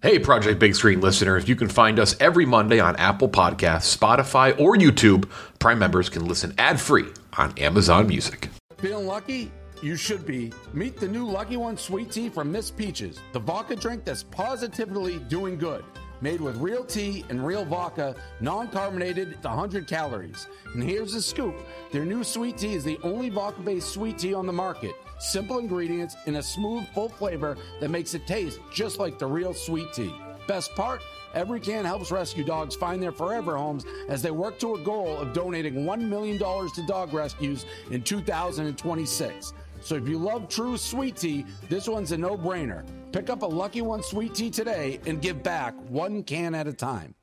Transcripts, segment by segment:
Hey, Project Big Screen listeners, you can find us every Monday on Apple Podcasts, Spotify, or YouTube. Prime members can listen ad-free on Amazon Music. Feeling lucky? You should be. Meet the new Lucky One Sweet Tea from Miss Peaches, the vodka drink that's positively doing good. Made with real tea and real vodka, non-carbonated, it's 100 calories. And here's the scoop. Their new sweet tea is the only vodka-based sweet tea on the market. Simple ingredients in a smooth, full flavor that makes it taste just like the real sweet tea. Best part? Every can helps rescue dogs find their forever homes as they work to a goal of donating $1 million to dog rescues in 2026. So if you love true sweet tea, this one's a no-brainer. Pick up a Lucky One Sweet Tea today and give back one can at a time.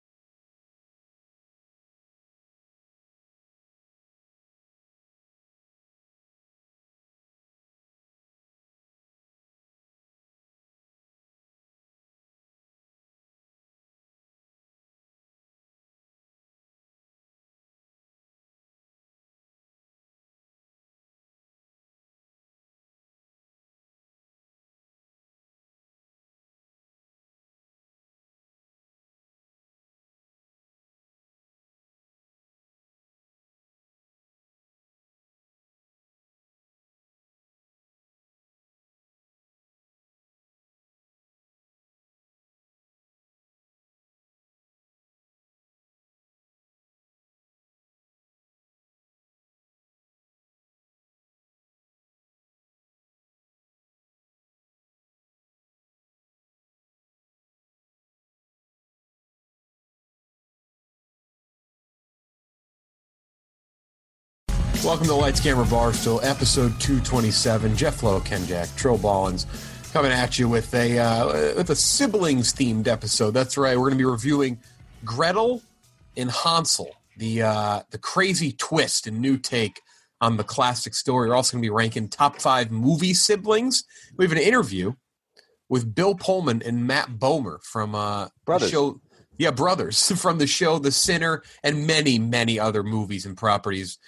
Welcome to Lights, Camera, Barstool, episode 227. Jeff Lowe, Ken Jack, Trill Ballins, coming at you with a siblings-themed episode. That's right. We're going to be reviewing Gretel and Hansel, the crazy twist and new take on the classic story. We're also going to be ranking top 5 movie siblings. We have an interview with Bill Pullman and Matt Bomer from Brothers. The show. Yeah, brothers from the show The Sinner and many, many other movies and properties.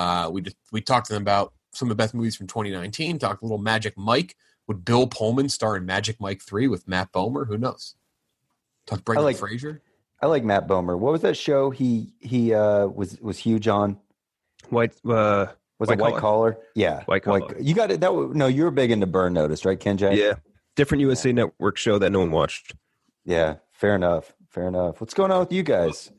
We talked to them about some of the best movies from 2019. Talked a little Magic Mike. Would Bill Pullman star in Magic Mike 3 with Matt Bomer? Who knows? Talked Brendan Fraser. I like Matt Bomer. What was that show he was huge on? White Collar? Yeah, White Collar. You got it. No, you were big into Burn Notice, right, Ken J? Yeah, different USA Network show that no one watched. Yeah, fair enough. What's going on with you guys?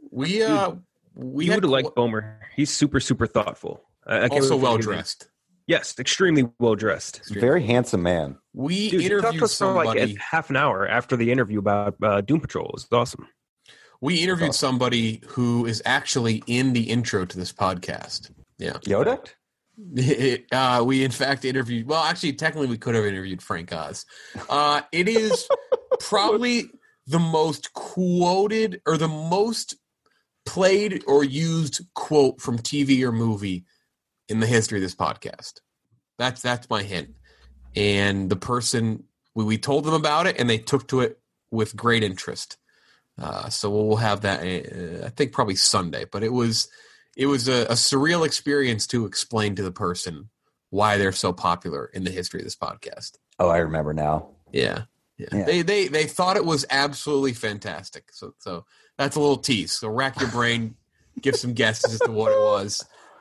You would like Bomer. He's super, super thoughtful. Also well-dressed. Yes, extremely well-dressed. Very handsome man. We interviewed talked to us somebody. for like half an hour after the interview about Doom Patrol. It was awesome. We interviewed somebody who is actually in the intro to this podcast. Yeah. Yoda? We, in fact, interviewed... Well, actually, technically, we could have interviewed Frank Oz. It is probably the most quoted or the most played or used quote from TV or movie in the history of this podcast. That's my hint. And the person, we told them about it, and they took to it with great interest. So we'll have that, I think, probably Sunday. But it was a surreal experience to explain to the person why they're so popular in the history of this podcast. Oh, I remember now. Yeah. They thought it was absolutely fantastic. So that's a little tease. So rack your brain, give some guesses as to what it was.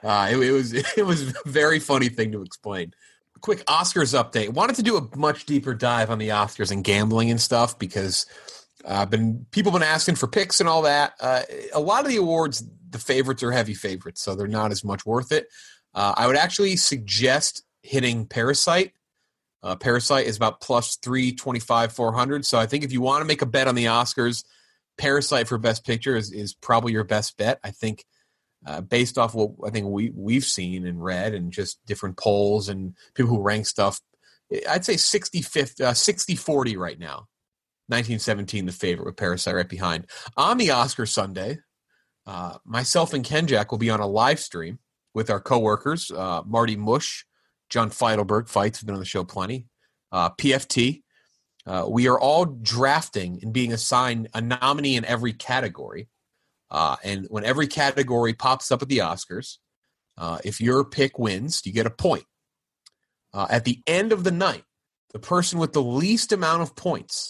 It was a very funny thing to explain. Quick Oscars update. Wanted to do a much deeper dive on the Oscars and gambling and stuff because people have been asking for picks and all that. A lot of the awards, the favorites are heavy favorites, so they're not as much worth it. I would actually suggest hitting Parasite. Parasite is about plus 325, 400. So I think if you want to make a bet on the Oscars, Parasite for Best Picture is probably your best bet. I think based off what I think we've seen and read and just different polls and people who rank stuff, I'd say 60-40 right now. 1917 the favorite with Parasite right behind. On the Oscar Sunday, myself and Ken Jack will be on a live stream with our coworkers, Marty Mush, John Feidelberg, Fights, has been on the show plenty, PFT. We are all drafting and being assigned a nominee in every category. And when every category pops up at the Oscars, if your pick wins, you get a point. At the end of the night, the person with the least amount of points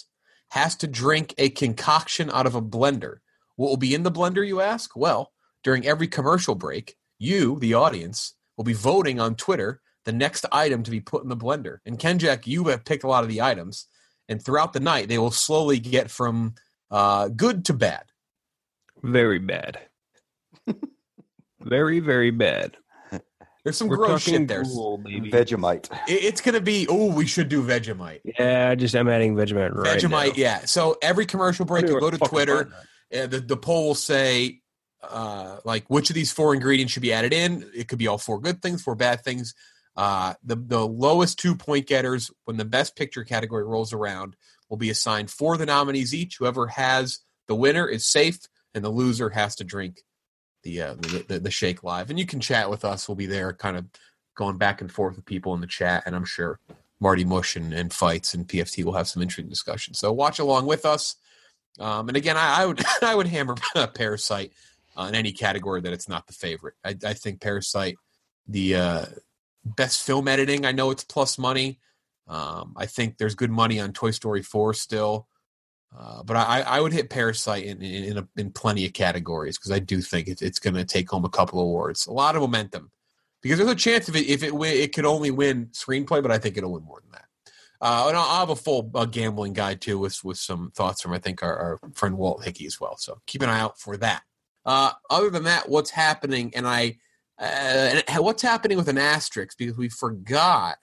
has to drink a concoction out of a blender. What will be in the blender, you ask? Well, during every commercial break, you, the audience, will be voting on Twitter the next item to be put in the blender. And Kenjack, you have picked a lot of the items, and throughout the night, they will slowly get from good to bad. Very bad. Very, very bad. There's some gross shit there. Vegemite. It's going to be, we should do Vegemite. Yeah, I'm adding Vegemite right now. Vegemite, yeah. So every commercial break, you go to Twitter, the poll will say, which of these 4 ingredients should be added in. It could be all 4 good things, 4 bad things. The lowest 2-point getters, when the best picture category rolls around, will be assigned 4 of the nominees each. Whoever has the winner is safe, and the loser has to drink the shake live. And you can chat with us. We'll be there kind of going back and forth with people in the chat, and I'm sure Marty Mush and Fights and PFT will have some interesting discussion. So watch along with us. And again, I would hammer Parasite in any category that it's not the favorite. I think Parasite, the best film editing, I know it's plus money. I think there's good money on Toy Story 4 still. But I would hit Parasite in plenty of categories because I do think it's going to take home a couple awards. A lot of momentum. Because there's a chance if it could only win screenplay, but I think it'll win more than that. And I'll have a full gambling guide, too, with some thoughts from, I think, our friend Walt Hickey as well. So keep an eye out for that. Other than that, what's happening? And what's happening with an asterisk? Because we forgot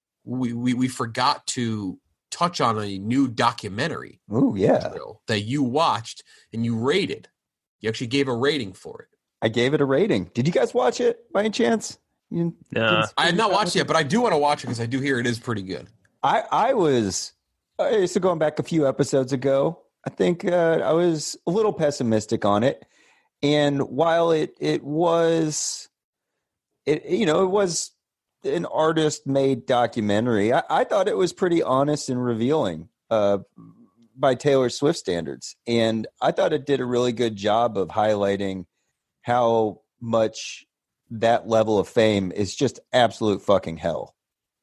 to touch on a new documentary. Oh, yeah. That you watched and you rated. You actually gave a rating for it. I gave it a rating. Did you guys watch it by any chance? No. I have not watched it yet, but I do want to watch it because I do hear it is pretty good. I was so going back a few episodes ago, I think I was a little pessimistic on it. And while it was an artist-made documentary, I thought it was pretty honest and revealing by Taylor Swift standards. And I thought it did a really good job of highlighting how much that level of fame is just absolute fucking hell.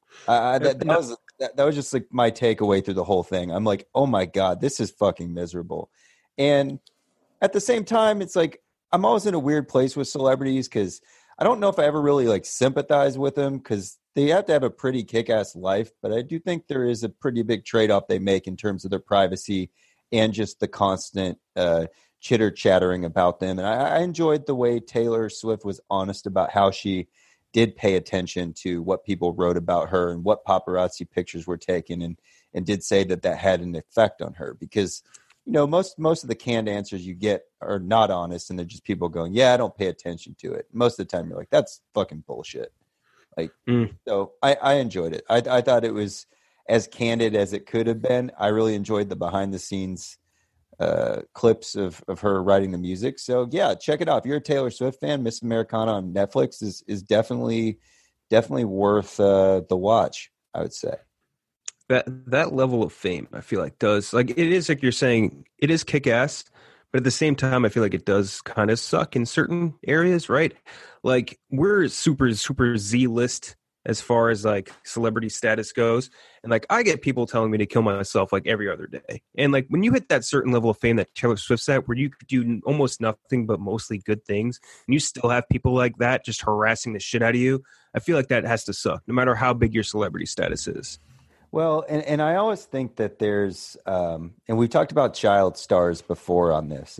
That was just like my takeaway through the whole thing. I'm like, oh my God, this is fucking miserable. And at the same time, it's like, I'm always in a weird place with celebrities because I don't know if I ever really like sympathize with them because they have to have a pretty kick-ass life. But I do think there is a pretty big trade-off they make in terms of their privacy and just the constant chitter-chattering about them. And I enjoyed the way Taylor Swift was honest about how she did pay attention to what people wrote about her and what paparazzi pictures were taken and did say that had an effect on her because, you know, most of the canned answers you get are not honest and they're just people going, yeah, I don't pay attention to it. Most of the time you're like, that's fucking bullshit. Like, So I enjoyed it. I thought it was as candid as it could have been. I really enjoyed the behind the scenes clips of her writing the music. So yeah, check it out. If you're a Taylor Swift fan, Miss Americana on Netflix is definitely worth the watch, I would say. That level of fame, I feel like does like it is like you're saying it is kick ass, but at the same time, I feel like it does kind of suck in certain areas, right? Like we're super Z list as far as like celebrity status goes. And like, I get people telling me to kill myself like every other day. And like, when you hit that certain level of fame that Taylor Swift's at, where you could do almost nothing but mostly good things, and you still have people like that just harassing the shit out of you, I feel like that has to suck, no matter how big your celebrity status is. Well, and I always think that there's, and we've talked about child stars before on this,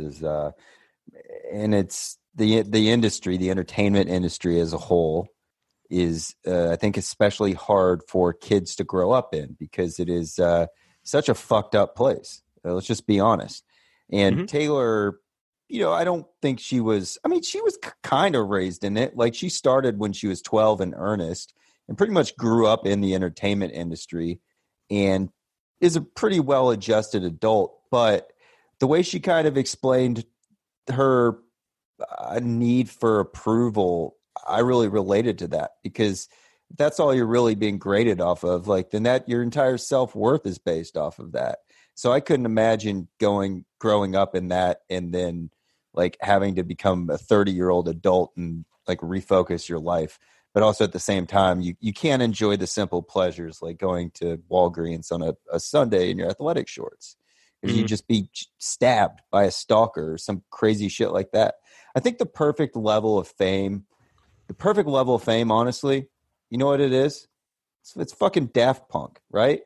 and it's the industry, the entertainment industry as a whole, is I think especially hard for kids to grow up in because it is such a fucked up place. Let's just be honest. And Taylor, you know, I don't think she was kind of raised in it. Like she started when she was 12 in earnest and pretty much grew up in the entertainment industry and is a pretty well-adjusted adult. But the way she kind of explained her need for approval, I really related to that because that's all you're really being graded off of. Like then that your entire self-worth is based off of that. So I couldn't imagine growing up in that and then like having to become a 30-year-old adult and like refocus your life. But also at the same time, you can't enjoy the simple pleasures like going to Walgreens on a Sunday in your athletic shorts because you'd just be stabbed by a stalker or some crazy shit like that. I think the perfect level of fame, honestly, you know what it is? It's fucking Daft Punk, right?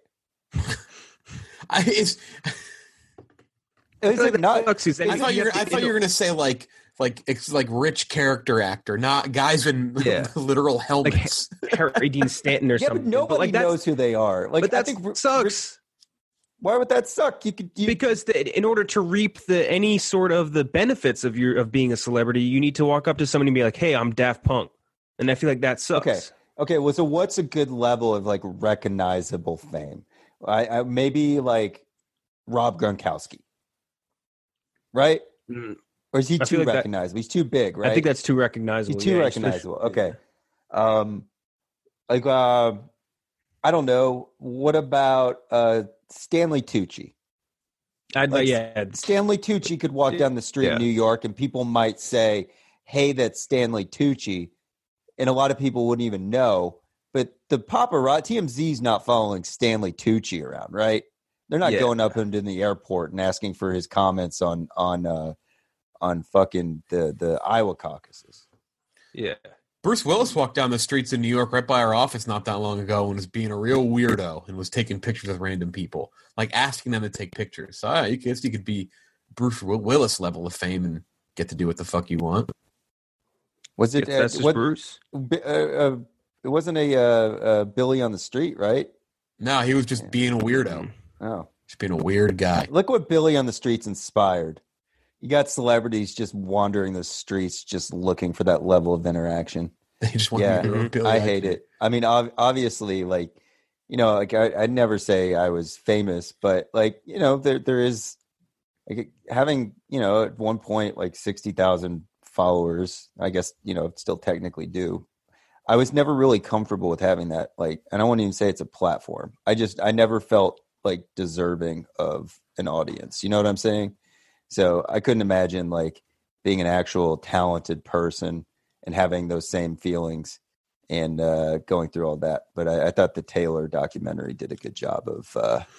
I thought you were gonna say like it's like rich character actor, not guys in literal helmets, like Harry Dean Stanton or something. But nobody knows who they are. Like, but that I think sucks. Why would that suck? Because in order to reap any sort of the benefits of being a celebrity, you need to walk up to somebody and be like, "Hey, I'm Daft Punk," and I feel like that sucks. Okay. Well, so what's a good level of like recognizable fame? I maybe like Rob Gronkowski, right? Or is he too recognizable? He's too big, right? I think that's too recognizable. He's too recognizable. Okay. I don't know. What about Stanley Tucci? Stanley Tucci could walk down the street in New York and people might say, "Hey, that's Stanley Tucci," and a lot of people wouldn't even know. But the paparazzi, TMZ's not following Stanley Tucci around, right? They're not going up into the airport and asking for his comments on fucking the Iowa caucuses. Yeah. Bruce Willis walked down the streets in New York right by our office not that long ago and was being a real weirdo and was taking pictures of random people, like asking them to take pictures. So I guess you could be Bruce Willis level of fame and get to do what the fuck you want. Was it Bruce? It wasn't a Billy on the Street, right? No, he was just being a weirdo. Oh, just being a weird guy. Look what Billy on the Street's inspired. You got celebrities just wandering the streets, just looking for that level of interaction. They just want to be Billy. I hate it. I mean, obviously, like, you know, like I'd never say I was famous, but like, you know, there is like having, you know, at one point like 60,000 followers. I guess, you know, still technically do. I was never really comfortable with having that. Like, I don't want to even say it's a platform. I never felt like deserving of an audience. You know what I'm saying? So I couldn't imagine like being an actual talented person and having those same feelings and going through all that. But I thought the Taylor documentary did a good job of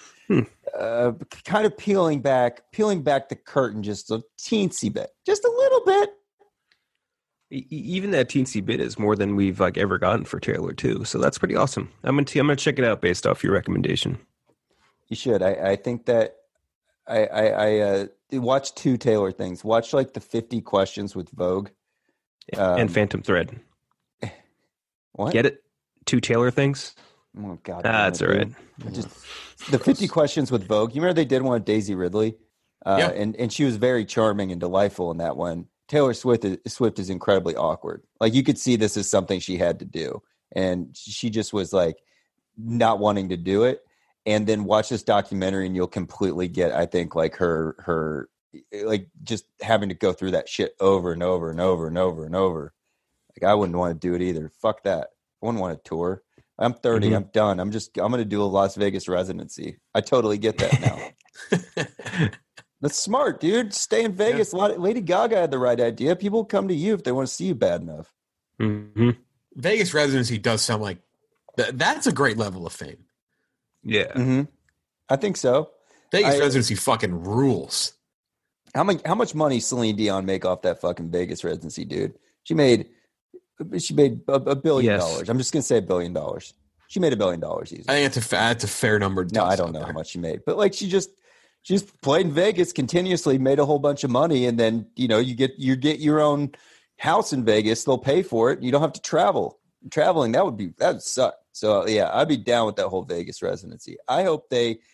kind of peeling back the curtain just a teensy bit, just a little bit. Even that teensy bit is more than we've like ever gotten for Taylor too. So that's pretty awesome. I'm gonna check it out based off your recommendation. You should. I think that I watch two Taylor things. Watch like the 50 questions with Vogue and Phantom Thread. What? Get it? Two Taylor things. Oh God, that's all right. Just the 50 questions with Vogue. You remember they did one with Daisy Ridley, and she was very charming and delightful in that one. Taylor Swift is incredibly awkward. Like you could see this is something she had to do, and she just was like not wanting to do it. And then watch this documentary, and you'll completely get, I think, like her like just having to go through that shit over and over and over and over and over. Like I wouldn't want to do it either. Fuck that. I wouldn't want to tour. I'm 30. Mm-hmm. I'm done. I'm going to do a Las Vegas residency. I totally get that now. That's smart, dude. Stay in Vegas. Yeah. Lady Gaga had the right idea. People come to you if they want to see you bad enough. Mm-hmm. Vegas residency does sound like that's a great level of fame. Yeah. Mm-hmm. I think so. Vegas residency fucking rules. How much money Celine Dion make off that fucking Vegas residency, dude? She made $1 billion. Yes. I'm just gonna say $1 billion. She made $1 billion easy. I think that's a fair number. No, I don't know how much she made, but like she just played in Vegas continuously, made a whole bunch of money, and then you know you get your own house in Vegas. They'll pay for it. And you don't have to travel. Traveling that would suck. So yeah, I'd be down with that whole Vegas residency. What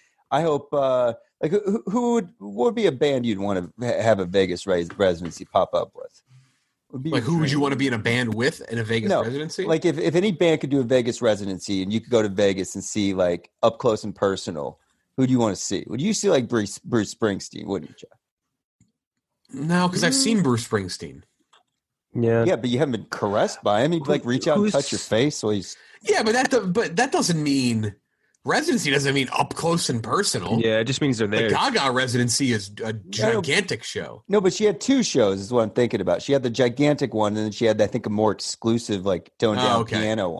would be a band you'd want to have a Vegas residency pop up with? Like who would you want to be in a band with in a Vegas residency? Like if any band could do a Vegas residency and you could go to Vegas and see like up close and personal, who do you want to see? Would you see like Bruce Springsteen, wouldn't you? No, because I've seen Bruce Springsteen. Yeah, but you haven't been caressed by him. He'd like reach out and touch your face. So he's but that doesn't mean residency doesn't mean up close and personal. Yeah, it just means they're there. The Gaga residency is a gigantic show. No, but she had two shows is what I'm thinking about. She had the gigantic one, and then she had, I think, a more exclusive, like toned down piano one.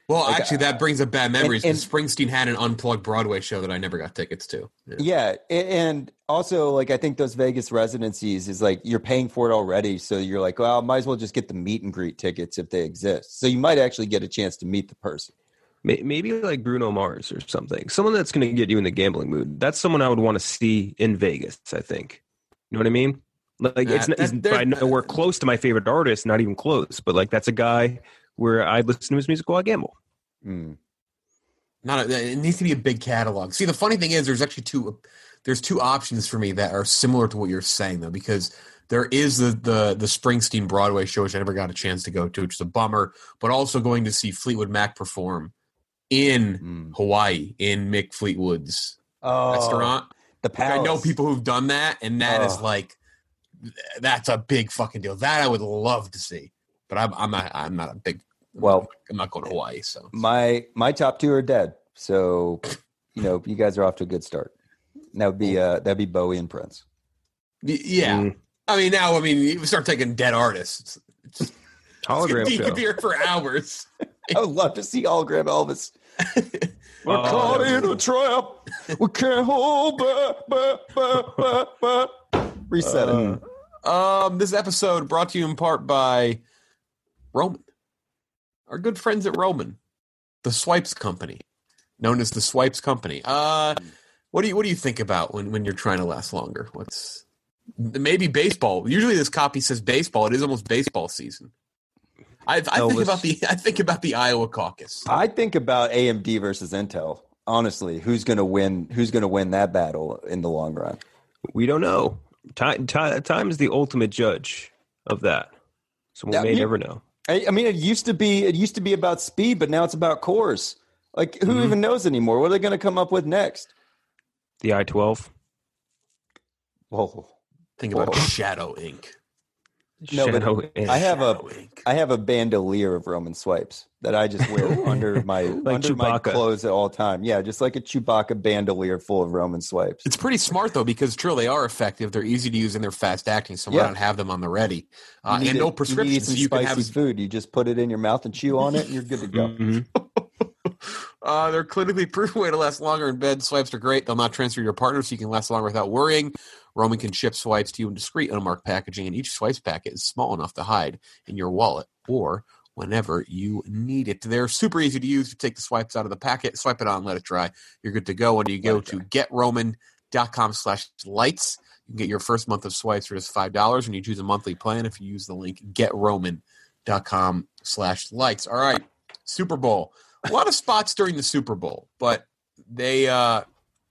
Well, Like, actually, that brings up bad memories and- because Springsteen had an unplugged Broadway show that I never got tickets to. Yeah, and also like I think those Vegas residencies is like you're paying for it already, so you're like, well, might as well just get the meet and greet tickets if they exist. So you might actually get a chance to meet the person. Maybe like Bruno Mars or something. Someone that's going to get you in the gambling mood. That's someone I would want to see in Vegas, I think. You know what I mean? Like he's by nowhere close to my favorite artist, not even close. But like that's a guy where I listen to his music while I gamble. Mm. It needs to be a big catalog. See, the funny thing is, there's two options for me that are similar to what you're saying, though, because there is the Springsteen Broadway show, which I never got a chance to go to, which is a bummer, but also going to see Fleetwood Mac perform in Hawaii in Mick Fleetwood's restaurant. The Palace. I know people who've done that, and that is like, that's a big fucking deal. That I would love to see, but I'm not a big. Well, I'm not going to Hawaii, so my top two are dead. So, you guys are off to a good start. And that'd be Bowie and Prince. Yeah, you start taking dead artists. Hologram you show. could be here for hours. I would love to see hologram Elvis. We're caught in a trap. We can't hold back. Reset it. This episode brought to you in part by Roman. Our good friends at Roman, the Swipes Company, known as the Swipes Company. What do you think about when you're trying to last longer? What's maybe baseball? Usually this copy says baseball. It is almost baseball season. I think about the Iowa caucus. I think about AMD versus Intel. Honestly, who's going to win? Who's going to win that battle in the long run? We don't know. Time is the ultimate judge of that. So we may never know. I mean, it used to be about speed, but now it's about cores. Like, who even knows anymore? What are they going to come up with next? The i12. Whoa. Think about Shadow Ink. No, but I have a bandolier of Roman Swipes that I just wear under my my clothes at all time. Yeah, just like a Chewbacca bandolier full of Roman Swipes. It's pretty smart though, because true, they are effective. They're easy to use and they're fast acting. So why not have them on the ready? And no prescriptions. You can have food. You just put it in your mouth and chew on it, and you're good to go. They're clinically proven way to last longer in bed. Swipes are great. They'll not transfer to your partner, so you can last longer without worrying. Roman can ship swipes to you in discreet, unmarked packaging, and each swipes packet is small enough to hide in your wallet or whenever you need it. They're super easy to use. You take the swipes out of the packet, swipe it on, let it dry. You're good to go. When you go to getroman.com/lights, you can get your first month of swipes for just $5 when you choose a monthly plan if you use the link getroman.com/lights. All right, Super Bowl. A lot of spots during the Super Bowl, but a lot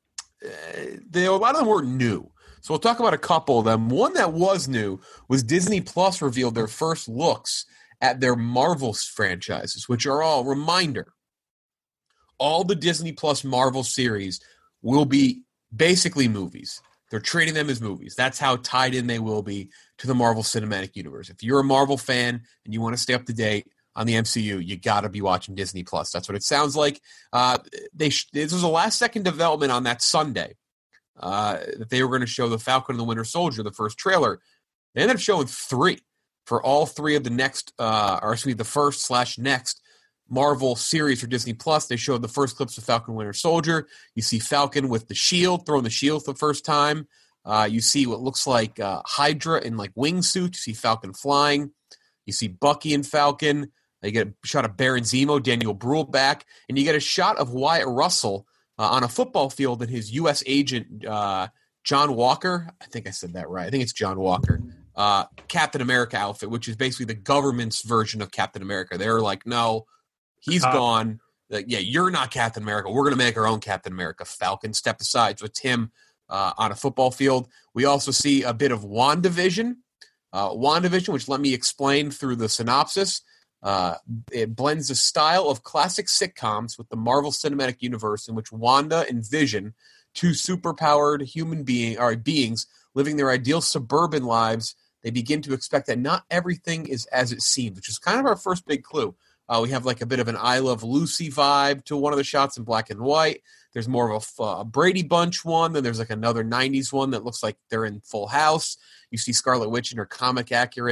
of them were new. So we'll talk about a couple of them. One that was new was Disney Plus revealed their first looks at their Marvel franchises, which are all, reminder, all the Disney Plus Marvel series will be basically movies. They're treating them as movies. That's how tied in they will be to the Marvel Cinematic Universe. If you're a Marvel fan and you want to stay up to date on the MCU, you got to be watching Disney Plus. That's what it sounds like. This was a last-second development on that Sunday. That they were going to show the Falcon and the Winter Soldier, the first trailer. They ended up showing 3 for all 3 of the the first/next Marvel series for Disney Plus. They showed the first clips of Falcon and Winter Soldier. You see Falcon with the shield, throwing the shield for the first time. You see what looks like Hydra in like wingsuit. You see Falcon flying. You see Bucky and Falcon. You get a shot of Baron Zemo, Daniel Bruhl back, and you get a shot of Wyatt Russell on a football field and his U.S. agent, John Walker. I think I said that right. I think it's John Walker. Captain America outfit, which is basically the government's version of Captain America. They're like, no, he's gone. Like, yeah, you're not Captain America. We're going to make our own Captain America. Falcon stepped aside. So it's him on a football field. We also see a bit of WandaVision. WandaVision, which let me explain through the synopsis. It blends the style of classic sitcoms with the Marvel Cinematic Universe, in which Wanda and Vision, 2 superpowered human beings living their ideal suburban lives, they begin to expect that not everything is as it seems, which is kind of our first big clue. We have like a bit of an I Love Lucy vibe to one of the shots in black and white. There's more of a Brady Bunch one. Then there's like another 90s one that looks like they're in Full House. You see Scarlet Witch in her comic accurate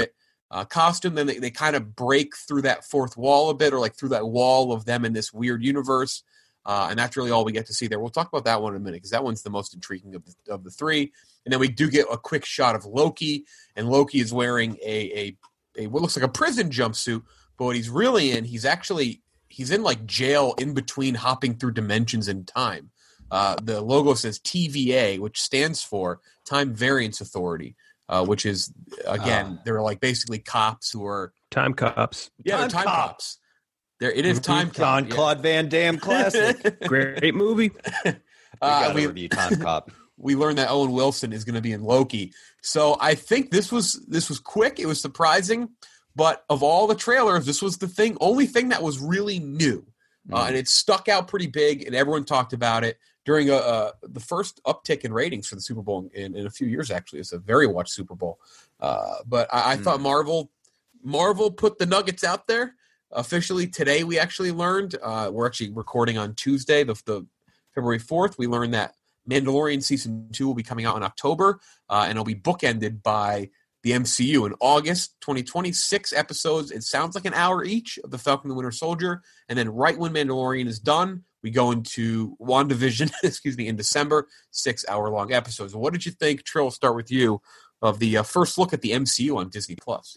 costume. Then they kind of break through that fourth wall a bit, or like through that wall of them in this weird universe. And that's really all we get to see there. We'll talk about that one in a minute because that one's the most intriguing of the three. And then we do get a quick shot of Loki, and Loki is wearing a what looks like a prison jumpsuit, but what he's really in, he's in like jail in between hopping through dimensions and time. The logo says TVA, which stands for Time Variance Authority, which is, again, they're like basically cops who are time cops. Yeah, they're time cops. It is Time Cop. Jean-Claude Van Damme classic. Great movie. We gotta review Time Cop. We learned that Owen Wilson is going to be in Loki. So I think this was quick. It was surprising. But of all the trailers, this was the only thing that was really new. And it stuck out pretty big, and everyone talked about it during the first uptick in ratings for the Super Bowl in a few years, actually. It's a very watched Super Bowl. But I thought Marvel put the nuggets out there. Officially today, we actually learned, we're actually recording on Tuesday, the February 4th. We learned that Mandalorian Season 2 will be coming out in October, and it'll be bookended by the MCU in August 2020. 6 episodes. It sounds like an hour each of the Falcon and the Winter Soldier. And then right when Mandalorian is done, we go into WandaVision, in December, 6-hour-long episodes. What did you think, Trill, we'll start with you, of the first look at the MCU on Disney+.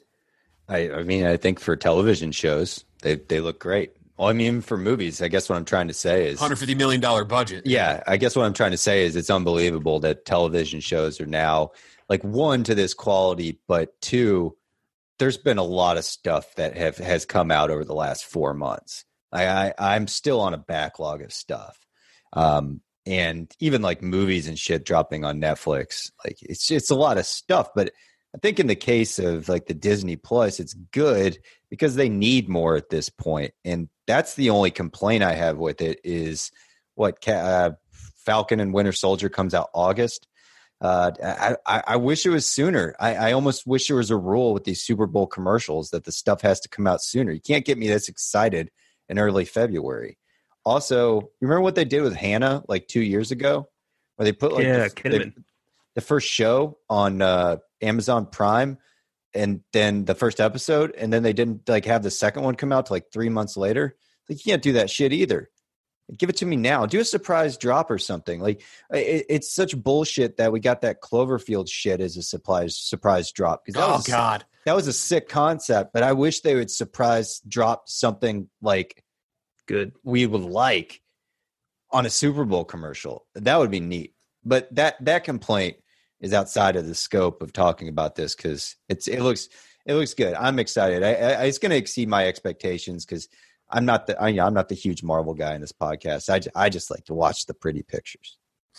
I mean, I think for television shows, they look great. Well, I mean, for movies, I guess what I'm trying to say is $150 million budget. Yeah, I guess what I'm trying to say is it's unbelievable that television shows are now, like, one, to this quality, but two, there's been a lot of stuff that has come out over the last 4 months. I'm still on a backlog of stuff. And even like movies and shit dropping on Netflix, like it's a lot of stuff, but I think in the case of like the Disney Plus, it's good because they need more at this point. And that's the only complaint I have with it is Falcon and Winter Soldier comes out August. I wish it was sooner. I almost wish there was a rule with these Super Bowl commercials that the stuff has to come out sooner. You can't get me this excited in early February. Also, you remember what they did with Hannah like 2 years ago? Where they put like the first show on Amazon Prime and then the first episode, and then they didn't like have the second one come out to like 3 months later. Like, you can't do that shit either. Give it to me now. Do a surprise drop or something. Like, it's such bullshit that we got that Cloverfield shit as a surprise drop. God, that was a sick concept. But I wish they would surprise drop something like good we would like on a Super Bowl commercial. That would be neat. But that complaint is outside of the scope of talking about this because it looks good. I'm excited. It's going to exceed my expectations because I'm not the huge Marvel guy in this podcast. I just like to watch the pretty pictures.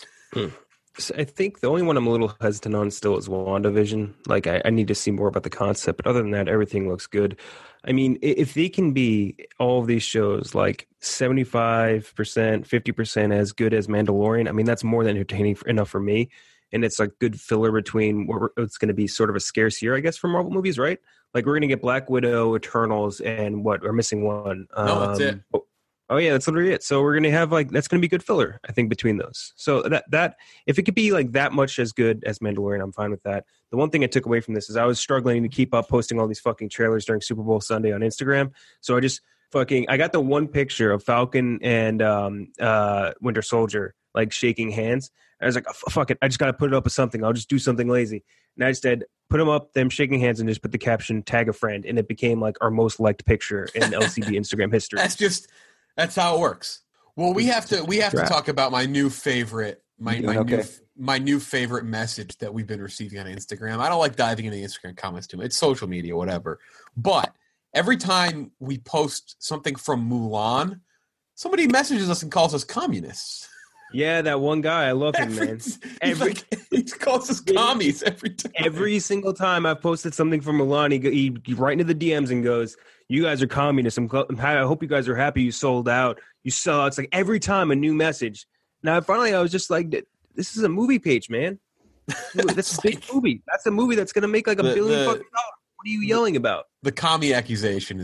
So I think the only one I'm a little hesitant on still is WandaVision. Like, I need to see more about the concept, but other than that, everything looks good. I mean, if they can be all of these shows like 75%, 50% as good as Mandalorian, I mean, that's more than entertaining enough for me. And it's a good filler between what it's going to be sort of a scarce year, I guess, for Marvel movies, right? Like, we're going to get Black Widow, Eternals, and we're missing one. No, that's it. Oh yeah, that's literally it. So we're gonna have that's gonna be good filler, I think, between those. So that if it could be like that much as good as Mandalorian, I'm fine with that. The one thing I took away from this is I was struggling to keep up posting all these fucking trailers during Super Bowl Sunday on Instagram. So I got the one picture of Falcon and Winter Soldier like shaking hands. I was like, oh, fuck it, I just gotta put it up with something. I'll just do something lazy. And I just did put them up, them shaking hands, and just put the caption "tag a friend," and it became like our most liked picture in LCD Instagram history. That's how it works. Well, we have to talk about my new favorite, my new favorite message that we've been receiving on Instagram. I don't like diving into the Instagram comments too much. It's social media, whatever. But every time we post something from Mulan, somebody messages us and calls us communists. Yeah, that one guy. I love him, man. He calls us commies every time. Every single time I've posted something from Mulan, he right into the DMs and goes, "You guys are communists. I hope you guys are happy you sold out. You sell out." It's like every time a new message. Now, finally, I was just like, this is a movie page, man. That's a big movie. That's a movie that's going to make like $1 billion fucking dollars. What are you yelling about? The commie accusation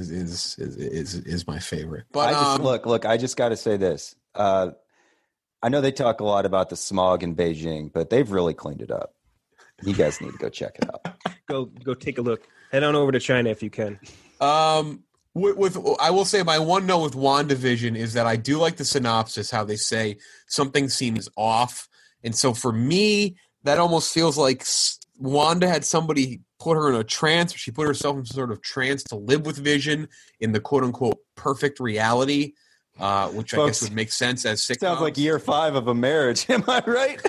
is my favorite. But look, I just got to say this. I know they talk a lot about the smog in Beijing, but they've really cleaned it up. You guys need to go check it out. Go take a look. Head on over to China if you can. With I will say my one note with WandaVision is that I do like the synopsis, how they say something seems off. And so for me, that almost feels like Wanda had somebody put her in a trance, or she put herself in some sort of trance to live with Vision in the quote-unquote perfect reality, which I guess would make sense as sitcoms. Sounds like year 5 of a marriage. Am I right?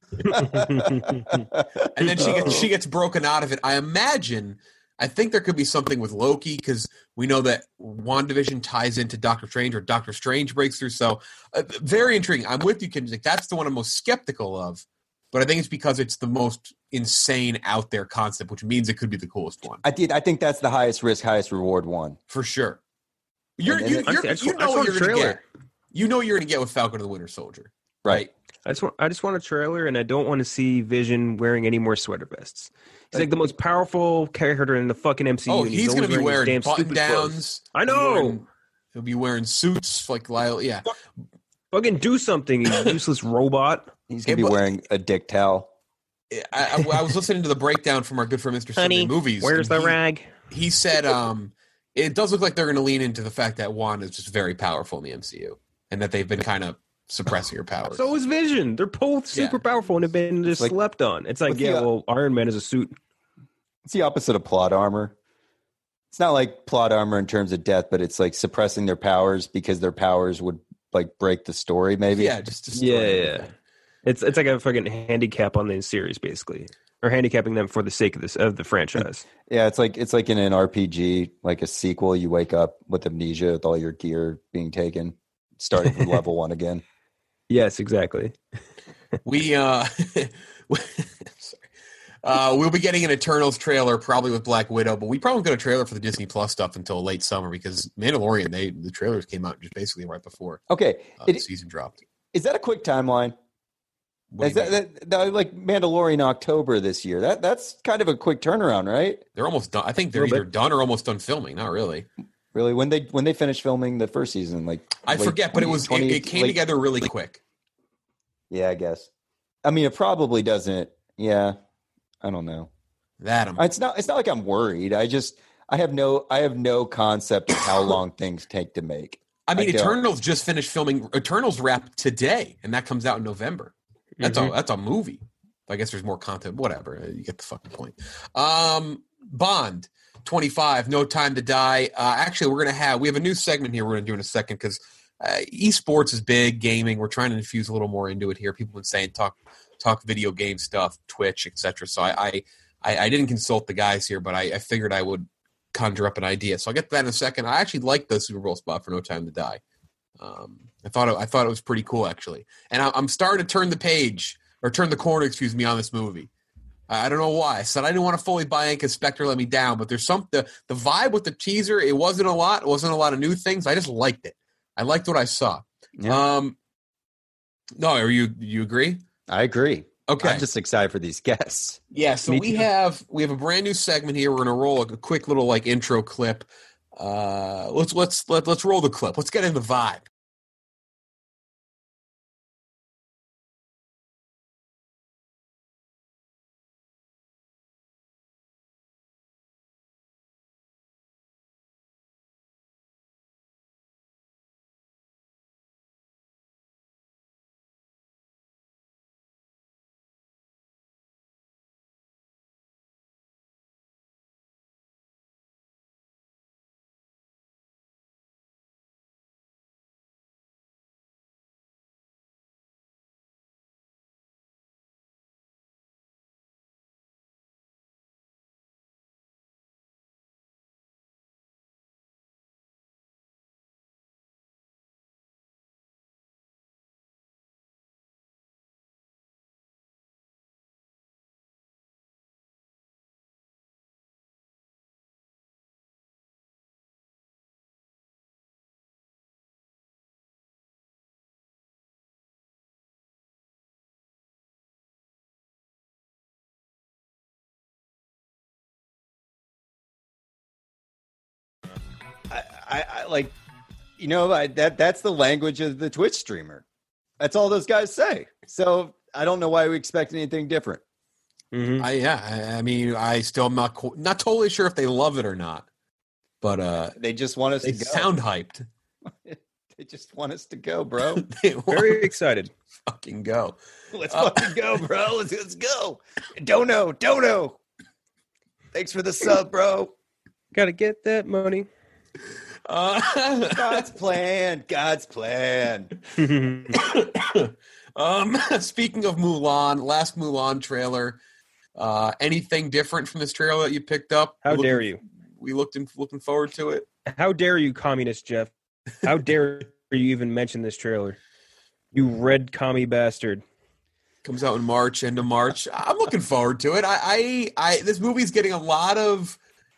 And then she gets broken out of it. I think there could be something with Loki, because we know that WandaVision ties into Doctor Strange, or Doctor Strange breaks through. So very intriguing. I'm with you, Kendrick. That's the one I'm most skeptical of. But I think it's because it's the most insane out there concept, which means it could be the coolest one. I think that's the highest risk, highest reward one. For sure. You know what you're going to get. You know what you're going to get with Falcon and the Winter Soldier. Right. I just want a trailer, and I don't want to see Vision wearing any more sweater vests. He's like the most powerful character in the fucking MCU. Oh, he's going to be wearing button downs. Clothes. I know. He'll be wearing suits like Lyle. Yeah. Fucking do something, you useless robot. He's going to be wearing a dick towel. I was listening to the breakdown from our good friend Mr. Sunday Movies. Where's the rag? He said it does look like they're going to lean into the fact that Wanda is just very powerful in the MCU, and that they've been kind of suppressing her powers. So is Vision. They're both super powerful and have been just slept on. It's like, well, Iron Man is a suit. It's the opposite of plot armor. It's not like plot armor in terms of death, but it's like suppressing their powers because their powers would like break the story, maybe. Yeah, just a story. Yeah. It's like a fucking handicap on the series, basically, or handicapping them for the sake of the franchise. Yeah, it's like in an RPG, like a sequel. You wake up with amnesia, with all your gear being taken, starting from level 1 again. Yes, exactly. We'll be getting an Eternals trailer probably with Black Widow, but we probably got a trailer for the Disney Plus stuff until late summer, because Mandalorian, the trailers came out just basically right before the season dropped. Is that a quick timeline? Is that like Mandalorian October this year? That's kind of a quick turnaround, right? They're almost done. I think they're either done or almost done filming. Not really. Really, when they finished filming the first season, I forget, but it came together really quick. Yeah, I guess. I mean, it probably doesn't. Yeah, I don't know. It's not like I'm worried. I have no concept of how long things take to make. I mean, Eternals just finished filming. Eternals wrapped today, and that comes out in November. That's a movie. I guess there's more content. Whatever. You get the fucking point. Bond 25, No Time to Die. Actually, we have a new segment here we're going to do in a second, because esports is big, gaming. We're trying to infuse a little more into it here. People have been saying talk video game stuff, Twitch, etc. So I didn't consult the guys here, but I figured I would conjure up an idea. So I'll get to that in a second. I actually liked the Super Bowl spot for No Time to Die. I thought it was pretty cool, actually. And I'm starting to turn the corner, on this movie. I don't know why. I said I didn't want to fully buy in because Spectre let me down, but there's the vibe with the teaser. It wasn't a lot. It wasn't a lot of new things. I just liked it. I liked what I saw. Yeah. No, you agree? I agree. Okay. I'm just excited for these guests. Yeah. So we have a brand new segment here. We're going to roll a quick little intro clip. Let's roll the clip. Let's get in the vibe. I like, that's the language of the Twitch streamer. That's all those guys say. So I don't know why we expect anything different. Mm-hmm. I mean, I still am not totally sure if they love it or not, but They just want us they to go. sound hyped. They just want us to go, bro. They want Very us excited. to fucking go. Let's fucking go, bro. Let's go. Dono. Thanks for the sub, bro. Got to get that money. God's plan. Speaking of Mulan, last Mulan trailer. Anything different from this trailer that you picked up? How dare you? We looking forward to it. How dare you, communist Jeff? How dare you even mention this trailer? You red commie bastard. Comes out in March, end of March. I'm looking forward to it. I this movie's getting a lot of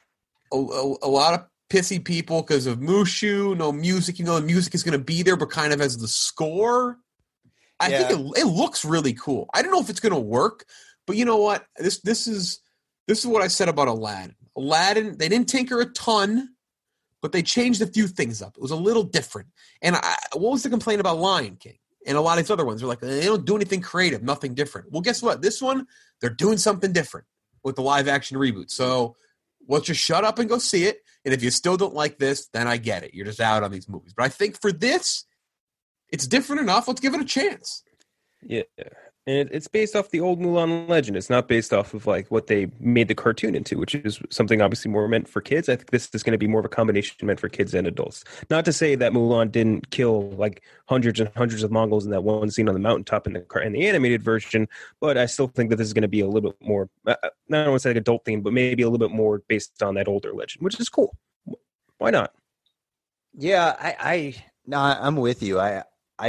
pissy people because of Mushu, no music. You know, the music is going to be there, but kind of as the score. I think it looks really cool. I don't know if it's going to work, but you know what? This is what I said about Aladdin. Aladdin, they didn't tinker a ton, but they changed a few things up. It was a little different. And what was the complaint about Lion King? And a lot of these other ones, they're like, they don't do anything creative, nothing different. Well, guess what? This one, they're doing something different with the live action reboot. So let's just shut up and go see it. And if you still don't like this, then I get it. You're just out on these movies. But I think for this, it's different enough. Let's give it a chance. Yeah. And it's based off the old Mulan legend. It's not based off of like what they made the cartoon into, which is something obviously more meant for kids. I think this is going to be more of a combination meant for kids and adults. Not to say that Mulan didn't kill like hundreds and hundreds of Mongols in that one scene on the mountaintop in the animated version, but I still think that this is going to be a little bit more, I don't want to say like adult theme, but maybe a little bit more based on that older legend, which is cool. Why not? Yeah, I'm with you. I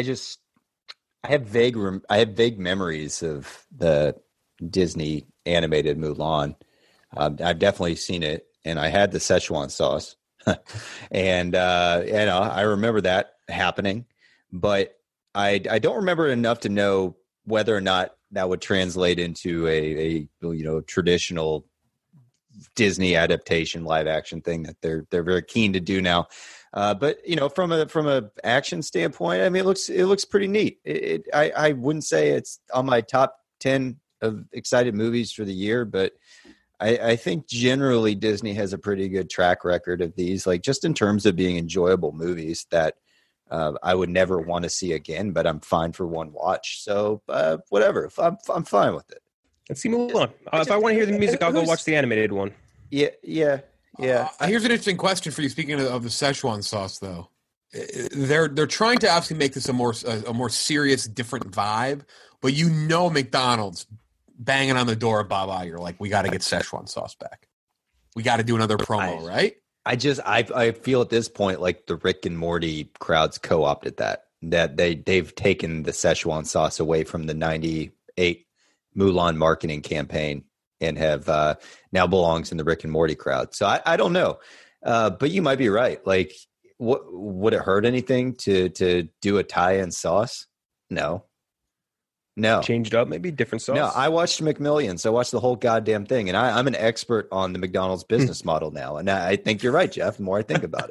have vague memories of the Disney animated Mulan. I've definitely seen it, and I had the Szechuan sauce, and I remember that happening. But I don't remember enough to know whether or not that would translate into a traditional Disney adaptation live action thing that they're very keen to do now. But from a action standpoint, I mean, it looks pretty neat. I wouldn't say it's on my top 10 of excited movies for the year, but I think generally Disney has a pretty good track record of these, like just in terms of being enjoyable movies that I would never want to see again, but I'm fine for one watch. So whatever, I'm fine with it. Let's see Mulan. If I want to hear the music, I'll go watch the animated one. Yeah. Here's an interesting question for you. Speaking of the Szechuan sauce, though, they're trying to obviously make this a more serious, different vibe. But McDonald's banging on the door of Bob Iger, like, we got to get Szechuan sauce back. We got to do another promo, right? I feel at this point like the Rick and Morty crowds co-opted that they've taken the Szechuan sauce away from the 98 Mulan marketing campaign and have now belongs in the Rick and Morty crowd. So I don't know, but you might be right. Like, would it hurt anything to do a tie-in sauce? No. Changed up, maybe different sauce. No, I watched McMillions. I watched the whole goddamn thing, and I'm an expert on the McDonald's business model now. And I think you're right, Jeff. The more I think about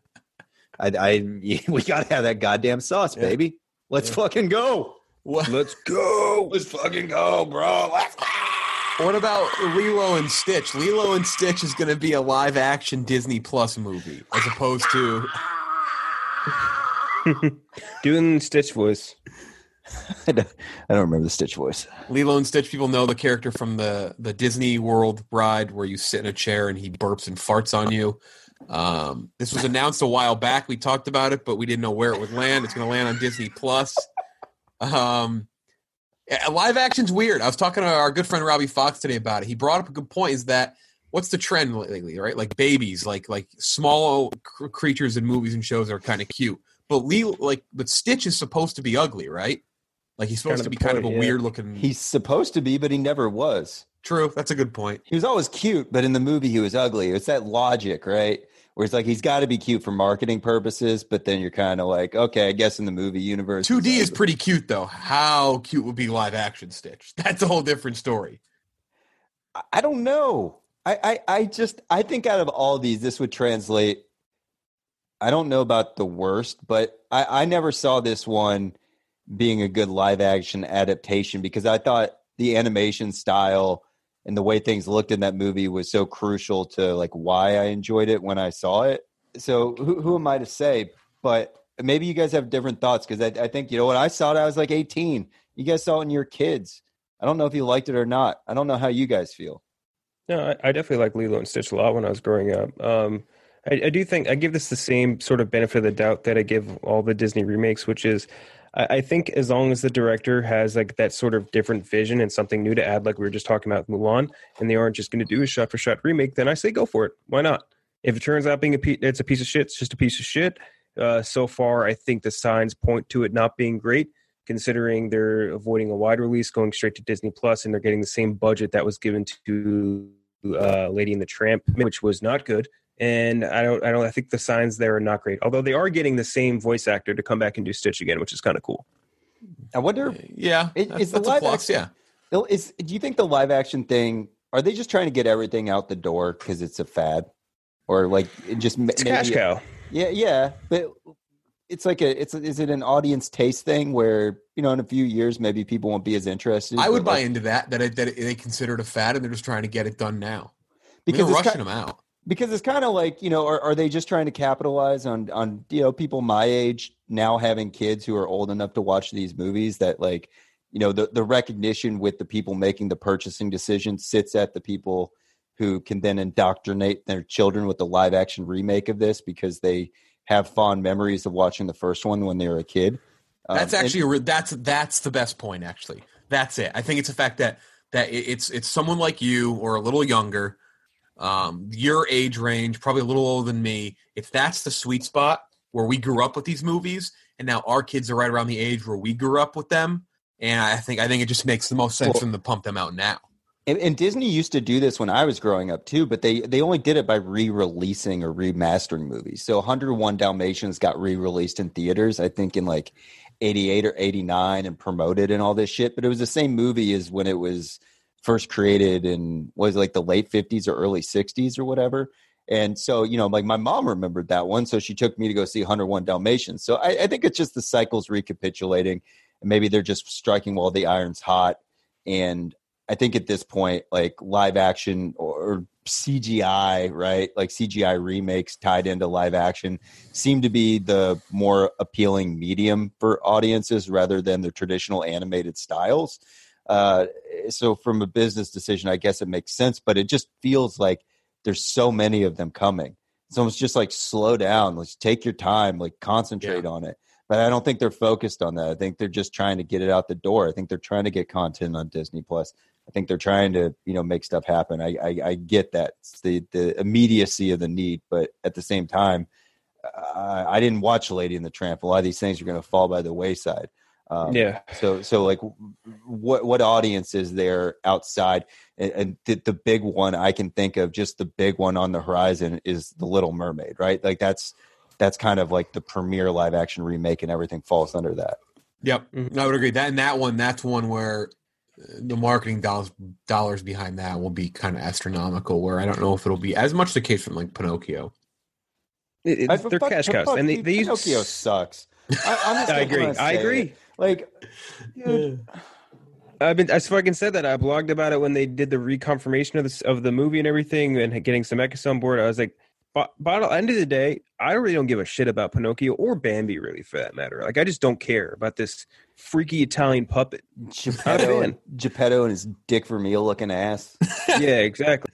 it, we got to have that goddamn sauce, baby. Let's fucking go. Let's go. Let's fucking go, bro. Let's go. What about Lilo and Stitch? Lilo and Stitch is going to be a live-action Disney Plus movie, as opposed to doing Stitch voice. I don't remember the Stitch voice. Lilo and Stitch, people know the character from the Disney World ride where you sit in a chair and he burps and farts on you. This was announced a while back. We talked about it, but we didn't know where it would land. It's going to land on Disney Plus. Live action's weird. I was talking to our good friend Robbie Fox today about it. He brought up a good point, is that what's the trend lately, right? Like babies, like small creatures in movies and shows are kind of cute. But but Stitch is supposed to be ugly, right? Like he's supposed to be kind of a weird looking. He's supposed to be, but he never was. True. That's a good point. He was always cute, but in the movie he was ugly. It's that logic, right? Where it's like he's got to be cute for marketing purposes, but then you're kind of like, okay, I guess in the movie universe. 2D is pretty cute, though. How cute would be live action Stitch? That's a whole different story. I don't know. I think out of all these, this would translate. I don't know about the worst, but I never saw this one being a good live action adaptation because I thought the animation style and the way things looked in that movie was so crucial to like why I enjoyed it when I saw it. So who am I to say? But maybe you guys have different thoughts, because I think, when I saw it, I was like 18. You guys saw it when you were kids. I don't know if you liked it or not. I don't know how you guys feel. No, I definitely like Lilo and Stitch a lot when I was growing up. I do think I give this the same sort of benefit of the doubt that I give all the Disney remakes, which is I think as long as the director has like that sort of different vision and something new to add, like we were just talking about with Mulan, and they aren't just going to do a shot-for-shot remake, then I say go for it. Why not? If it turns out being it's a piece of shit, it's just a piece of shit. So far, I think the signs point to it not being great, considering they're avoiding a wide release, going straight to Disney Plus, and they're getting the same budget that was given to Lady and the Tramp, which was not good. And I think the signs there are not great. Although they are getting the same voice actor to come back and do Stitch again, which is kind of cool. I wonder. Yeah, is the live action? Yeah. Do you think the live action thing? Are they just trying to get everything out the door because it's a fad, or like it's cash cow? Yeah. But it's like is it an audience taste thing where in a few years maybe people won't be as interested? I would buy into that they consider it a fad and they're just trying to get it done now because they're rushing them out. Because it's kind of like, are they just trying to capitalize on people my age now having kids who are old enough to watch these movies, that like, the recognition with the people making the purchasing decision sits at the people who can then indoctrinate their children with the live action remake of this because they have fond memories of watching the first one when they were a kid. That's actually that's the best point. Actually, that's it. I think it's the fact that it's someone like you or a little younger. Your age range, probably a little older than me. If that's the sweet spot where we grew up with these movies, and now our kids are right around the age where we grew up with them, and I think it just makes the most sense for them to pump them out now. And Disney used to do this when I was growing up too, but they only did it by re-releasing or remastering movies. So 101 Dalmatians got re-released in theaters, I think in like 88 or 89, and promoted and all this shit. But it was the same movie as when it was first created in was like the late 50s or early 60s or whatever. And so, like my mom remembered that one. So she took me to go see 101 Dalmatians. So I think it's just the cycles recapitulating, and maybe they're just striking while the iron's hot. And I think at this point, like live action or CGI, right? Like CGI remakes tied into live action seem to be the more appealing medium for audiences rather than the traditional animated styles. So from a business decision, I guess it makes sense, but it just feels like there's so many of them coming. So it's just like, slow down, let's take your time, like concentrate on it. But I don't think they're focused on that. I think they're just trying to get it out the door. I think they're trying to get content on Disney Plus. I think they're trying to, make stuff happen. I get that. It's the immediacy of the need, but at the same time, I didn't watch Lady and the Tramp. A lot of these things are going to fall by the wayside. So like, what audience is there outside? And the big one I can think of, just the big one on the horizon, is The Little Mermaid, right? Like that's kind of like the premier live action remake, and everything falls under that. Yep, I would agree. That's one where the marketing dollars behind that will be kind of astronomical. Where I don't know if it'll be as much the case from like Pinocchio. They're cash cows, and they use Pinocchio sucks. I agree. Like, dude. I fucking said that. I blogged about it when they did the reconfirmation of the movie and everything, and getting Zemeckis on board. I was like, but by the end of the day, I really don't give a shit about Pinocchio or Bambi, really, for that matter. Like, I just don't care about this freaky Italian puppet. Geppetto and his Dick Vermeil looking ass. Yeah, exactly.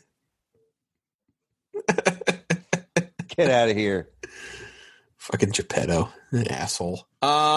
Get out of here. Fucking Geppetto, asshole.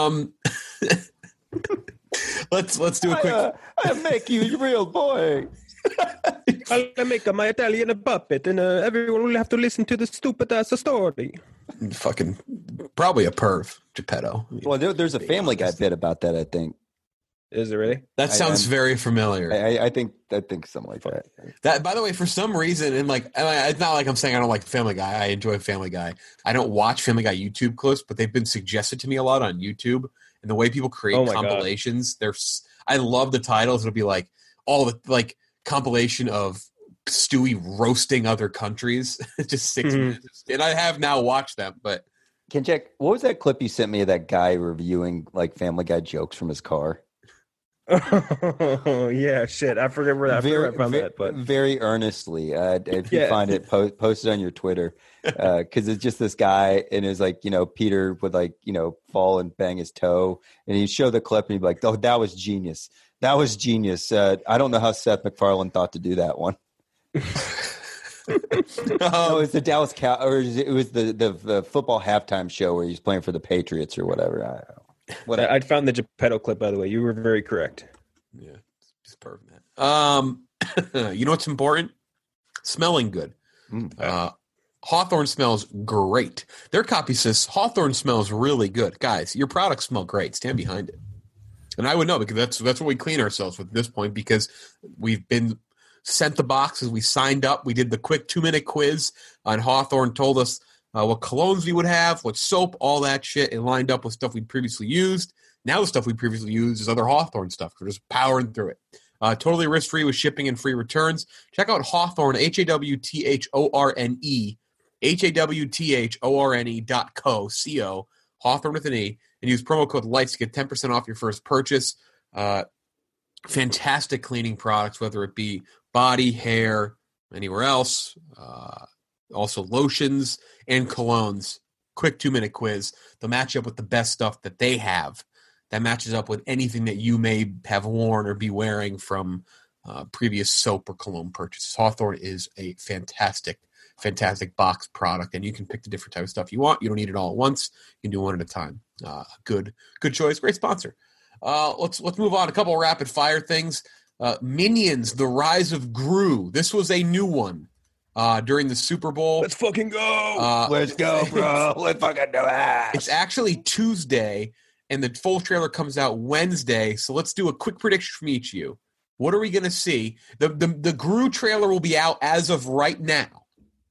Let's do a quick. I make you a real boy. I'll make my Italian puppet, and everyone will have to listen to the stupid ass story. Fucking probably a perv, Geppetto. Well, there's a Family Guy bit about that, I think. Is it really? That sounds very familiar. I think something like that. That, by the way, for some reason, and like, it's not like I'm saying I don't like Family Guy. I enjoy Family Guy. I don't watch Family Guy YouTube clips, but they've been suggested to me a lot on YouTube. And the way people create compilations, I love the titles. It'll be like all the like compilation of Stewie roasting other countries. Just 6 minutes, and I have now watched them. But Ken, check. What was that clip you sent me of that guy reviewing like Family Guy jokes from his car? Oh yeah, shit. I forget where I found that, but very earnestly. If you find it, post it on your Twitter, because it's just this guy, and it's like, Peter would fall and bang his toe, and he'd show the clip, and he'd be like, "Oh, that was genius. That was genius." I don't know how Seth MacFarlane thought to do that one. No, it's the Dallas Cow, or it was the football halftime show where he's playing for the Patriots or whatever. I don't know. I found the Geppetto clip, by the way. You were very correct. Yeah, it's perfect, man. You know what's important? Smelling good. Hawthorne smells great. Their copy says Hawthorne smells really good. Guys, your products smell great. Stand behind it. And I would know, because that's what we clean ourselves with at this point, because we've been sent the boxes. We signed up. We did the quick 2-minute quiz on Hawthorne, told us what colognes we would have, what soap, all that shit. It lined up with stuff we'd previously used. Now the stuff we previously used is other Hawthorne stuff. We're just powering through it. Totally risk-free with shipping and free returns. Check out Hawthorne, HAWTHORNE, HAWTHORNE.co, C-O, Hawthorne with an E, and use promo code LIGHTS to get 10% off your first purchase. Fantastic cleaning products, whether it be body, hair, anywhere else. Also lotions and colognes. Quick 2-minute quiz. They'll match up with the best stuff that they have. That matches up with anything that you may have worn or be wearing from previous soap or cologne purchases. Hawthorne is a fantastic box product, and you can pick the different type of stuff you want. You don't need it all at once. You can do one at a time. Good choice. Great sponsor. Let's move on. A couple of rapid fire things. Minions: The Rise of Gru. This was a new one during the Super Bowl. Let's fucking go. Let's go, bro. Let's fucking do it. It's actually Tuesday, and the full trailer comes out Wednesday. So let's do a quick prediction from each of you. What are we going to see? The Gru trailer will be out as of right now.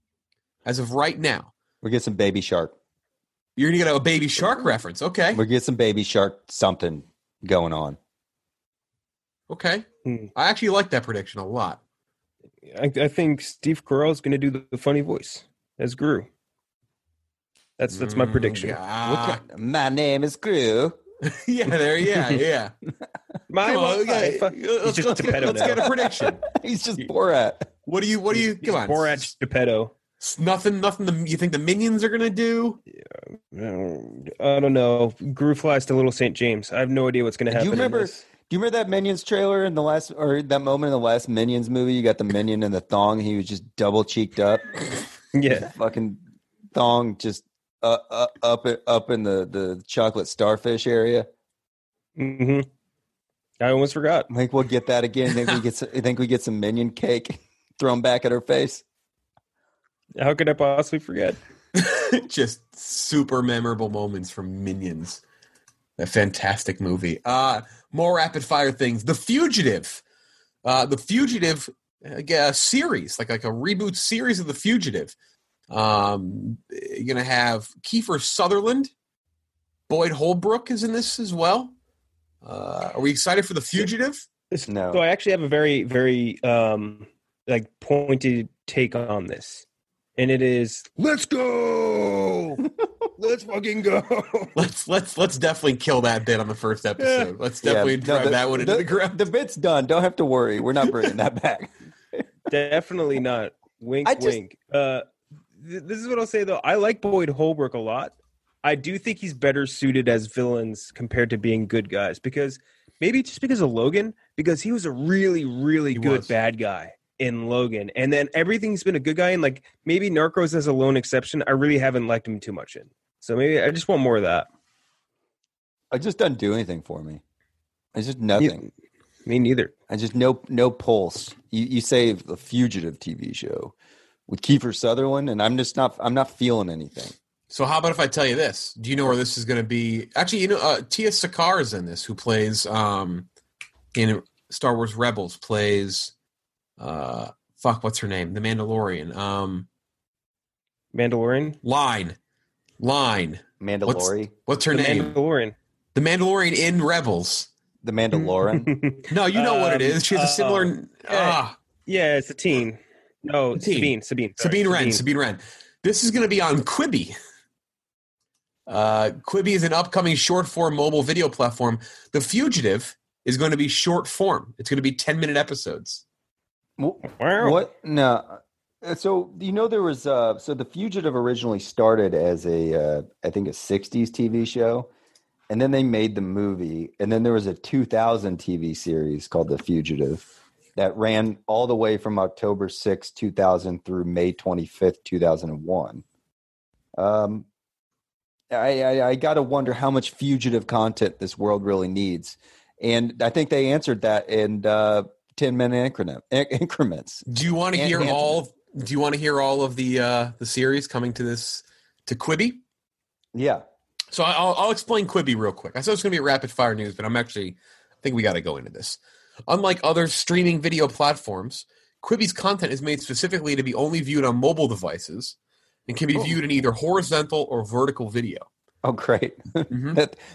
We'll get some Baby Shark. You're going to get a Baby Shark reference. Okay. We'll get some Baby Shark something going on. Okay. I actually like that prediction a lot. I think Steve Carell is going to do the funny voice as Gru. That's my prediction. My name is Gru. Yeah. Let's Let's get a prediction. He's just Borat. What do you? Come on, Borat Geppetto. Nothing. You think the Minions are gonna do? I don't know. Gru flies to Little St. James. I have no idea what's gonna happen. Do you remember that Minions trailer in the last, or that moment in the last Minions movie? You got the Minion in the thong. He was just double cheeked up. Yeah, fucking thong just up in the chocolate starfish area. Mm-hmm. I almost forgot. I think we'll get that again. I think we get some Minion cake thrown back at her face. How could I possibly forget? Just super memorable moments from Minions. A fantastic movie. More rapid fire things. The Fugitive. Series, like a reboot series of The Fugitive. You're gonna have Kiefer Sutherland. Boyd Holbrook is in this as well. Are we excited for The Fugitive? No. So I actually have a very, very pointed take on this. And it is, let's go. Let's fucking go. Let's definitely kill that bit on the first episode. Let's definitely drive that one into the ground. The bit's done. Don't have to worry. We're not bringing that back. Definitely not. Wink, wink. This is what I'll say, though. I like Boyd Holbrook a lot. I do think he's better suited as villains compared to being good guys, because maybe just because of Logan, because he was a really, really good bad guy in Logan. And then everything's been a good guy. And like maybe Narcos as a lone exception, I really haven't liked him too much in. So maybe I just want more of that. It just doesn't do anything for me. It's just nothing. Me neither. I just no pulse. You say The Fugitive TV show with Kiefer Sutherland, and I'm not feeling anything. So how about if I tell you this? Do you know where this is going to be? Actually, Tia Sakar is in this, who plays in Star Wars Rebels, plays what's her name? The Mandalorian. Mandalorian? Line. Mandalorian. What's her name? Mandalorian. The Mandalorian in Rebels. The Mandalorian. No, you know what it is. She has a similar. Yeah, it's a teen. No, Sabine. Sabine Wren. This is going to be on Quibi. Quibi is an upcoming short-form mobile video platform. The Fugitive is going to be short form. It's going to be 10-minute episodes. What? No. So there was so The Fugitive originally started as I think a 60s TV show, and then they made the movie, and then there was a 2000 TV series called The Fugitive that ran all the way from October 6, 2000 through May 25th, 2001. I got to wonder how much fugitive content this world really needs. And I think they answered that in 10-minute increments. Do you want to hear all? Do you want to hear all of the series coming to Quibi? Yeah. So I'll explain Quibi real quick. I said it's going to be rapid fire news, but I think we got to go into this. Unlike other streaming video platforms, Quibi's content is made specifically to be only viewed on mobile devices and can be viewed in either horizontal or vertical video. Oh, great! Mm-hmm.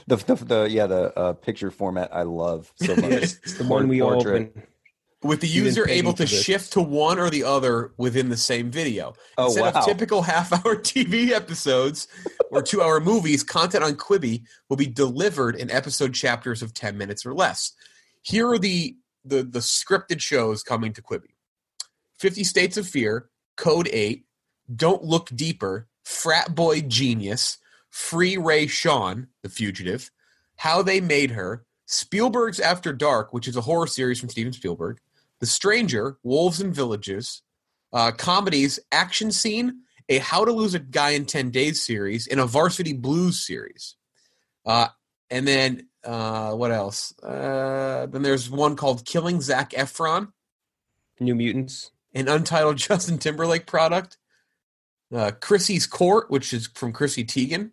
the picture format I love so much. It's the one we all open. With the user able to shift to one or the other within the same video. Oh, Instead of typical half-hour TV episodes or 2-hour movies, content on Quibi will be delivered in episode chapters of 10 minutes or less. Here are the scripted shows coming to Quibi. 50 States of Fear, Code 8, Don't Look Deeper, Frat Boy Genius, Free Ray Sean, The Fugitive, How They Made Her, Spielberg's After Dark, which is a horror series from Steven Spielberg, The Stranger, Wolves and Villages, comedies, Action Scene, a How to Lose a Guy in 10 Days series, and a Varsity Blues series. And then, what else? Then there's one called Killing Zac Efron. New Mutants. An untitled Justin Timberlake product. Chrissy's Court, which is from Chrissy Teigen.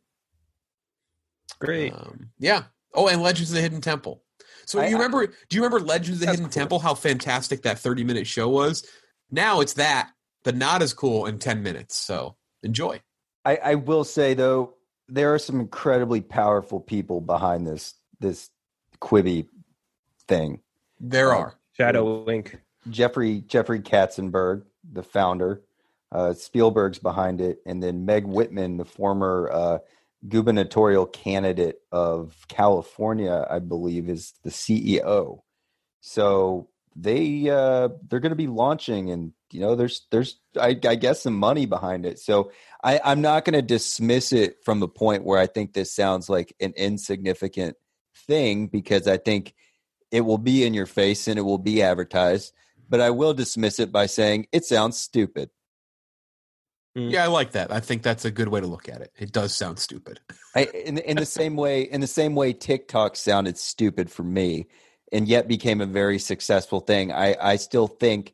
Great. Yeah. Oh, and Legends of the Hidden Temple. So do you remember Legends of the Hidden Temple, how fantastic that 30-minute show was? Now it's that, but not as cool in 10 minutes. So enjoy. I will say, though, there are some incredibly powerful people behind this Quibi thing. There are. Shadow Inc. Jeffrey Katzenberg, the founder. Spielberg's behind it. And then Meg Whitman, the former gubernatorial candidate of California, I believe, is the CEO. So they're going to be launching, and there's I guess some money behind it. So I'm not going to dismiss it from the point where I think this sounds like an insignificant thing, because I think it will be in your face and it will be advertised. But I will dismiss it by saying it sounds stupid. Yeah, I like that. I think that's a good way to look at it. It does sound stupid. In the same way TikTok sounded stupid for me, and yet became a very successful thing. I still think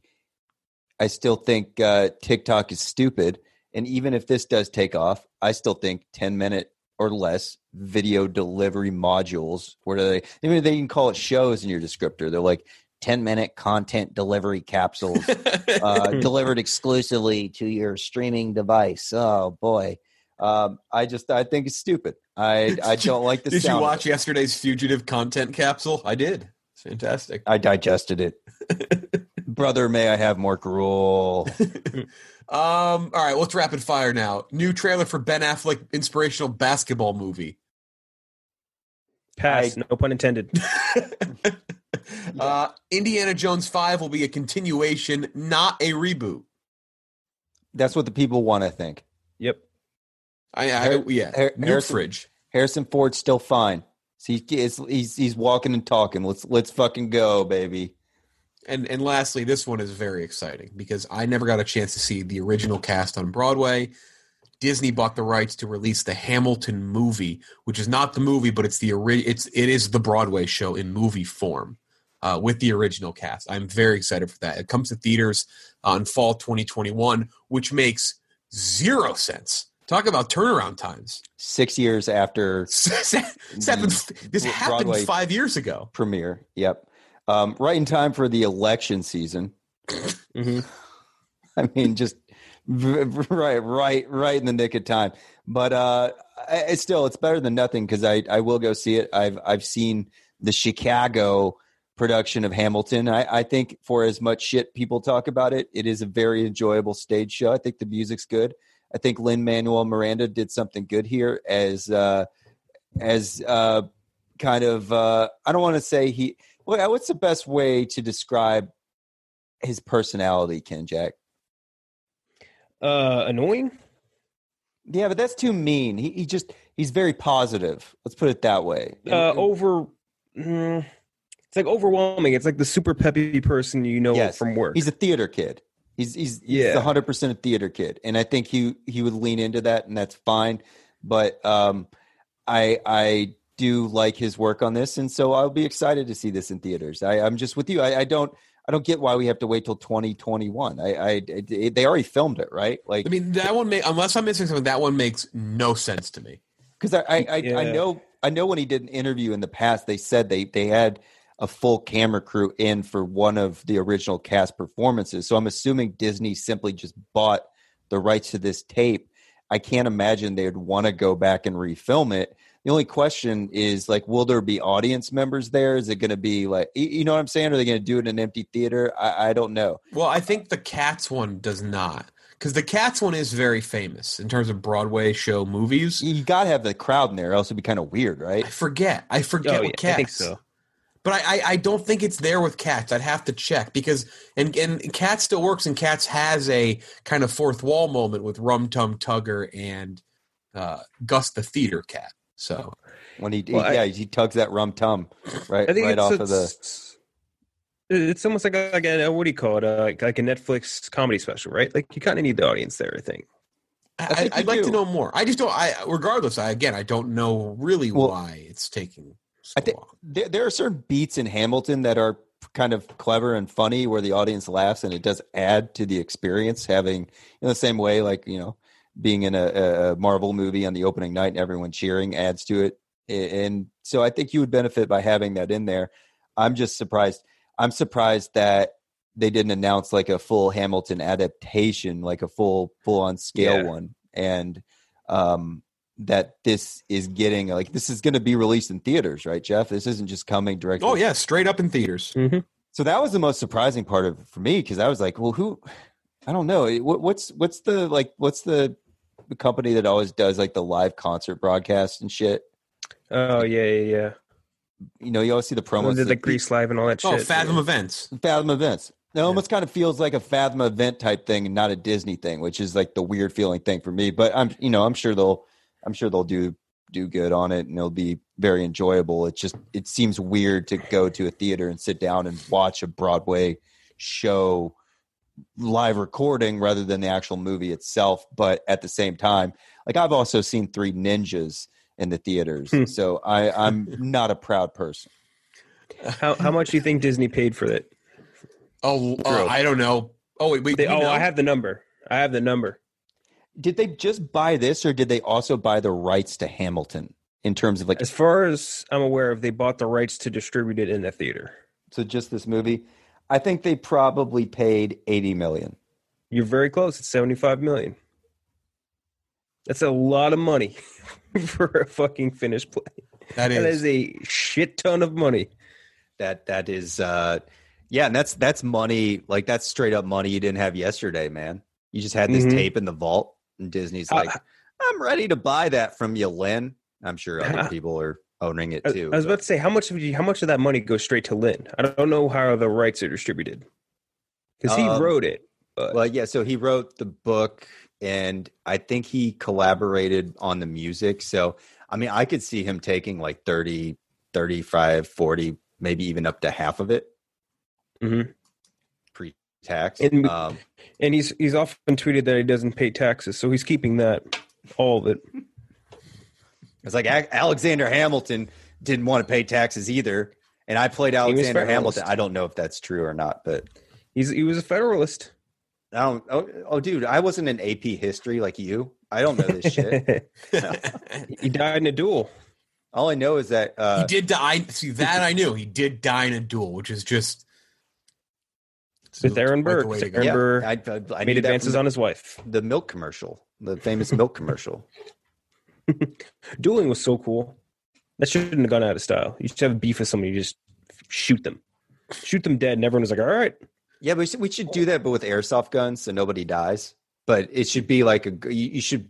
TikTok is stupid, and even if this does take off, I still think 10-minute or less video delivery modules. They can call it shows in your descriptor. They're like 10-minute content delivery capsules delivered exclusively to your streaming device. Oh boy. I think it's stupid. I don't like the sound. Did you watch yesterday's Fugitive content capsule? I did. It's fantastic. I digested it. Brother, may I have more gruel? All right, let's rapid fire now. New trailer for Ben Affleck inspirational basketball movie. Pass, no pun intended. Indiana Jones 5 will be a continuation, not a reboot. That's what the people want to think. Yep. Harrison Ford's still fine. He's walking and talking. Let's fucking go, baby. And lastly, this one is very exciting because I never got a chance to see the original cast on Broadway. Disney bought the rights to release the Hamilton movie, which is not the movie, but it is the Broadway show in movie form with the original cast. I'm very excited for that. It comes to theaters in fall 2021, which makes zero sense. Talk about turnaround times. 6 years after this happened Broadway 5 years ago. Premiere. Yep. Right in time for the election season. Mm-hmm. I mean, just right in the nick of time. But it's better than nothing, because I will go see it. I've seen the Chicago production of Hamilton. I think for as much shit people talk about it, it is a very enjoyable stage show. I think the music's good. I think Lin-Manuel Miranda did something good here as kind of I don't want to say What's the best way to describe his personality, Ken Jack? Annoying. Yeah, but that's too mean. He's very positive. Let's put it that way. It's like overwhelming. It's like the super peppy person Yes, from work. He's a theater kid. He's 100% a theater kid, and I think he would lean into that, and that's fine. But I do like his work on this, and so I'll be excited to see this in theaters. I'm just with you. I don't get why we have to wait till 2021. They already filmed it, right? Like, I mean, that one unless I'm missing something, that one makes no sense to me. Because I know when he did an interview in the past, they said they had a full camera crew in for one of the original cast performances. So I'm assuming Disney simply just bought the rights to this tape. I can't imagine they would want to go back and refilm it. The only question is, like, will there be audience members there? Is it going to be like, you know what I'm saying? Are they going to do it in an empty theater? I don't know. Well, I think the Cats one does not. Because the Cats one is very famous in terms of Broadway show movies. You got to have the crowd in there, else it'd be kind of weird, right? I forget with Cats. I think so. But I don't think it's there with Cats. I'd have to check because and Cats still works, and Cats has a kind of fourth wall moment with Rum Tum Tugger and Gus the theater cat. So when he tugs that rum tum right off of the. It's almost like a what do you call it? Like a Netflix comedy special, right? Like you kind of need the audience there, I think. I'd like to know more. I just don't. Regardless, I don't know really why it's taking so long. There are certain beats in Hamilton that are kind of clever and funny where the audience laughs, and it does add to the experience. Having in the same way, like being in a Marvel movie on the opening night and everyone cheering adds to it, and so I think you would benefit by having that in there. I'm just surprised. I'm surprised that they didn't announce like a full Hamilton adaptation, like a full on scale one, and that this is getting this is going to be released in theaters, right, Jeff? This isn't just coming directly. Oh yeah, straight up in theaters. Mm-hmm. So that was the most surprising part of it for me because I was like, well, who? I don't know. What's the company that always does like the live concert broadcast and shit? Oh yeah. You always see the promos. Did the Grease Live and all that shit. Oh, Fathom Events. Fathom Events. It almost kind of feels like a Fathom event type thing and not a Disney thing, which is like the weird feeling thing for me. But I'm sure they'll do good on it and it'll be very enjoyable. It seems weird to go to a theater and sit down and watch a Broadway show live recording rather than the actual movie itself. But at the same time, like I've also seen Three Ninjas in the theaters. So I'm not a proud person. How much do you think Disney paid for that? I don't know. Oh, wait. I have the number. Did they just buy this or did they also buy the rights to Hamilton in terms of like... As far as I'm aware of, they bought the rights to distribute it in the theater. So just this movie? I think they probably paid $80 million. You're very close. It's $75 million. That's a lot of money for a fucking finished play. That is a shit ton of money. That is and that's money, like that's straight up money you didn't have yesterday, man. You just had this tape in the vault and Disney's like, I'm ready to buy that from you, Lynn. I'm sure other people are owning it too. I was about to say, how much of that money goes straight to Lynn? I don't know how the rights are distributed. Because he wrote it. But. Well, yeah, so he wrote the book and I think he collaborated on the music. So, I mean, I could see him taking like 30, 35, 40, maybe even up to half of it. Mm-hmm. Pre-tax. And he's often tweeted that he doesn't pay taxes. So he's keeping that, all of it. It's like Alexander Hamilton didn't want to pay taxes either. And I played Alexander Hamilton. I don't know if that's true or not, but he was a Federalist. Dude, I wasn't in AP history like you. I don't know this shit. He died in a duel. All I know is that he did die. See, that I knew. He did die in a duel, which is just with Aaron Burr. Aaron Burr I made advances on his wife. The milk commercial, the famous milk commercial. Dueling was so cool. That shouldn't have gone out of style. You should have beef with somebody, you just shoot them dead, and everyone was like, all right. Yeah, but we should do that, but with airsoft guns, so nobody dies. But it should be like we should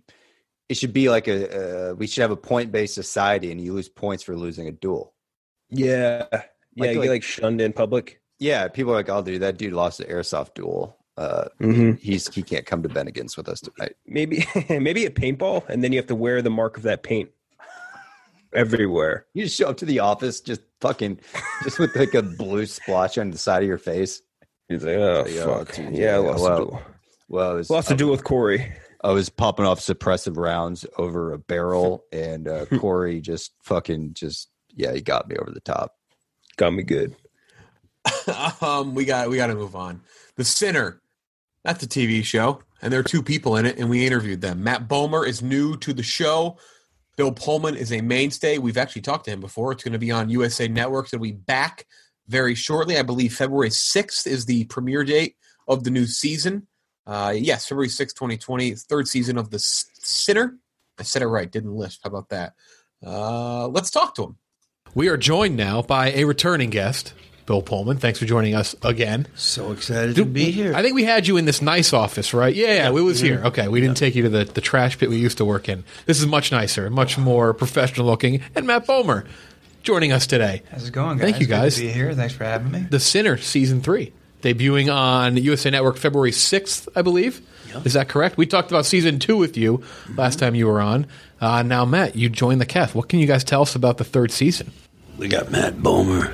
have a point-based society, and you lose points for losing a duel. Yeah, Yeah, you get like shunned in public. Yeah, people are like, "Oh, dude, that dude lost the airsoft duel. He can't come to Bennigan's with us tonight." Maybe a paintball, and then you have to wear the mark of that paint everywhere. You just show up to the office, just with like a blue splotch on the side of your face. He's like, "Oh, fuck, dude, yeah, I lost the duel." Well, lost the duel with Corey. I was popping off suppressive rounds over a barrel, and Corey he got me over the top. Got me good. We got to move on. The Sinner, that's a TV show, and there are 2 people in it, and we interviewed them. Matt Bomer is new to the show. Bill Pullman is a mainstay. We've actually talked to him before. It's going to be on USA Network. It'll be back very shortly. I believe February 6th is the premiere date of the new season. Yes, February 6th, 2020, 3rd season of The Sinner. I said it right, didn't lisp. How about that? Let's talk to him. We are joined now by a returning guest, Bill Pullman. Thanks for joining us again. So excited to be here. I think we had you in this nice office, right? Yeah, we was here. Okay, we didn't take you to the trash pit we used to work in. This is much nicer, much more professional looking. And Matt Bomer joining us today. How's it going, guys? Thank you, guys. Good to be here. Thanks for having me. The Sinner, Season 3, debuting on USA Network February 6th, I believe. Yep. Is that correct? We talked about Season 2 with you last time you were on. Now, Matt, you joined the cast. What can you guys tell us about the 3rd season? We got Matt Bomer.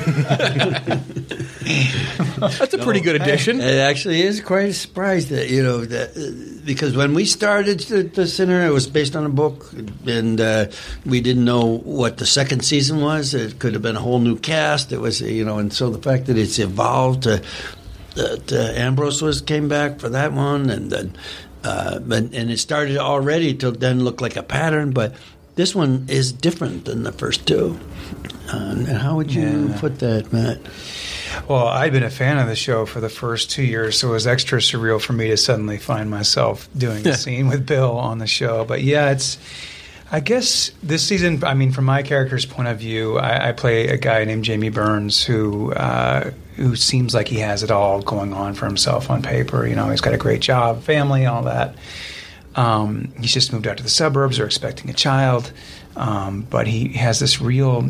That's a pretty good addition. It actually is quite a surprise that, because when we started the Sinner, it was based on a book, and we didn't know what the 2nd season was. It could have been a whole new cast. It was, and so the fact that it's evolved that Ambrose came back for that one, and then and it started already to then look like a pattern, but this one is different than the first 2. And how would you put that, Matt? Well, I'd been a fan of the show for the first 2 years, so it was extra surreal for me to suddenly find myself doing a scene with Bill on the show. But yeah, I guess this season, I mean, from my character's point of view, I play a guy named Jamie Burns who seems like he has it all going on for himself on paper. He's got a great job, family, all that. He's just moved out to the suburbs. They're expecting a child. But he has this real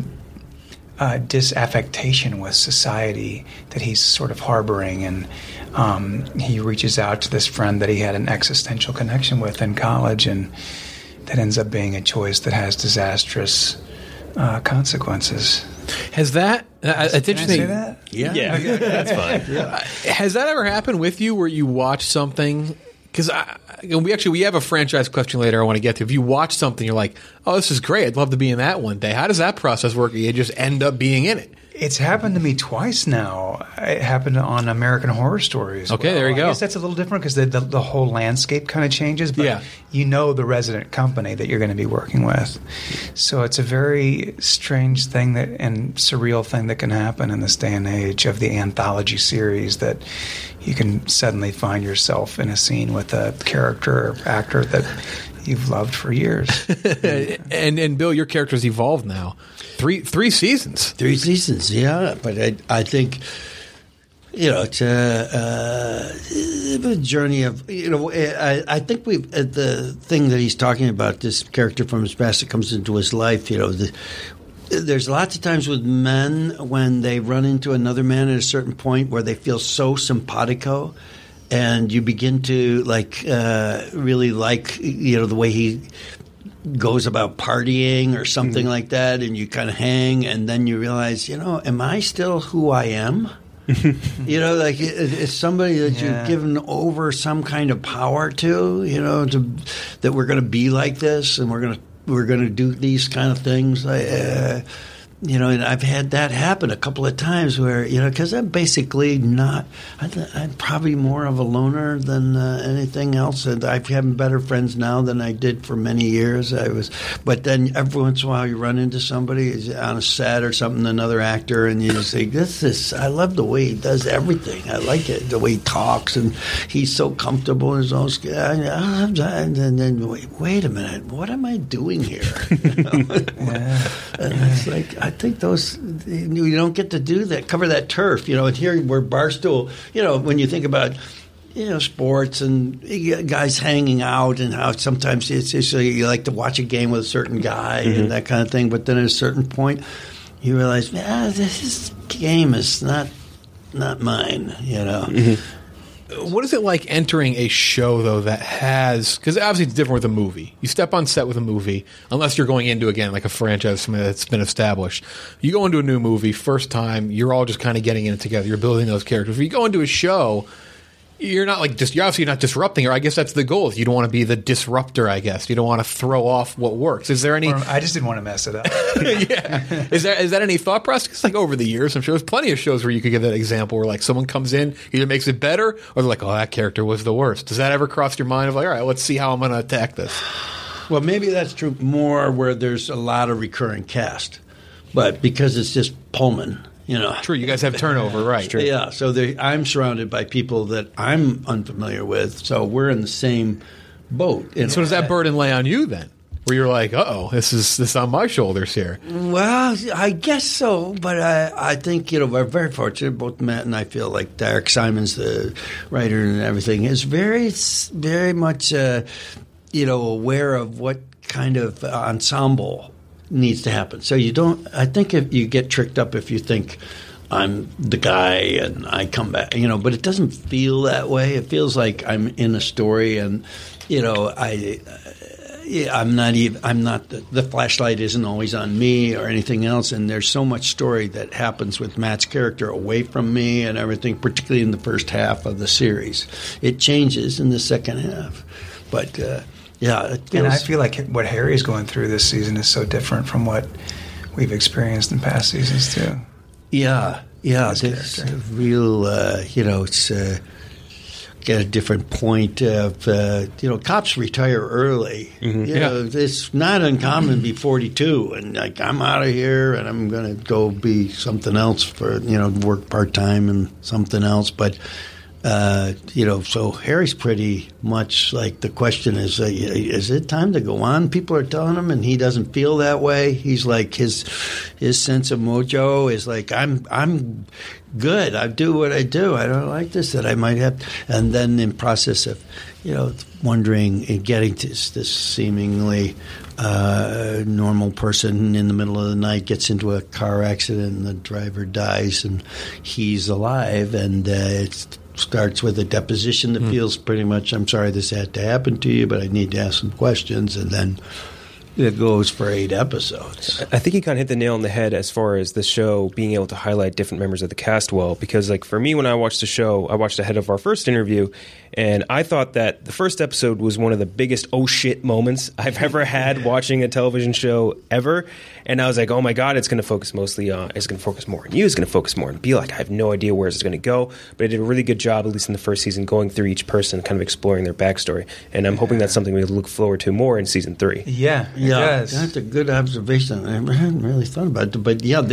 disaffection with society that he's sort of harboring. And he reaches out to this friend that he had an existential connection with in college, and that ends up being a choice that has disastrous consequences. Has that? It's interesting. Can I say that? Yeah. Okay, that's fine. Yeah. Has that ever happened with you where you watch something? Because we have a franchise question later I want to get to. If you watch something, you're like, oh, this is great. I'd love to be in that one day. How does that process work? You just end up being in it. It's happened to me twice now. It happened on American Horror Stories. Okay, there you go. I guess that's a little different because the whole landscape kind of changes, but you know the resident company that you're going to be working with. So it's a very strange thing and surreal thing that can happen in this day and age of the anthology series, that you can suddenly find yourself in a scene with a character or actor that you've loved for years. and Bill, your character's evolved now. Three seasons. 3 seasons, yeah. But I think, it's a journey of, I think the thing that he's talking about, this character from his past that comes into his life, there's lots of times with men when they run into another man at a certain point where they feel so simpatico, and you begin to really like the way he goes about partying or something like that, and you kind of hang, and then you realize, am I still who I am? It's somebody that you've given over some kind of power to, that we're going to be like this, and we're going to do these kind of things. And I've had that happen a couple of times where, because I'm basically I'm probably more of a loner than anything else. And I'm having better friends now than I did for many years. But then every once in a while you run into somebody on a set or something, another actor, and you just say, I love the way he does everything. I like it, the way he talks, and he's so comfortable in his own skin. And then, wait a minute, what am I doing here? And it's like, I think those, you don't get to do that, cover that turf, and here we're Barstool, when you think about, sports and guys hanging out and how sometimes it's you like to watch a game with a certain guy and that kind of thing, but then at a certain point, you realize, this game is not mine, you know. Mm-hmm. What is it like entering a show, though, that has... Because obviously it's different with a movie. You step on set with a movie, unless you're going into, again, like a franchise, something that's been established. You go into a new movie, first time, you're all just kind of getting in it together. You're building those characters. If you go into a show... You're not you're obviously not disrupting, or I guess that's the goal. You don't want to be the disruptor, I guess. You don't want to throw off what works. Is there any... I just didn't want to mess it up. Yeah. Is that any thought process? 'Cause, like, over the years, I'm sure there's plenty of shows where you could give that example where, like, someone comes in, either makes it better, or they're like, oh, that character was the worst. Does that ever cross your mind of, like, all right, let's see how I'm going to attack this? Well, maybe that's true more where there's a lot of recurring cast. But because it's just Pullman... You know, true. You guys have turnover, right? True. Yeah. So I'm surrounded by people that I'm unfamiliar with. So we're in the same boat. So does that burden lay on you then? Where you're like, this is on my shoulders here. Well, I guess so. But I think, you know, we're very fortunate. Both Matt and I feel like Derek Simons, the writer and everything, is very, very much, aware of what kind of ensemble needs to happen. So you don't. I think if you get tricked up if you think I'm the guy and I come back, you know. But it doesn't feel that way. It feels like I'm in a story, and you know, I'm not. The flashlight isn't always on me or anything else. And there's so much story that happens with Matt's character away from me and everything, particularly in the first half of the series. It changes in the second half, but. Yeah, and I feel like what Harry's going through this season is so different from what we've experienced in past seasons too. Yeah, it's a real, it's get a different point of, cops retire early. Mm-hmm. You know, it's not uncommon to be 42 and like I'm out of here and I'm going to go be something else for work part time and something else, but. So Harry's pretty much like the question is it time to go on? People are telling him, and he doesn't feel that way. He's like his sense of mojo is like I'm good. I do what I do. I don't like this that I might have, and then in process of wondering and getting to this seemingly normal person in the middle of the night gets into a car accident and the driver dies and he's alive, and it's. Starts with a deposition that feels pretty much, I'm sorry this had to happen to you, but I need to ask some questions, and then it goes for 8 episodes. I think you kind of hit the nail on the head as far as the show being able to highlight different members of the cast well, because like for me, when I watched the show, I watched ahead of our first interview, and I thought that the first episode was one of the biggest oh shit moments I've ever had watching a television show ever. And I was like, oh my God, it's going to focus more on you. It's going to focus more on Belak. I have no idea where it's going to go, but it did a really good job, at least in the first season, going through each person, kind of exploring their backstory. And I'm hoping that's something we look forward to more in season 3. Yeah, it does. That's a good observation. I hadn't really thought about it, but yeah,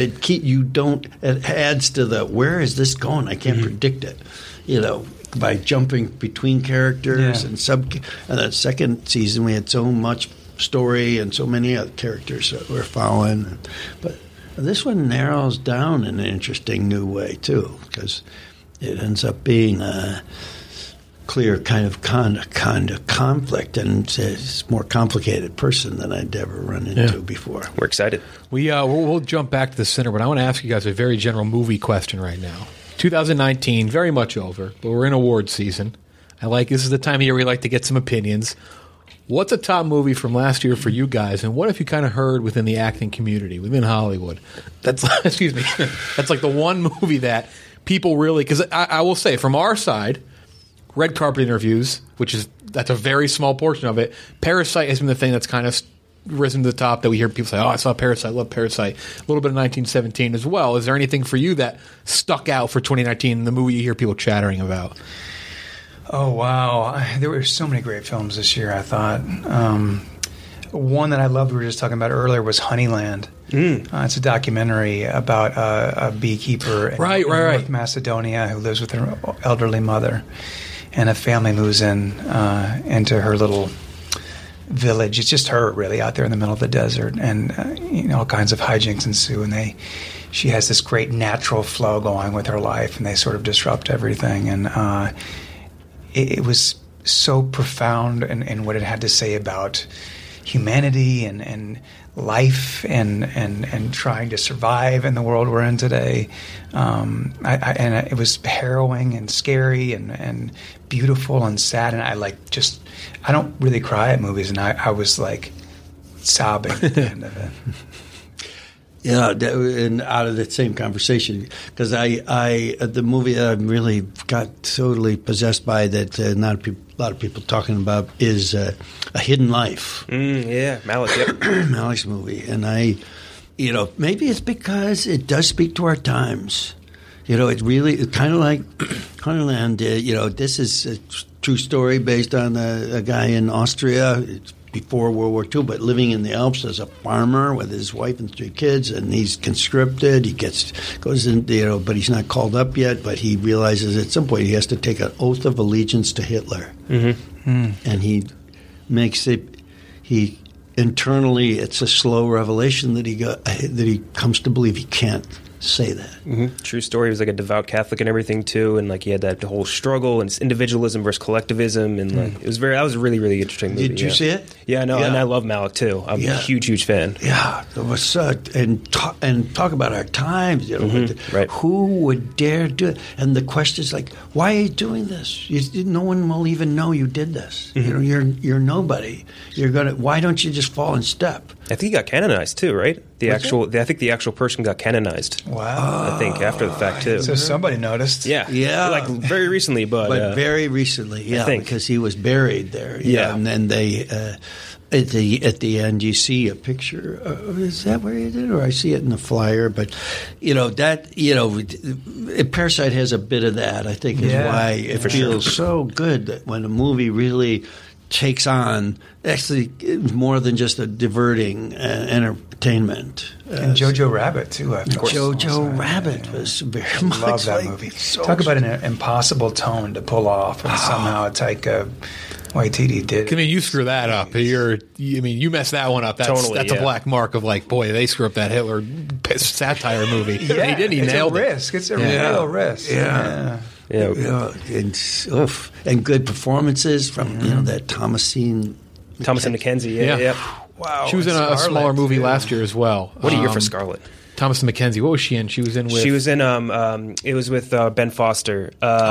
it adds to the where is this going? I can't predict it. By jumping between characters and the second season we had so much story and so many other characters that we're following, but this one narrows down in an interesting new way too, because it ends up being a clear kind of conflict, and it's a more complicated person than I'd ever run into before. We're excited. We'll jump back to the center, but I want to ask you guys a very general movie question right now. 2019, very much over, but we're in award season. This is the time of year we like to get some opinions. What's a top movie from last year for you guys, and what have you kind of heard within the acting community, within Hollywood? That's excuse me. That's like the one movie that people really, because I will say from our side, red carpet interviews, that's a very small portion of it. Parasite has been the thing that's kind of risen to the top that we hear people say, oh, I saw Parasite, I love Parasite. A little bit of 1917 as well. Is there anything for you that stuck out for 2019, the movie you hear people chattering about? Oh, wow. There were so many great films this year, I thought. One that I loved, we were just talking about earlier, was Honeyland. It's a documentary about a beekeeper in North Macedonia who lives with her elderly mother. And a family moves into her little village. It's just her, really, out there in the middle of the desert. And all kinds of hijinks ensue. And she has this great natural flow going with her life, and they sort of disrupt everything. And it was so profound in what it had to say about humanity and life and trying to survive in the world we're in today. It was harrowing and scary and beautiful and sad. And I don't really cry at movies, and I was like sobbing at the end of it. Yeah, and out of that same conversation, because the movie that I really got totally possessed by that not a lot of people talking about is A Hidden Life. Yeah, Malick. Yep. Malick's movie, and maybe it's because it does speak to our times. It's kind of like Honeyland. This is a true story based on a guy in Austria. It's before World War II, but living in the Alps as a farmer with his wife and 3 kids, and he's conscripted. He goes in, but he's not called up yet. But he realizes at some point he has to take an oath of allegiance to Hitler, and he makes it. He internally, it's a slow revelation that he comes to believe he can't say that. True story. He was like a devout Catholic and everything too, and like he had that whole struggle and individualism versus collectivism, and like that was a really, really interesting movie. Did you see it? Yeah, no, Yeah. and I love Malick too. I'm a huge fan. Yeah, it was and talk about our times. Right. Who would dare do it? And the question is like, why are you doing this? No one will even know you did this. You're nobody. Why don't you just fall in step? I think he got canonized too, right? I think the actual person got canonized. Wow. I think after the fact too. So somebody noticed. Yeah. like very recently, but very recently, yeah, I think. because he was buried there. Yeah. And then they at the end you see a picture. Is that where he did, or I see it in the flyer? But Parasite has a bit of that. I think is why it feels so good that when a movie really takes on actually more than just a diverting entertainment. And Jojo Rabbit too. Of course. Jojo Rabbit was very much love that like movie. so Talk about an impossible tone to pull off, and somehow Taika Waititi did. I mean, you screw that up. You messed that one up. That's a black mark of like, boy, they screw up that Hitler satire movie. Yeah, and he did. He nailed it. It's a real risk. Yeah. And good performances from that Thomasin McKenzie. Yeah. Wow. She was in a smaller movie last year as well. What a year for Scarlett. Thomasin McKenzie. What was she in? She was in. It was with Ben Foster.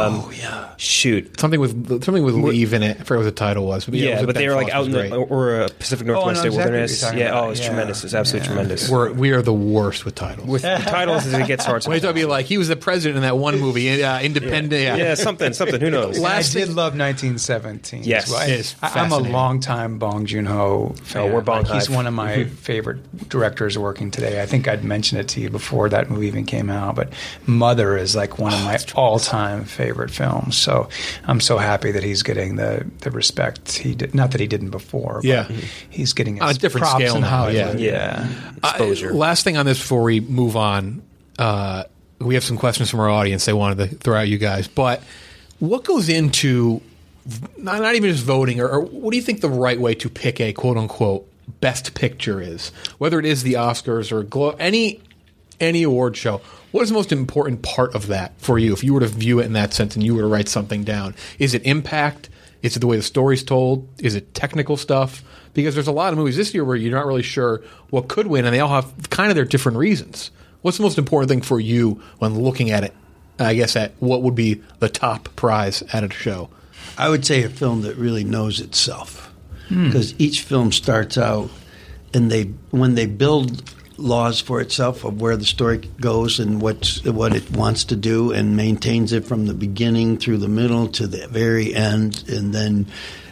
Shoot, something with Leave in it. I forget what the title was. But it was but Ben they were like Foster's out in the Pacific Northwest Wilderness. It's tremendous. It's absolutely tremendous. We are the worst with titles. With the titles, it gets hard. When you talk about like he was the president in that one movie, Independent. Yeah, something. Who knows? I did love 1917. Yes, well, it's I'm a longtime Bong Joon-ho fan. We're Bong He's Hive. one of my favorite directors working today. I think I'd mentioned it to you before that movie even came out, but Mother is like one of my all-time favorite films. So I'm so happy that he's getting the respect he did. Not that he didn't before, but he's getting his on a different props scale in now. Hollywood. Yeah. Exposure. Last thing on this before we move on, we have some questions from our audience they wanted to throw at you guys. But what goes into not even just voting, or what do you think the right way to pick a quote-unquote best picture is? Whether it is the Oscars or any award show, what is the most important part of that for you? If you were to view it in that sense and you were to write something down, is it impact? Is it the way the story's told? Is it technical stuff? Because there's a lot of movies this year where you're not really sure what could win, and they all have kind of their different reasons. What's the most important thing for you when looking at it, I guess, at what would be the top prize at a show? I would say a film that really knows itself, because each film starts out, and when they build laws for itself of where the story goes and what it wants to do, and maintains it from the beginning through the middle to the very end, and then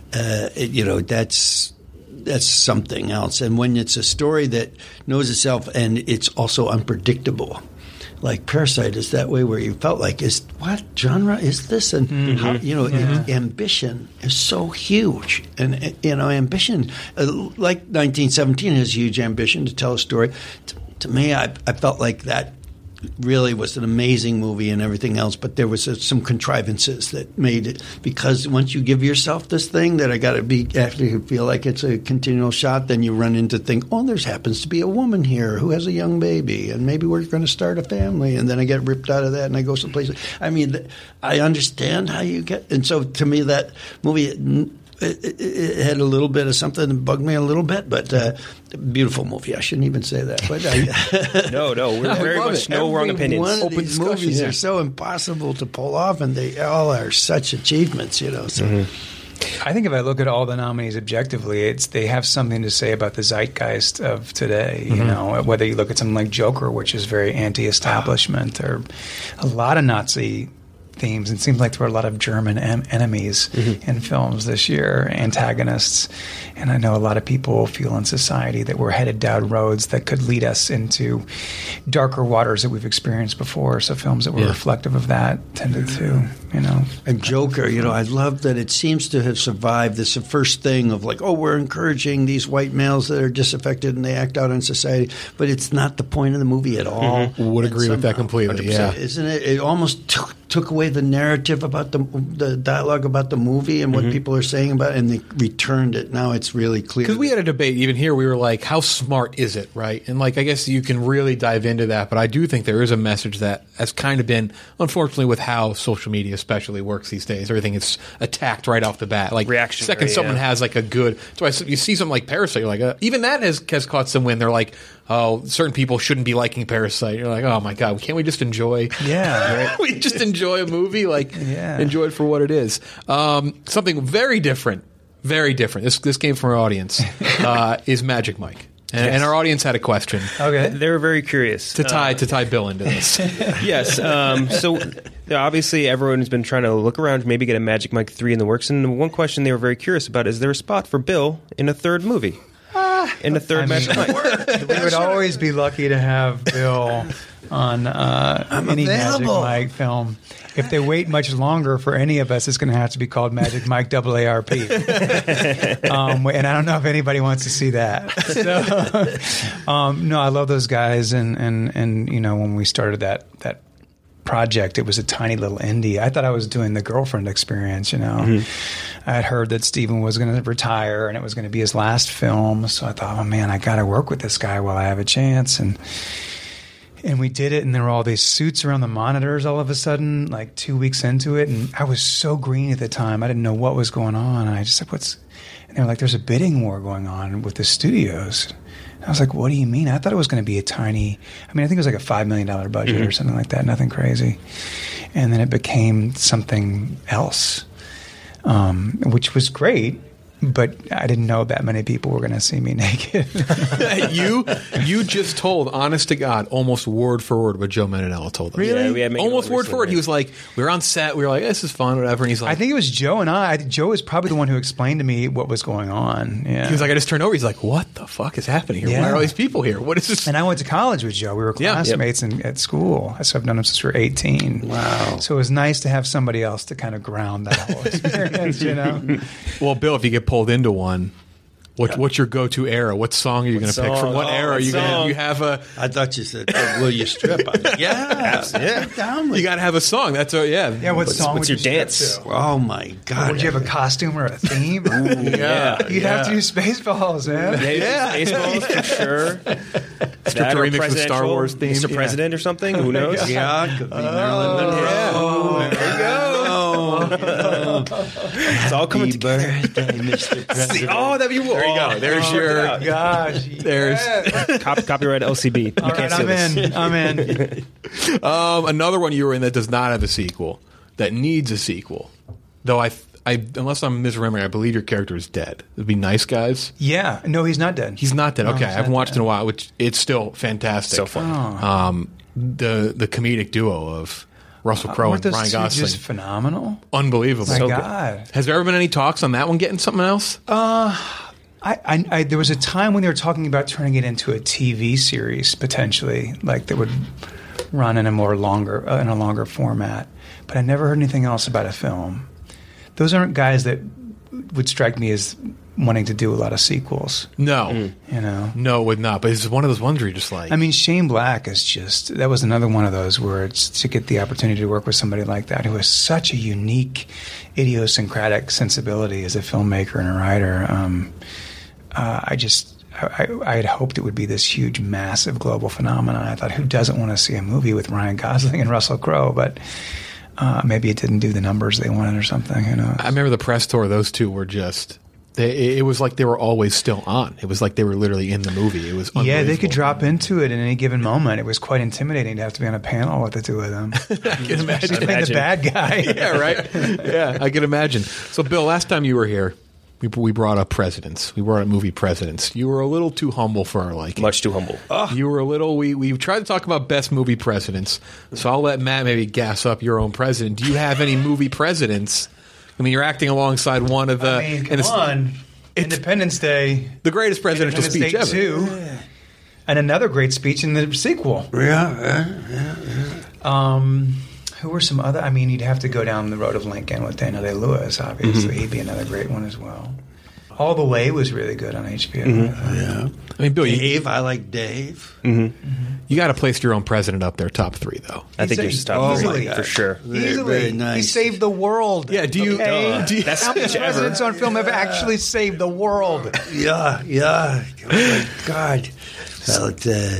that's something else. And when it's a story that knows itself and it's also unpredictable, like Parasite is that way, where you felt like, what genre is this? And how, ambition is so huge, and ambition, like 1917 has huge ambition to tell a story. To me, I felt like that really was an amazing movie and everything else, but there was some contrivances that made it, because once you give yourself this thing that I got to be, after you feel like it's a continual shot, then you run into think, there happens to be a woman here who has a young baby, and maybe we're going to start a family, and then I get ripped out of that and I go someplace. I mean, I understand how you get, and so to me that movie it had a little bit of something that bugged me a little bit, but beautiful movie. I shouldn't even say that. But No, we're very much no wrong opinions. One of these movies are so impossible to pull off, and they all are such achievements, So. I think if I look at all the nominees objectively, they have something to say about the zeitgeist of today. You know, whether you look at something like Joker, which is very anti-establishment, or a lot of Nazi themes. It seems like there were a lot of German enemies in films this year, antagonists. And I know a lot of people feel in society that we're headed down roads that could lead us into darker waters that we've experienced before. So films that were reflective of that tended to, And Joker, I love that it seems to have survived this first thing of like, we're encouraging these white males that are disaffected and they act out in society. But it's not the point of the movie at all. Would agree with that completely, yeah. Isn't it? It almost took away the narrative about the dialogue about the movie and what people are saying about it, and they returned it. Now it's really clear. Because we had a debate even here. We were like, how smart is it, right? And I guess you can really dive into that, but I do think there is a message that has kind of been, unfortunately, with how social media especially works these days. Everything is attacked right off the bat. Reaction. Second someone has a good. So you see something like Parasite, you're like, even that has caught some wind. They're like, certain people shouldn't be liking Parasite. You're like, oh my God, can't we just enjoy? Yeah, right? We just enjoy a movie, enjoy it for what it is. Something very different. Very different. This came from our audience. Is Magic Mike, and our audience had a question. Okay, they were very curious to tie Bill into this. Yes. So obviously everyone's been trying to look around, maybe get a Magic Mike 3 in the works. And one question they were very curious about is there a spot for Bill in a third movie? In the third Magic Mike. We would always be lucky to have Bill on any Magic Mike film. If they wait much longer for any of us, it's going to have to be called Magic Mike AARP. And I don't know if anybody wants to see that. So, no, I love those guys. And when we started that project, it was a tiny little indie. I thought I was doing the Girlfriend Experience, I had heard that Steven was going to retire and it was going to be his last film. So I thought, oh man, I got to work with this guy while I have a chance. And we did it, and there were all these suits around the monitors all of a sudden, like 2 weeks into it. And I was so green at the time. I didn't know what was going on. And I just said, and they were like, there's a bidding war going on with the studios. And I was like, what do you mean? I thought it was going to be I think it was like a $5 million budget or something like that, nothing crazy. And then it became something else, which was great. But I didn't know that many people were going to see me naked. You just told, honest to God, almost word for word what Joe Manganiello told us. Really? Yeah, we had almost word for word. He was like, we were on set. We were like, this is fun, whatever. And he's like, I think it was Joe and I. Joe was probably the one who explained to me what was going on. Yeah. He was like, I just turned over. He's like, what the fuck is happening here? Yeah. Why are all these people here? What is this? And I went to college with Joe. We were classmates at school. So I've known him since we were 18. Wow. So it was nice to have somebody else to kind of ground that whole experience, Well, Bill, if you get pulled into one, what's your go-to era? What song are you going to pick? From what era are you going to? You have a? I thought you said, "Will you strip?" Yeah. You got to have a song. That's Yeah. What song? What's your dance? Oh my God! Would you have a costume or a theme? Yeah. You'd have to do Spaceballs, man. Yeah. Spaceballs for sure. That or remix the Star Wars theme, Mr. President or something. Who knows? Yeah, could be Marilyn Monroe. There you go. It's all coming together. Birthday, Mr. President. Oh, that'd be there you go. There's your gosh. There's copyright LCB. All right, I'm in. Another one you were in that does not have a sequel, that needs a sequel. Though I unless I'm misremembering, I believe your character is dead. It'd be Nice Guys. Yeah. No, he's not dead. He's not dead. No, okay, I he's haven't not watched it in a while, which it's still fantastic. So fun. The comedic duo of Russell Crowe and Ryan Gosling, just phenomenal. Unbelievable. My So God. Has there ever been any talks on that one getting something else? I there was a time when they were talking about turning it into a TV series potentially, like that would run in a longer format. But I never heard anything else about a film. Those aren't guys that would strike me as wanting to do a lot of sequels. No. No, it would not. But it's one of those ones where you're just like... I mean, Shane Black is that was another one of those where it's to get the opportunity to work with somebody like that who has such a unique, idiosyncratic sensibility as a filmmaker and a writer. I had hoped it would be this huge, massive global phenomenon. I thought, who doesn't want to see a movie with Ryan Gosling and Russell Crowe? But maybe it didn't do the numbers they wanted or something. Who knows? I remember the press tour. Those two were just. It was like they were always still on. It was like they were literally in the movie. It was yeah, they could drop into it at any given moment. It was quite intimidating to have to be on a panel with the two of them. I can imagine. Playing the bad guy. Yeah, right. Yeah, I can imagine. So, Bill, last time you were here, we brought up presidents. We brought up movie presidents. You were a little too humble for our liking. Much too humble. You were a little. We tried to talk about best movie presidents. So I'll let Matt maybe gas up your own president. Do you have any movie presidents? I mean, you're acting alongside one of the. I mean, come on. Independence Day. The greatest presidential speech ever. 2, and another great speech in the sequel. Yeah. Who were some other? I mean, you'd have to go down the road of Lincoln with Daniel Day-Lewis, obviously. He'd be another great one as well. All the Way was really good on HBO. Yeah. I mean, Bill, Dave, I like Dave. you got to place your own president up there, top 3, though. I think yours is top easily. 3 for sure. Easily. Very nice. He saved the world. Yeah, do you? Best How many speech ever. presidents on film have actually saved the world? Yeah. Oh my God. Well,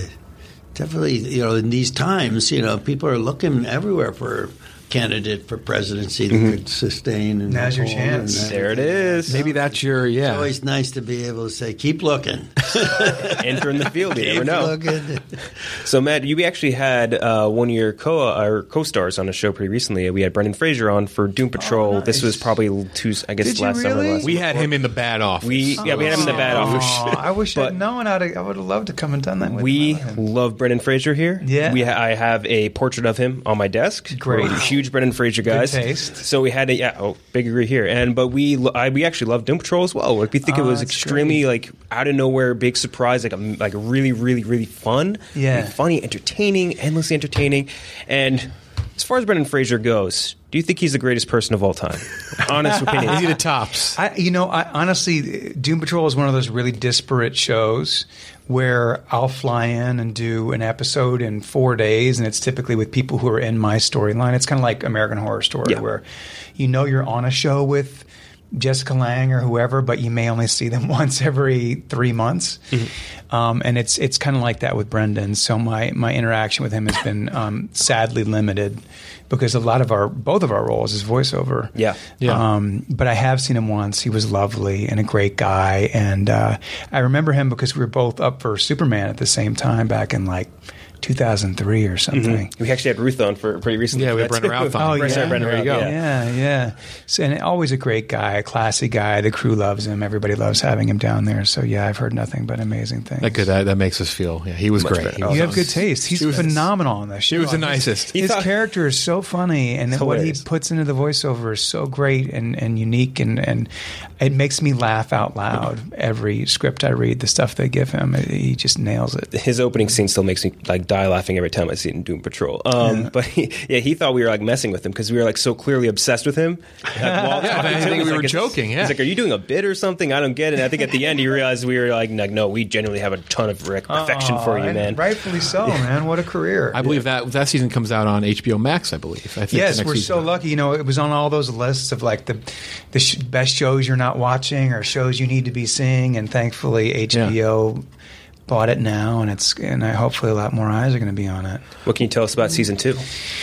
definitely, in these times, people are looking everywhere for a candidate for presidency that could sustain. And Now's your hold, chance. and There it is. Maybe that's your It's always nice to be able to say, keep looking. Enter in the field. You never Keep know. looking. So, Matt, you actually had one of your co-stars on a show pretty recently. We had Brendan Fraser on for Doom Patrol. nice. This was probably last Did you summer. really? We had him in the bad office. We had him in the bad office. I wish But I'd known. I would have loved to come and done that with We him. love Brendan Fraser here. Yeah. I have a portrait of him on my desk. Great. We're huge Brendan Fraser guys. taste. So we had big agree here. But we actually love Doom Patrol as well. Like, we think it was that's extremely out of nowhere, big surprise, like a really, really, really fun, Yeah. really funny, entertaining, endlessly entertaining. And as far as Brendan Fraser goes, do you think he's the greatest person of all time? Honest opinion. Is he the tops? I honestly, Doom Patrol is one of those really disparate shows where I'll fly in and do an episode in 4 days, and it's typically with people who are in my storyline. It's kind of like American Horror Story, where you're on a show with Jessica Lange or whoever, but you may only see them once every 3 months. And it's kind of like that with Brendan. So my interaction with him has been sadly limited because both of our roles is voiceover. Yeah. But I have seen him once. He was lovely and a great guy. And I remember him because we were both up for Superman at the same time back in 2003 or something. We actually had Ruth on for pretty recently. Yeah, we for had that Brendan too. Routh on. Oh, Sorry, yeah. Brendan There you Routh, go. Yeah. So, and always a great guy, a classy guy. The crew loves him. Everybody loves having him down there. So, yeah, I've heard nothing but amazing things. That makes us feel. Yeah, he was Much great. better. He was You have awesome. good taste. He's phenomenal on this show. He was the nicest. His character is so funny, and what he hilarious. puts into the voiceover is so great and unique, and it makes me laugh out loud every script I read. The stuff they give him, he just nails it. His opening scene still makes me die laughing every time I see it in Doom Patrol. But he thought we were messing with him because we were so clearly obsessed with him. While talking I to think him, we were he's joking, yeah. He's like, "Are you doing a bit or something? I don't get it." And I think at the end he realized we were no, we genuinely have a ton of affection for you, and man. rightfully so, man. What a career! I believe that season comes out on HBO Max. I believe. I think Yes, the next we're season. so lucky. It was on all those lists of the best shows you're not watching or shows you need to be seeing, and thankfully HBO bought it now, and hopefully a lot more eyes are going to be on it. What can you tell us about season 2?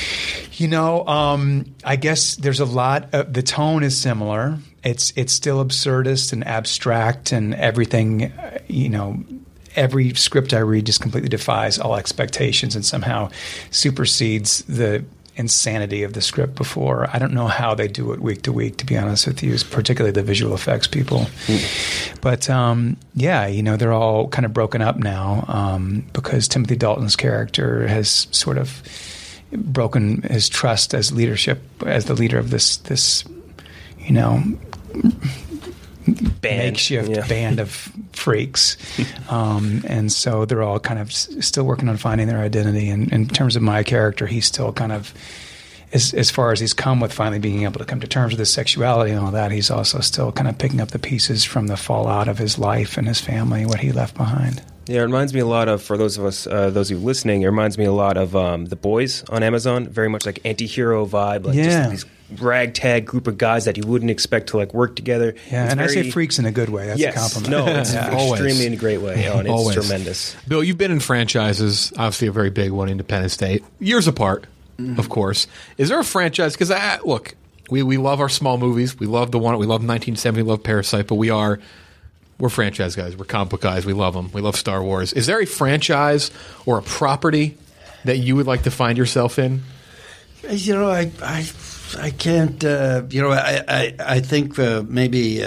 I guess there's a lot. The tone is similar. It's still absurdist and abstract, and everything. Every script I read just completely defies all expectations and somehow supersedes the insanity of the script before. I don't know how they do it week to week, to be honest with you, particularly the visual effects people. But they're all kind of broken up now because Timothy Dalton's character has sort of broken his trust as the leader of this makeshift band of freaks. And so they're all kind of still working on finding their identity. And in terms of my character, he's still kind of, as far as he's come with finally being able to come to terms with his sexuality and all that, he's also still kind of picking up the pieces from the fallout of his life and his family, what he left behind. Yeah, it reminds me a lot of, for those of us, those of you listening, it reminds me a lot of The Boys on Amazon. Very much like anti-hero vibe, just these ragtag group of guys that you wouldn't expect to work together. Yeah, It's and very, I say freaks in a good way. That's a compliment. No, it's Always. extremely in a great way. And it's Always. tremendous. Bill, you've been in franchises, obviously a very big one, Independence Day, years apart. of course. Is there a franchise? Because look, we love our small movies. We love the one. We love 1970. We love Parasite. But we're franchise guys. We're comic book guys. We love them. We love Star Wars. Is there a franchise or a property that you would like to find yourself in? You know, I can't. You know, I think maybe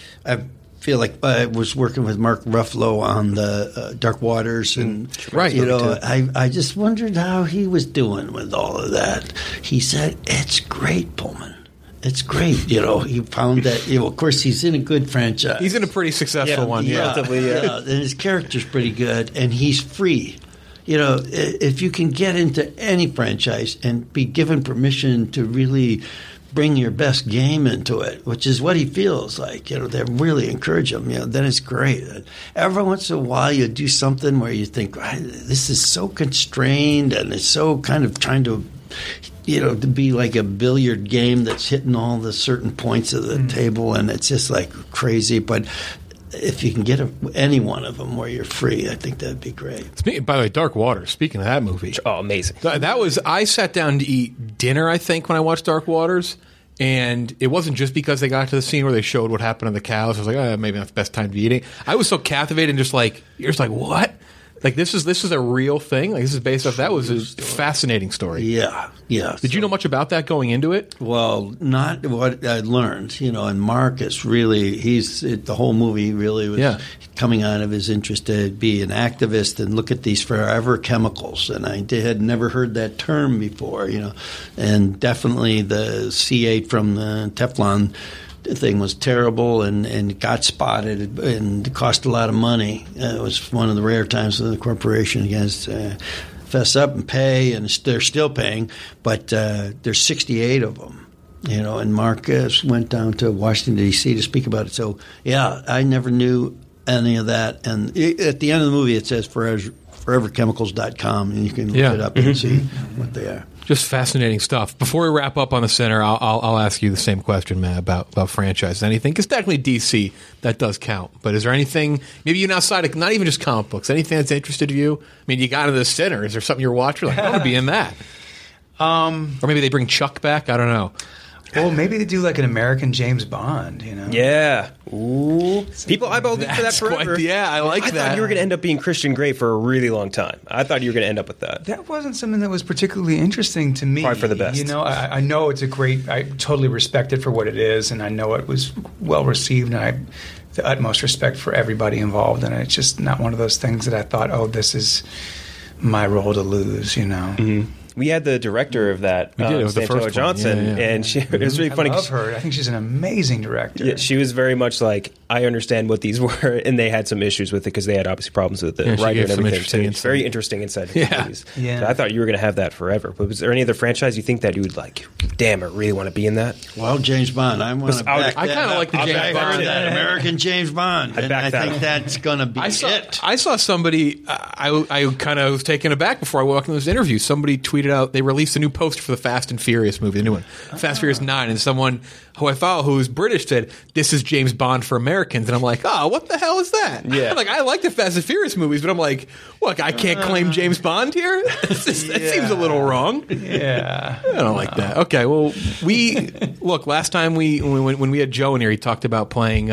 I feel like I was working with Mark Ruffalo on the Dark Waters, and right. You know, I just wondered how he was doing with all of that. He said, "It's great, Pullman. It's great." You know, he found that. You know, of course, he's in a good franchise. He's in a pretty successful one. Yeah, and his character's pretty good, and he's free. You know, if you can get into any franchise and be given permission to really bring your best game into it, which is what he feels like, you know, they really encourage him, you know, then it's great. Every once in a while you do something where you think, this is so constrained and it's so kind of trying to, you know, to be like a billiard game that's hitting all the certain points of the table, and it's just like crazy. But if you can get any one of them where you're free, I think that'd be great. By the way, Dark Waters, speaking of that movie. Oh, amazing. I sat down to eat dinner, I think, when I watched Dark Waters, and it wasn't just because they got to the scene where they showed what happened to the cows. I was like, maybe not the best time to be eating. I was so captivated and just like, you're just like, what? Like, this is a real thing? Like, this is based off, that was a fascinating story. Yeah. Did you know much about that going into it? Well, not what I learned, you know, and Mark is really, the whole movie really was coming out of his interest to be an activist and look at these forever chemicals. And I had never heard that term before, you know, and definitely the C8 from the Teflon thing was terrible and got spotted and cost a lot of money. It was one of the rare times that the corporation against fess up and pay, and they're still paying, but there's 68 of them, you know, and Marcus went down to Washington, D.C. to speak about it. So, yeah, I never knew any of that. And at the end of the movie, it says foreverchemicals.com, and you can look it up and see what they are. Just fascinating stuff. Before we wrap up on the center, I'll ask you the same question, Matt, about franchise. Anything? Because technically DC, that does count. But is there anything, maybe even outside of, not even just comic books, anything that's interested you? I mean, you got into the center. Is there something you're watching? Like, I want to be in that. Or maybe they bring Chuck back? I don't know. Well, maybe they do like an American James Bond, you know? Yeah. Ooh. People eyeballed for that forever. I like that. I thought you were going to end up being Christian Grey for a really long time. I thought you were going to end up with that. That wasn't something that was particularly interesting to me. Probably for the best. You know, I know it's I totally respect it for what it is, and I know it was well received, and I have the utmost respect for everybody involved, and it's just not one of those things that I thought, this is my role to lose, you know? Mm-hmm. We had the director of that, Santella Johnson, and it was really funny. I love her. I think she's an amazing director. Yeah, she was very much like, I understand what these were, and they had some issues with it because they had obviously problems with the writer and everything. So it's very interesting inside the movies. Yeah. So I thought you were going to have that forever. But was there any other franchise you think that you would like, damn, I really want to be in that? Well, James Bond. I want to back I kind of like the James Bond. That American James Bond. I think that's going to be it. I saw somebody, I kind of was taken aback before I walked into this interview. Somebody tweeted out, they released a new poster for the Fast and Furious movie, the new one, Fast and Furious 9, and someone who I follow who's British said, this is James Bond for Americans, and I'm like, what the hell is that? Yeah. Like, I like the Fast and Furious movies, but I'm like, look, I can't claim James Bond here? That seems a little wrong. Yeah. I don't like that. Okay, well, last time when we had Joe in here, he talked about playing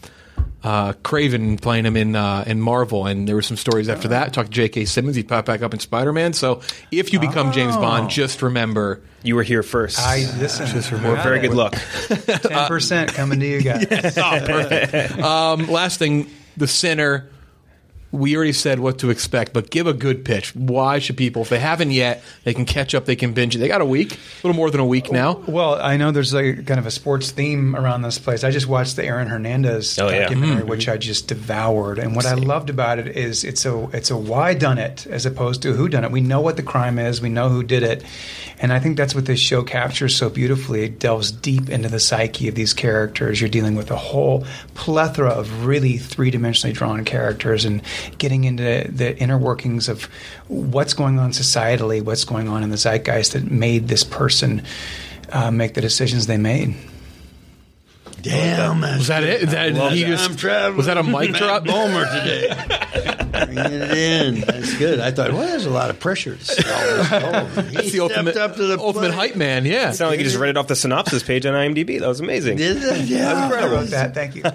Craven, playing him in Marvel, and there were some stories after that. Talked to J.K. Simmons, he'd pop back up in Spider-Man. So if you become James Bond, just remember you were here first. Very good luck. 10% coming to you guys. Yes. Perfect. Last thing, the center. We already said what to expect, but give a good pitch. Why should people, if they haven't yet, they can catch up, they can binge it. They got a week, a little more than a week now. Well, I know there's like kind of a sports theme around this place. I just watched the Aaron Hernandez documentary, which I just devoured. And what I loved about it is it's a why done it as opposed to who done it. We know what the crime is. We know who did it. And I think that's what this show captures so beautifully. It delves deep into the psyche of these characters. You're dealing with a whole plethora of really three-dimensionally drawn characters and getting into the inner workings of what's going on societally, what's going on in the zeitgeist that made this person make the decisions they made. Damn, Was that it? Was that a mic drop? Bomer today. Bringing it in. That's good. I thought, well, there's a lot of pressure to sell this gold. That's the ultimate hype man. Yeah. It sounded like you just read it off the synopsis page on IMDb. That was amazing. Did it? Yeah. I wrote that. Thank you.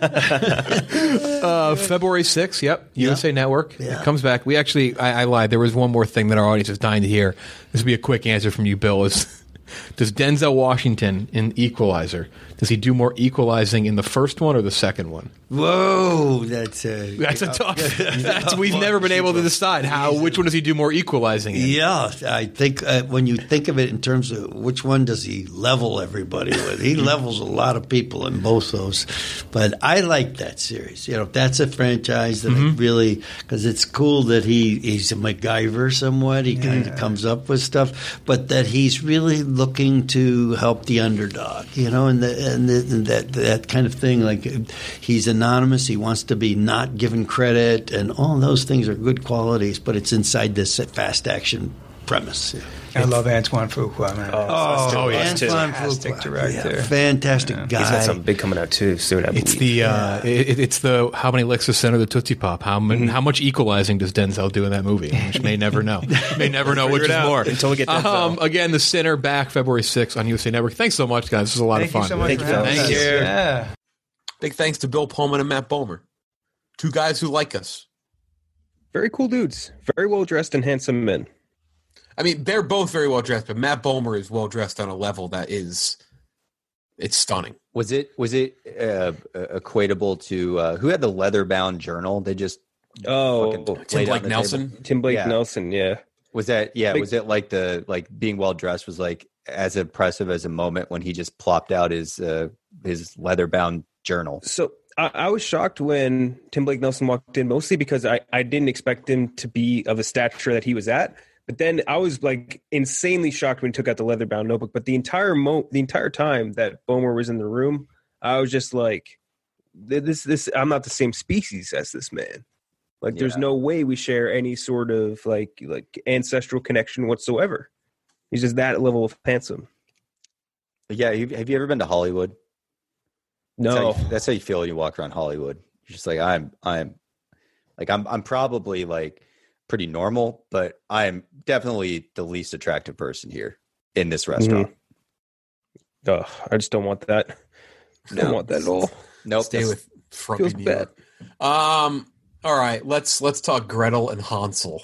February 6th. Yep. USA Network. It comes back. We actually, I lied. There was one more thing that our audience is dying to hear. This would be a quick answer from you, Bill. Does Denzel Washington in Equalizer, does he do more equalizing in the first one or the second one? Whoa, that's a tough. We've never been able to decide which one does he do more equalizing in. Yeah, I think when you think of it in terms of which one does he level everybody with, he levels a lot of people in both those. But I like that series. That's a franchise that I really, because it's cool that he's a MacGyver somewhat. He kind of comes up with stuff, but that he's really looking to help the underdog. And that kind of thing. Like he's anonymous. He wants to be not given credit, and all those things are good qualities. But it's inside this fast action premise. I love Antoine Fuqua, man. Antoine Fantastic Fuqua, director. Fantastic guy. He's got something big coming out too soon. I believe. It's the how many licks of center of the Tootsie Pop? How much equalizing does Denzel do in that movie? Which may never know. May never know which is more until we get Denzel. Again, The Sinner back February 6th on USA Network. Thanks so much, guys. This was a lot of fun. Thank you so much. Thank you. Yeah. Big thanks to Bill Pullman and Matt Bomer, two guys who like us. Very cool dudes. Very well dressed and handsome men. I mean, they're both very well dressed, but Matt Bomer is well dressed on a level that it's stunning. Was it equatable to who had the leather bound journal? They just Tim Blake Nelson. Table? Tim Blake Nelson, yeah. Was that was it like being well dressed was like as impressive as a moment when he just plopped out his leather bound journal? So I was shocked when Tim Blake Nelson walked in, mostly because I didn't expect him to be of a stature that he was at. But then I was like insanely shocked when he took out the leather bound notebook. But the entire time that Bomer was in the room, I was just like, "This I'm not the same species as this man. Like, there's no way we share any sort of like ancestral connection whatsoever. He's just that level of handsome." Yeah, have you ever been to Hollywood? No, that's how you feel when you walk around Hollywood. You're just like I'm probably like pretty normal, but I'm definitely the least attractive person here in this restaurant. I just don't want that. Don't want that at all. Nope. Stay with frumpy feels New bad. York. All right, let's talk Gretel and Hansel.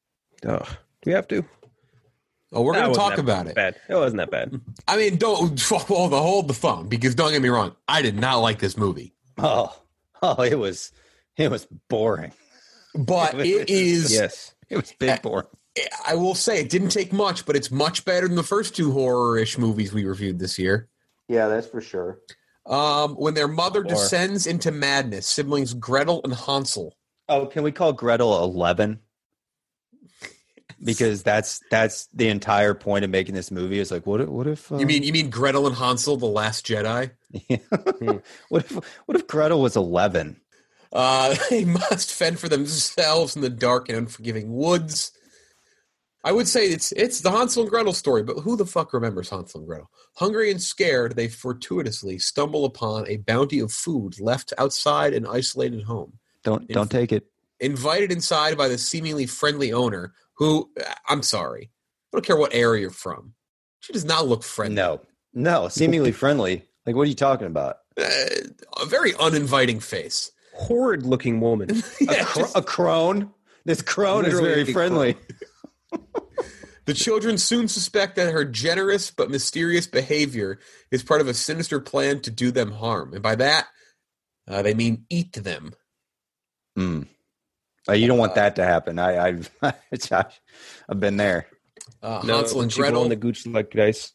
We have to. Oh, we're going to talk about it. Bad. It wasn't that bad. I mean, don't hold the phone, because don't get me wrong, I did not like this movie. Oh, it was boring. But it is. Yes, it was big boring. I will say it didn't take much, but it's much better than the first two horror-ish movies we reviewed this year. Yeah, that's for sure. When their mother descends into madness, siblings Gretel and Hansel. Oh, can we call Gretel 11? Because that's the entire point of making this movie. Is like, what if you mean Gretel and Hansel, the Last Jedi? What if Gretel was 11? They must fend for themselves in the dark and unforgiving woods. I would say it's the Hansel and Gretel story, but who the fuck remembers Hansel and Gretel? Hungry and scared, they fortuitously stumble upon a bounty of food left outside an isolated home. Don't take it. Invited inside by the seemingly friendly owner, who, I'm sorry, I don't care what area you're from. She does not look friendly. No, seemingly friendly. Like, what are you talking about? A very uninviting face. Horrid-looking woman. A crone. This crone is very friendly. The children soon suspect that her generous but mysterious behavior is part of a sinister plan to do them harm. And by that, they mean eat them. You don't want that to happen. I've been there. Hansel and Gretel. On the gooch like dice.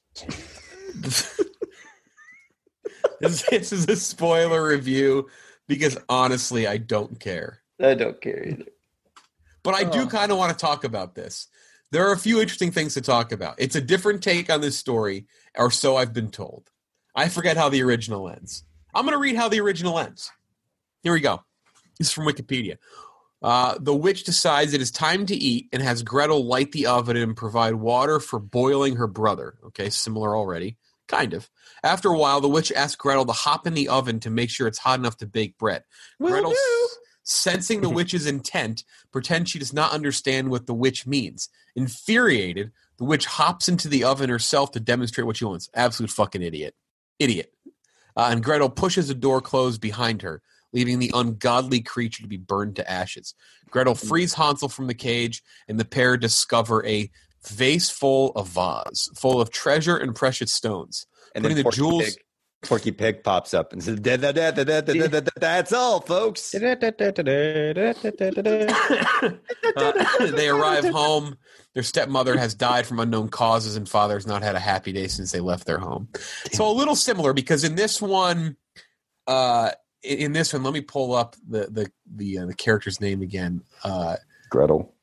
This is a spoiler review because honestly, I don't care. I don't care either. But I do kind of want to talk about this. There are a few interesting things to talk about. It's a different take on this story, or so I've been told. I forget how the original ends. I'm going to read how the original ends. Here we go. This is from Wikipedia. The witch decides it is time to eat and has Gretel light the oven and provide water for boiling her brother. Okay, similar already. Kind of. After a while, the witch asks Gretel to hop in the oven to make sure it's hot enough to bake bread. Gretel, sensing the witch's intent, pretends she does not understand what the witch means. Infuriated, the witch hops into the oven herself to demonstrate what she wants. Absolute fucking idiot. And Gretel pushes the door closed behind her, leaving the ungodly creature to be burned to ashes. Gretel frees Hansel from the cage, and the pair discover a vase full of treasure and precious stones. And putting then the jewels. Porky Pig pops up and says, "That's all, folks." They arrive home. Their stepmother has died from unknown causes, and father has not had a happy day since they left their home. So a little similar, because in this one, let me pull up the character's name again. Gretel.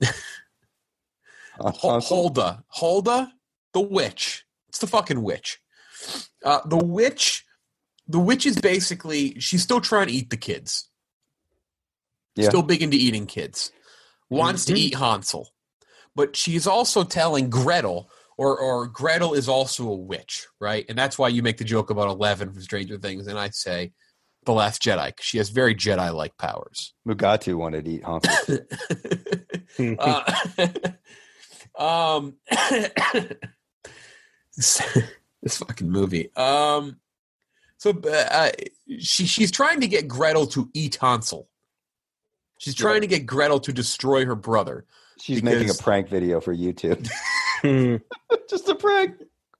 Hulda, the witch. It's the fucking witch. The witch is basically, she's still trying to eat the kids. Yeah. Still big into eating kids. Wants to eat Hansel. But she's also telling Gretel, or Gretel is also a witch, right? And that's why you make the joke about 11 from Stranger Things, and I say The Last Jedi, 'cause she has very Jedi-like powers. Mugatu wanted to eat Hansel. This fucking movie. She's trying to get Gretel to eat Hansel. She's trying to get Gretel to destroy her brother. She's making a prank video for YouTube. Just a prank.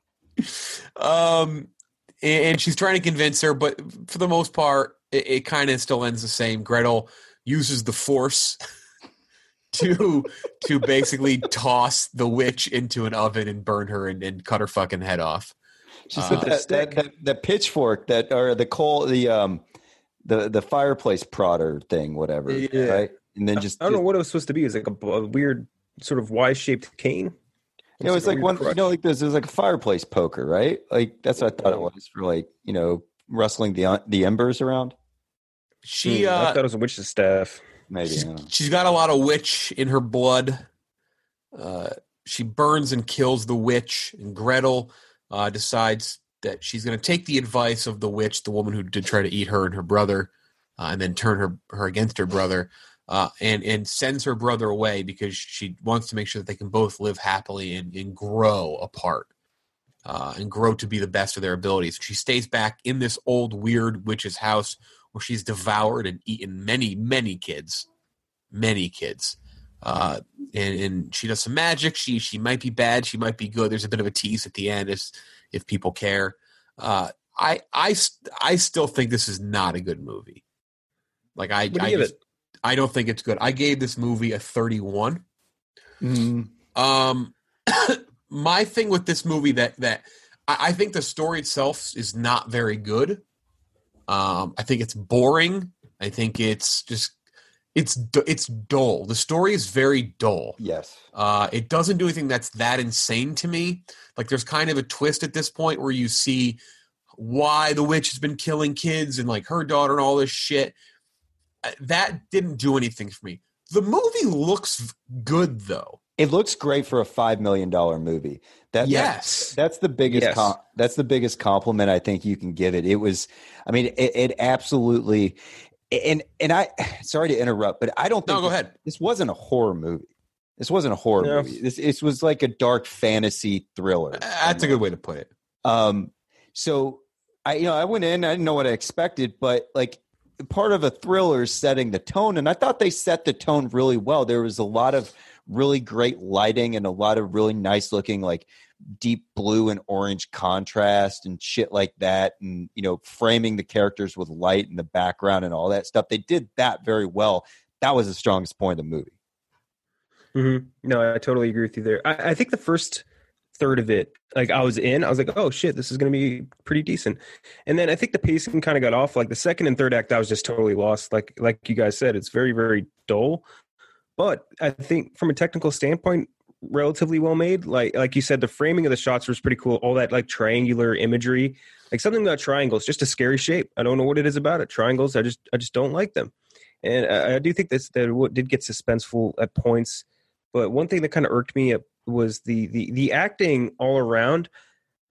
And she's trying to convince her, but for the most part, it kind of still ends the same. Gretel uses the Force to basically toss the witch into an oven and burn her and cut her fucking head off. She said the pitchfork or the coal, the fireplace prodder thing, whatever. Yeah. Right? And then I don't know what it was supposed to be. It was like a weird sort of Y-shaped cane. It was like one, like this. It was like a fireplace poker, right? Like that's what I thought it was for, like, rustling the embers around. I thought it was a witch's staff. Maybe she's got a lot of witch in her blood. She burns and kills the witch, and Gretel decides that she's going to take the advice of the witch, the woman who did try to eat her and her brother, and then turn her against her brother. And sends her brother away because she wants to make sure that they can both live happily and grow apart and grow to be the best of their abilities. She stays back in this old weird witch's house where she's devoured and eaten many, many kids. Many kids. And she does some magic. She might be bad. She might be good. There's a bit of a tease at the end if people care. I still think this is not a good movie. Like I don't think it's good. I gave this movie a 31. My thing with this movie that I think the story itself is not very good. I think it's boring. I think it's dull. The story is very dull. Yes. It doesn't do anything that's that insane to me. Like, there's kind of a twist at this point where you see why the witch has been killing kids and like her daughter and all this shit. That didn't do anything for me. The movie looks good, though. It looks great for a $5 million movie. That's the biggest. Yes. That's the biggest compliment I think you can give it. It was, it absolutely. And I, sorry to interrupt, but I don't think. No, go ahead. This wasn't a horror movie. This wasn't a horror movie. This was like a dark fantasy thriller. That's a good way to put it. So I went in. I didn't know what I expected, but like, part of a thriller is setting the tone, and I thought they set the tone really well. There was a lot of really great lighting and a lot of really nice looking, like, deep blue and orange contrast and shit like that, and framing the characters with light in the background and all that stuff. They did that very well. That was the strongest point of the movie. Mm-hmm. No, I totally agree with you there. I think the first third of it, like, I was like, oh shit, this is going to be pretty decent. And then I think the pacing kind of got off. Like, the second and third act, I was just totally lost. Like you guys said, it's very, very dull. But I think from a technical standpoint, relatively well made. Like you said, the framing of the shots was pretty cool. All that like triangular imagery, like something about triangles, just a scary shape. I don't know what it is about it. Triangles, I just don't like them. And I do think that it did get suspenseful at points. But one thing that kind of irked me was the acting all around.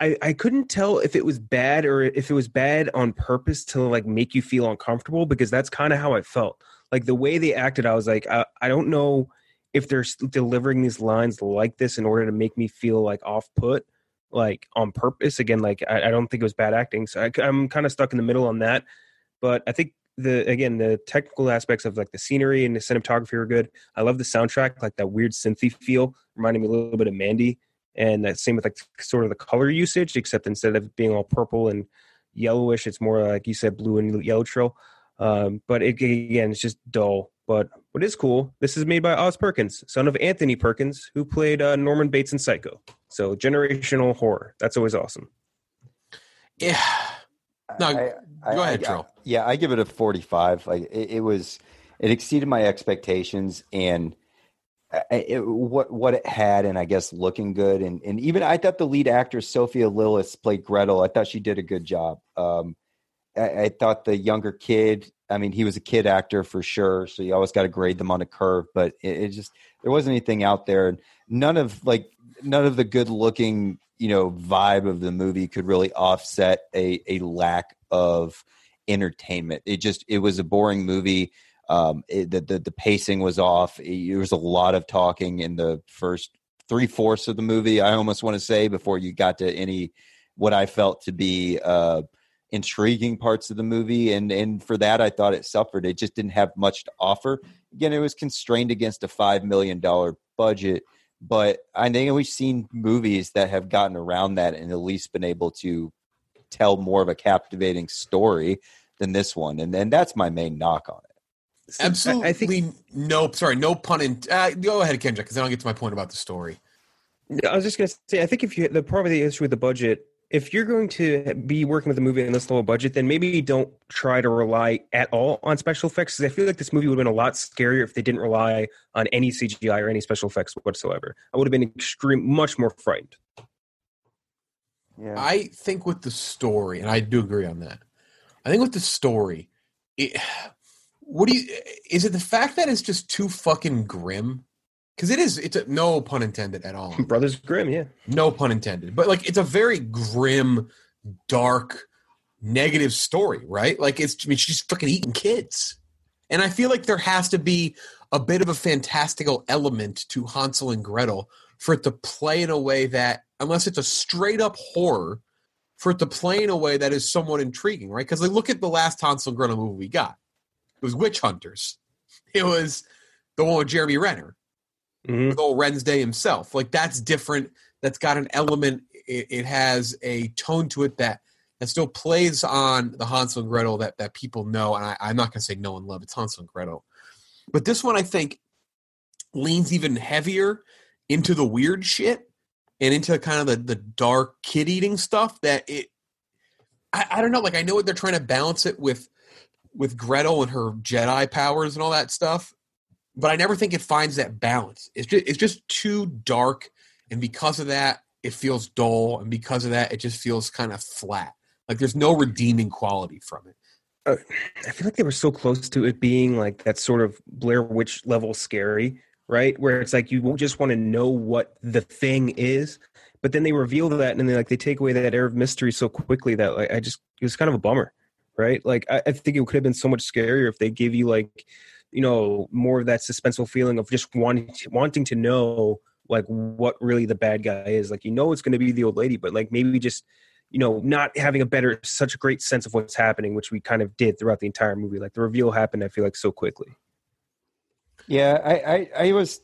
I couldn't tell if it was bad or if it was bad on purpose to like make you feel uncomfortable, because that's kind of how I felt. Like the way they acted, I was like, I don't know if they're delivering these lines like this in order to make me feel like off put, like on purpose. Again, like I don't think it was bad acting. So I'm kind of stuck in the middle on that. But I think the technical aspects of like the scenery and the cinematography are good. I love the soundtrack, like that weird synthy feel, reminding me a little bit of Mandy. And that same with like sort of the color usage, except instead of being all purple and yellowish, it's more like you said, blue and yellow trail. But again, it's just dull. But what is cool, this is made by Oz Perkins, son of Anthony Perkins, who played Norman Bates in Psycho. So generational horror. That's always awesome. Yeah. No, go ahead, Trill. Yeah, I give it a 45. Like it exceeded my expectations, and what it had, and I guess looking good, and even I thought the lead actress Sophia Lillis played Gretel. I thought she did a good job. I thought the younger kid, I mean, he was a kid actor for sure, so you always got to grade them on a curve. But it just, there wasn't anything out there, and none of the good looking, vibe of the movie could really offset a lack of entertainment. It was a boring movie. The pacing was off. There was a lot of talking in the first 3/4 of the movie, I almost want to say, before you got to any what I felt to be intriguing parts of the movie. And for that, I thought it suffered. It just didn't have much to offer. Again, it was constrained against a $5 million budget. But I think we've seen movies that have gotten around that and at least been able to tell more of a captivating story than this one. And then that's my main knock on it. Absolutely. I think, no pun in. Go ahead, Kendra, because I don't get to my point about the story. I was just going to say, I think probably the issue with the budget, if you're going to be working with a movie in this low budget, then maybe don't try to rely at all on special effects. Because I feel like this movie would have been a lot scarier if they didn't rely on any CGI or any special effects whatsoever. I would have been much more frightened. Yeah. I think with the story, and I do agree on that. I think with the story, is it the fact that it's just too fucking grim? Because it's no pun intended at all. Brothers Grimm, yeah. No pun intended. But like, it's a very grim, dark, negative story, right? Like she's fucking eating kids. And I feel like there has to be a bit of a fantastical element to Hansel and Gretel for it to play in a way that, unless it's a straight up horror, for it to play in a way that is somewhat intriguing, right? Because like, look at the last Hansel and Gretel movie we got. It was Witch Hunters. It was the one with Jeremy Renner. Mm-hmm. With old Wednesday himself. Like, that's different. That's got an element. It has a tone to it that still plays on the Hansel and Gretel that people know. And I'm not going to say know and love. It's Hansel and Gretel. But this one, I think, leans even heavier into the weird shit and into kind of the dark kid-eating stuff that I don't know. Like, I know what they're trying to balance it with Gretel and her Jedi powers and all that stuff. But I never think it finds that balance. It's just too dark, and because of that, it feels dull, and because of that, it just feels kind of flat. Like there's no redeeming quality from it. I feel like they were so close to it being like that sort of Blair Witch level scary, right? Where it's like you just want to know what the thing is, but then they reveal that, and then they take away that air of mystery so quickly that it was kind of a bummer, right? Like I think it could have been so much scarier if they gave you more of that suspenseful feeling of just wanting to know like what really the bad guy is. Like, it's going to be the old lady, but like maybe just, not having such a great sense of what's happening, which we kind of did throughout the entire movie. Like the reveal happened, I feel like, so quickly. Yeah, I was,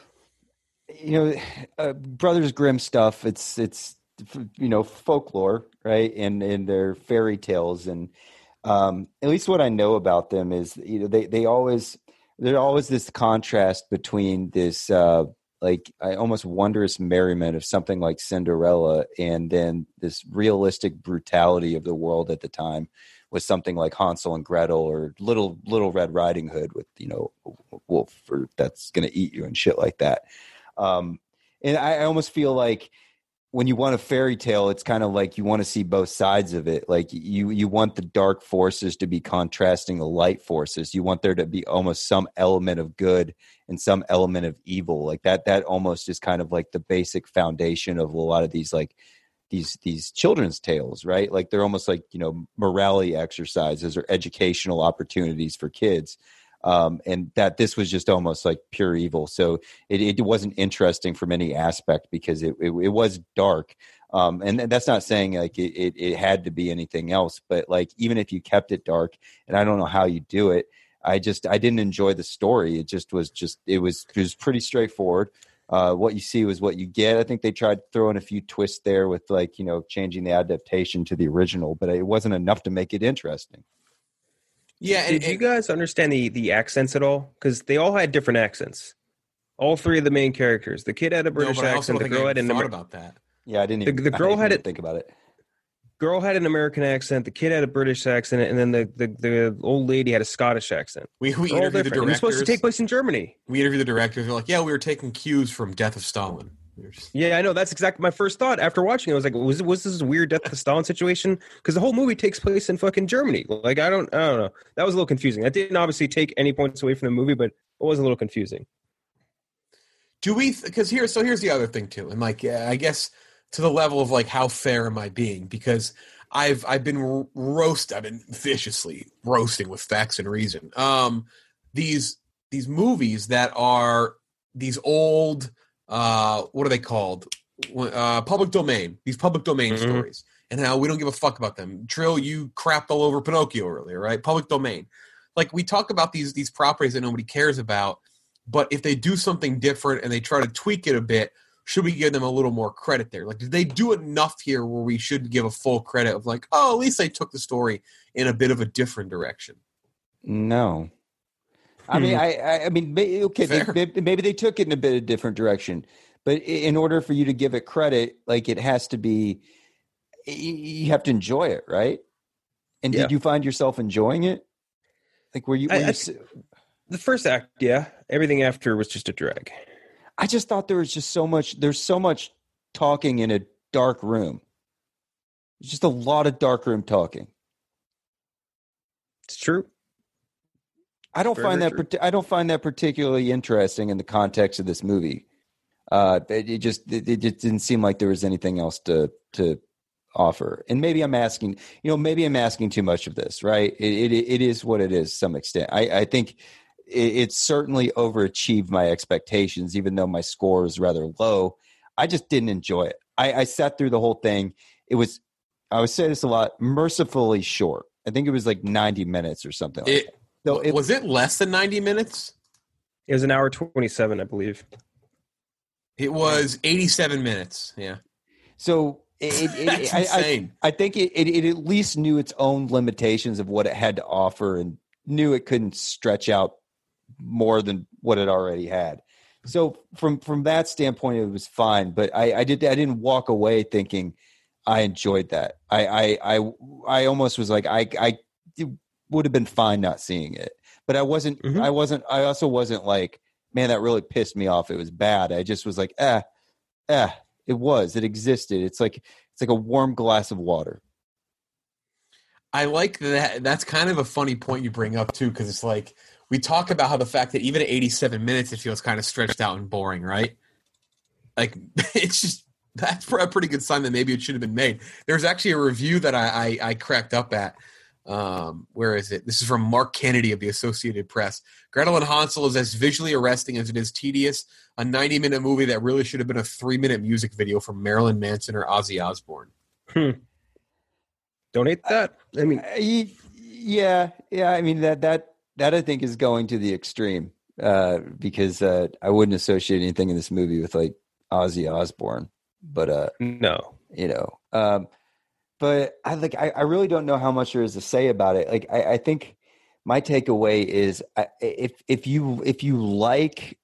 Brothers Grimm stuff. It's folklore, right? And their fairy tales, and at least what I know about them is, there's always this contrast between this, almost wondrous merriment of something like Cinderella, and then this realistic brutality of the world at the time with something like Hansel and Gretel or Little Red Riding Hood with, wolf that's going to eat you and shit like that. And I almost feel like when you want a fairy tale, it's kind of like you want to see both sides of it. Like you want the dark forces to be contrasting the light forces. You want there to be almost some element of good and some element of evil. Like that almost is kind of like the basic foundation of a lot of these like these children's tales, right? Like they're almost like, morality exercises or educational opportunities for kids. And that this was just almost like pure evil. So it wasn't interesting from any aspect because it was dark. And that's not saying like it had to be anything else, but like, even if you kept it dark, and I don't know how you do it, I didn't enjoy the story. It was pretty straightforward. What you see was what you get. I think they tried throwing a few twists there with like, changing the adaptation to the original, but it wasn't enough to make it interesting. Yeah. Did you guys understand the accents at all? Because they all had different accents. All three of the main characters. The kid had a British accent. The girl had an thought about that. Yeah, I didn't even. The girl had think about it. Girl had an American accent. The kid had a British accent, and then the old lady had a Scottish accent. We interviewed the directors. It was supposed to take place in Germany. We interviewed the directors. They're like, yeah, we were taking cues from Death of Stalin. Yeah, I know. That's exactly my first thought after watching it. I was like, was this a weird Death of Stalin situation? Because the whole movie takes place in fucking Germany. Like, I don't know. That was a little confusing. That didn't obviously take any points away from the movie, but it was a little confusing. Because here's the other thing too, and like, I guess to the level of like, how fair am I being? Because I've been viciously roasting with facts and reason. These movies that are these old, what are they called? Public domain. These public domain stories, and how we don't give a fuck about them. Trill, you crapped all over Pinocchio earlier, right? Public domain. Like, we talk about these properties that nobody cares about, but if they do something different and they try to tweak it a bit, should we give them a little more credit there? Like, did they do enough here where we should give a full credit of like, oh, at least they took the story in a bit of a different direction? No. I mean, I mean, okay, maybe they took it in a bit of different direction, but in order for you to give it credit, like, it has to be, you have to enjoy it, right? And did you find yourself enjoying it? Like, were you the first act, yeah. Everything after was just a drag. I just thought there's so much talking in a dark room. It's just a lot of dark room talking. It's true. I don't find that particularly interesting in the context of this movie. It just didn't seem like there was anything else to offer. And maybe I'm asking too much of this, right? It is what it is to some extent. I think it certainly overachieved my expectations, even though my score is rather low. I just didn't enjoy it. I sat through the whole thing. I would say this a lot, mercifully short. I think it was like 90 minutes or something like that. So was it less than 90 minutes? It was an hour 27, I believe. It was 87 minutes. Yeah. So That's insane. I think it at least knew its own limitations of what it had to offer and knew it couldn't stretch out more than what it already had. So from that standpoint, it was fine. But I didn't walk away thinking I enjoyed that. I almost was like it would have been fine not seeing it, but I wasn't. I also wasn't like, man, that really pissed me off. It was bad. I just was like, it existed. It's like a warm glass of water. I like that. That's kind of a funny point you bring up too, because it's like we talk about how the fact that even at 87 minutes it feels kind of stretched out and boring, right? Like, it's just, that's a pretty good sign that maybe it should have been made. There's actually a review that I cracked up at. Where is it? This is from Mark Kennedy of the Associated Press. Gretel and Hansel is as visually arresting as it is tedious. A 90-minute movie that really should have been a 3-minute music video from Marilyn Manson or Ozzy Osbourne. Don't hate that. I mean, yeah. I mean that I think is going to the extreme because I wouldn't associate anything in this movie with like Ozzy Osbourne, but no, but I really don't know how much there is to say about it. Like I think my takeaway is if you like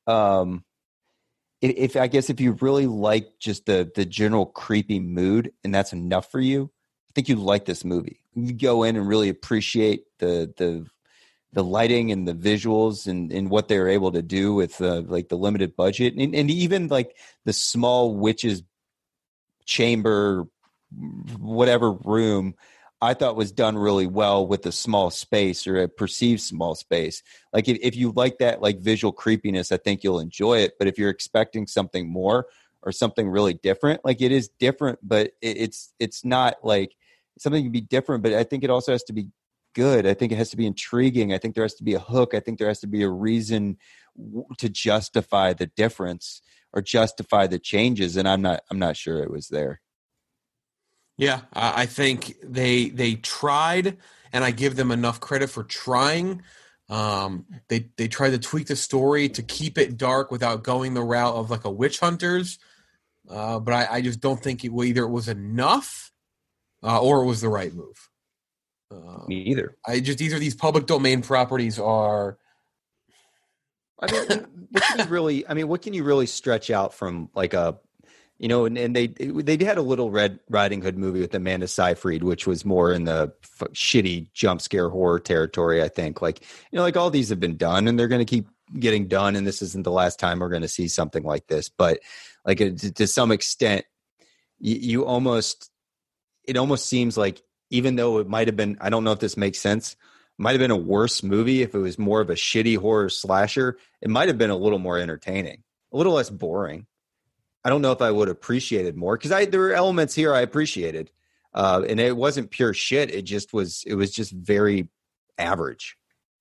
if you really like just the general creepy mood and that's enough for you, I think you like this movie. You go in and really appreciate the lighting and the visuals and what they were able to do with like the limited budget and even like the small witch's chamber, whatever room, I thought was done really well with a small space or a perceived small space. Like if you like that like visual creepiness, I think you'll enjoy it. But if you're expecting something more, or something really different. Like it is different, but it's not like something can be different, but I think it also has to be good. I think it has to be intriguing. I think there has to be a hook. I think there has to be a reason to justify the difference or justify the changes. And I'm not sure it was there. Yeah, I think they tried, and I give them enough credit for trying. They tried to tweak the story to keep it dark without going the route of like a witch hunters. But I just don't think it was enough or it was the right move. Me either. Either these public domain properties are. I mean, what can you really stretch out from like a, and they had a little Red Riding Hood movie with Amanda Seyfried, which was more in the shitty jump scare horror territory. I think like all these have been done and they're going to keep getting done. And this isn't the last time we're going to see something like this, but like to some extent, it almost seems like, even though it might have been, I don't know if this makes sense, might have been a worse movie if it was more of a shitty horror slasher. It might have been a little more entertaining, a little less boring. I don't know if I would have appreciated more because there were elements here I appreciated, and it wasn't pure shit. It was just very average.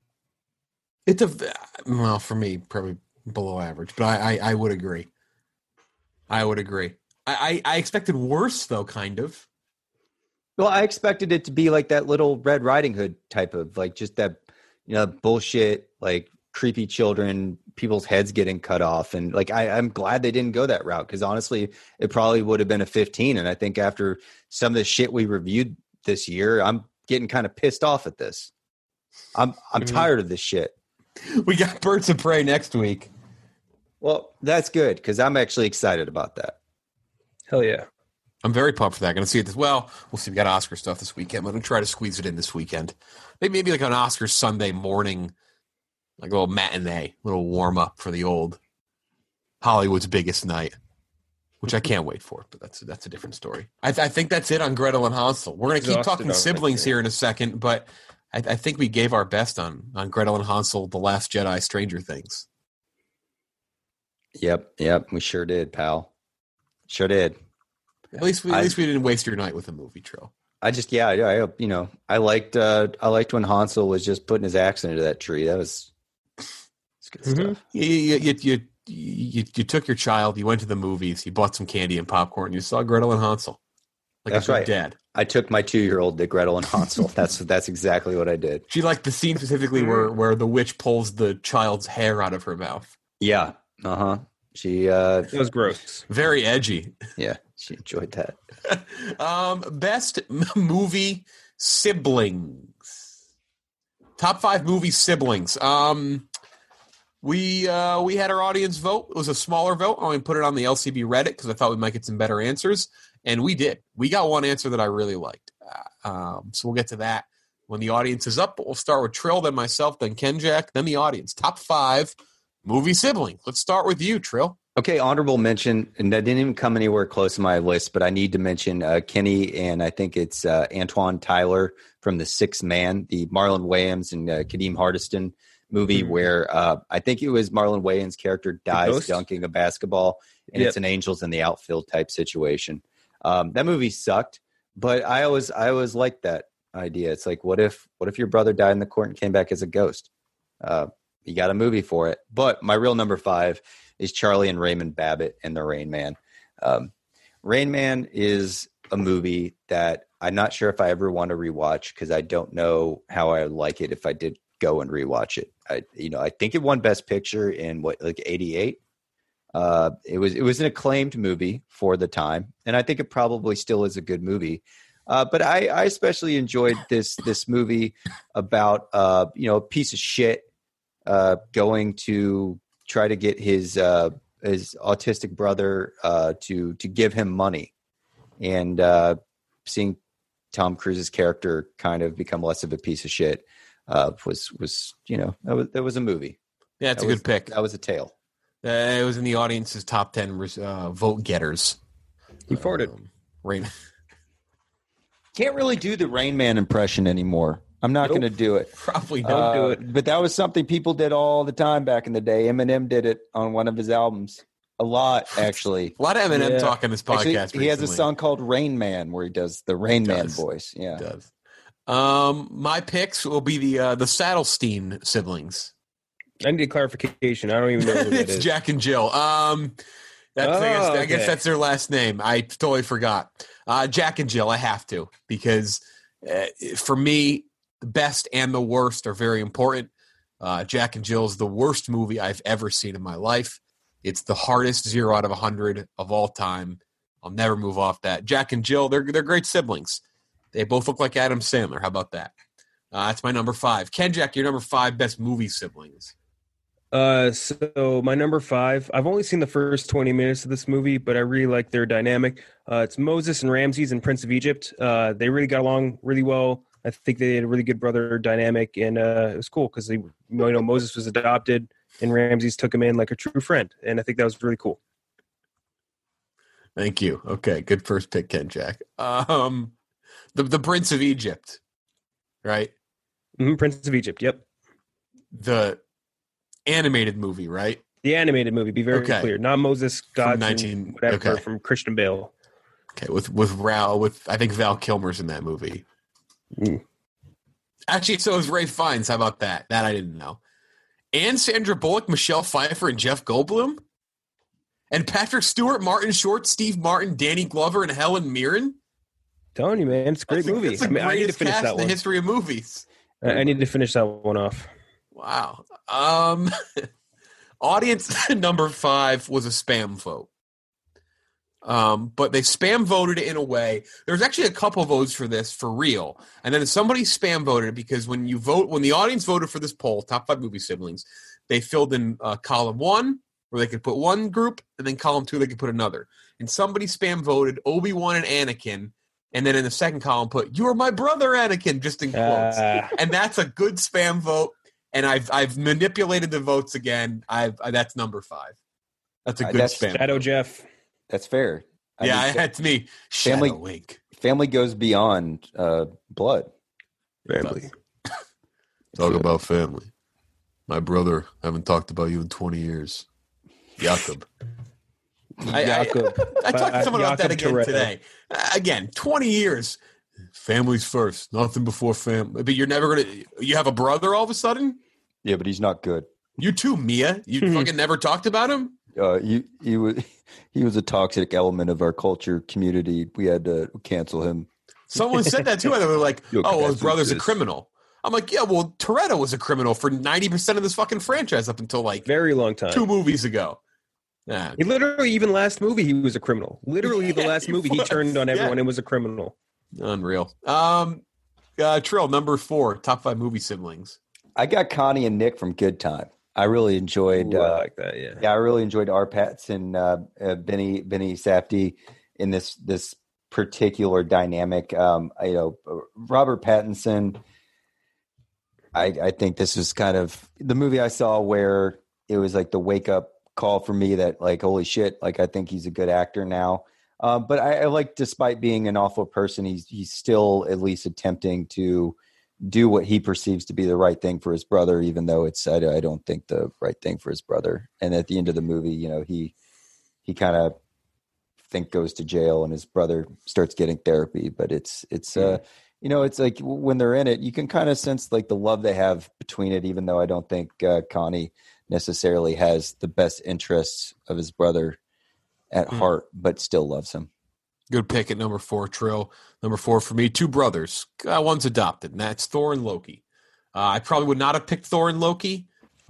For me, probably below average, but I would agree. I expected worse though, kind of. Well, I expected it to be like that little Red Riding Hood type of like just that, bullshit, like creepy children, people's heads getting cut off. And like, I'm glad they didn't go that route because honestly, it probably would have been a 15. And I think after some of the shit we reviewed this year, I'm getting kind of pissed off at this. I'm tired of this shit. We got Birds of Prey next week. Well, that's good because I'm actually excited about that. Hell yeah. I'm very pumped for that. Going to see it we'll see. We got Oscar stuff this weekend. I'm going to try to squeeze it in this weekend. Maybe like an Oscar Sunday morning, like a little matinee, a little warm up for the old Hollywood's biggest night, which I can't wait for. But that's a different story. I think that's it on Gretel and Hansel. We're going to keep talking siblings here in a second, but I think we gave our best on Gretel and Hansel, The Last Jedi, Stranger Things. Yep, we sure did, pal. Sure did. At least we didn't waste your night with a movie, Trill. I liked when Hansel was just putting his axe into that tree. It's good stuff. You took your child, you went to the movies, you bought some candy and popcorn, you saw Gretel and Hansel. That's right, Dad. I took my 2-year-old to Gretel and Hansel. That's exactly what I did. She liked the scene specifically where the witch pulls the child's hair out of her mouth. Yeah. She it was gross. Very edgy. Yeah, she enjoyed that. Best movie siblings. Top 5 movie siblings. We had our audience vote. It was a smaller vote. I only put it on the LCB Reddit because I thought we might get some better answers, and we did. We got one answer that I really liked. So we'll get to that when the audience is up. But we'll start with Trill, then myself, then Ken Jack, then the audience. Top 5 movie siblings. Let's start with you, Trill. Okay, honorable mention, and that didn't even come anywhere close to my list, but I need to mention Kenny, and I think it's Antoine Tyler from The Sixth Man, the Marlon Wayans and Kadeem Hardiston movie where I think it was Marlon Wayans' character dies dunking a basketball, and it's an angels in the outfield type situation. That movie sucked, but I always liked that idea. It's like, what if your brother died in the court and came back as a ghost? You got a movie for it. But my real number 5 is Charlie and Raymond Babbitt and the Rain Man. Rain Man is a movie that I'm not sure if I ever want to rewatch because I don't know how I would like it if I did go and rewatch it. I think it won Best Picture in like 88. It was an acclaimed movie for the time, and I think it probably still is a good movie. But I especially enjoyed this movie about a piece of shit going to try to get his autistic brother to give him money, and seeing Tom Cruise's character kind of become less of a piece of shit that was a movie. Yeah, it's a good pick. That was a tale. It was in the audience's top 10 vote getters. He farted. Rain. Can't really do the Rain Man impression anymore. I'm not going to do it. Probably don't do it. But that was something people did all the time back in the day. Eminem did it on one of his albums. A lot, actually. A lot of Eminem talk on this podcast. Actually, he has a song called Rain Man where he does the Rain Man voice. Yeah. He does. My picks will be the Saddlestein siblings. I need a clarification. I don't even know who that It's is. Jack and Jill. I guess that's their last name. I totally forgot. Jack and Jill, I have to, because for me, the best and the worst are very important. Jack and Jill is the worst movie I've ever seen in my life. It's the hardest 0 out of 100 of all time. I'll never move off that. Jack and Jill, they're great siblings. They both look like Adam Sandler. How about that? That's my number 5. Ken, Jack, your number 5 best movie siblings. So my number 5, I've only seen the first 20 minutes of this movie, but I really like their dynamic. It's Moses and Ramses and Prince of Egypt. They really got along really well. I think they had a really good brother dynamic, and it was cool because Moses was adopted and Ramses took him in like a true friend, and I think that was really cool. Thank you. Okay, good first pick, Ken, Jack. The Prince of Egypt, right? Mm-hmm, Prince of Egypt. Yep. The animated movie, right? The animated movie. Be very clear. Not Moses, Gods, and whatever from Christian Bale. Okay, with I think Val Kilmer's in that movie. Mm. Actually, so is Ray Fiennes. How about that? That I didn't know. And Sandra Bullock, Michelle Pfeiffer, and Jeff Goldblum, and Patrick Stewart, Martin Short, Steve Martin, Danny Glover, and Helen Mirren. Telling you, man, it's a great movie. It's the greatest I need to finish cast that in one. the history of movies. I need to finish that one off. Wow. Audience number 5 was a spam vote. But they spam voted it in a way. There was actually a couple votes for this for real. And then somebody spam voted it because when the audience voted for this poll, top 5 movie siblings, they filled in column 1 where they could put one group, and then column 2 they could put another. And somebody spam voted Obi-Wan and Anakin, and then in the second column put "You are my brother, Anakin," just in quotes. And that's a good spam vote. And I've manipulated the votes again. That's number 5. That's a good spam. Shadow vote. Jeff. That's fair. That's me. Shadow Wink. Family goes beyond blood. Family. Talk about family. My brother, I haven't talked about you in 20 years. Jakob. I talked to someone about that again today. Again, 20 years. Family's first. Nothing before family. But you're never going to... You have a brother all of a sudden? Yeah, but he's not good. You too, Mia. You fucking never talked about him? He was a toxic element of our culture community. We had to cancel him. Someone said that too. They were like, his brother's a criminal. I'm like, yeah, well, Toretto was a criminal for 90% of this fucking franchise up until like very long time, 2 movies ago. Nah. He literally, even last movie, he was a criminal. Literally, the last movie, he turned on everyone and was a criminal. Unreal. Trill, number 4, top 5 movie siblings. I got Connie and Nick from Good Time. I really enjoyed. I like that. Yeah. Yeah, I really enjoyed Arpats and Benny Safdie in this particular dynamic. Robert Pattinson. I think this was kind of the movie I saw where it was like the wake up call for me that like, holy shit, like I think he's a good actor now. But I like, despite being an awful person, he's still at least attempting to do what he perceives to be the right thing for his brother, even though I don't think the right thing for his brother. And at the end of the movie, he kind of goes to jail and his brother starts getting therapy, but it's like when they're in it, you can kind of sense like the love they have between it, even though I don't think Connie necessarily has the best interests of his brother at heart, but still loves him. Good pick at number 4, Trill. Number 4 for me, 2 brothers. One's adopted, and that's Thor and Loki. I probably would not have picked Thor and Loki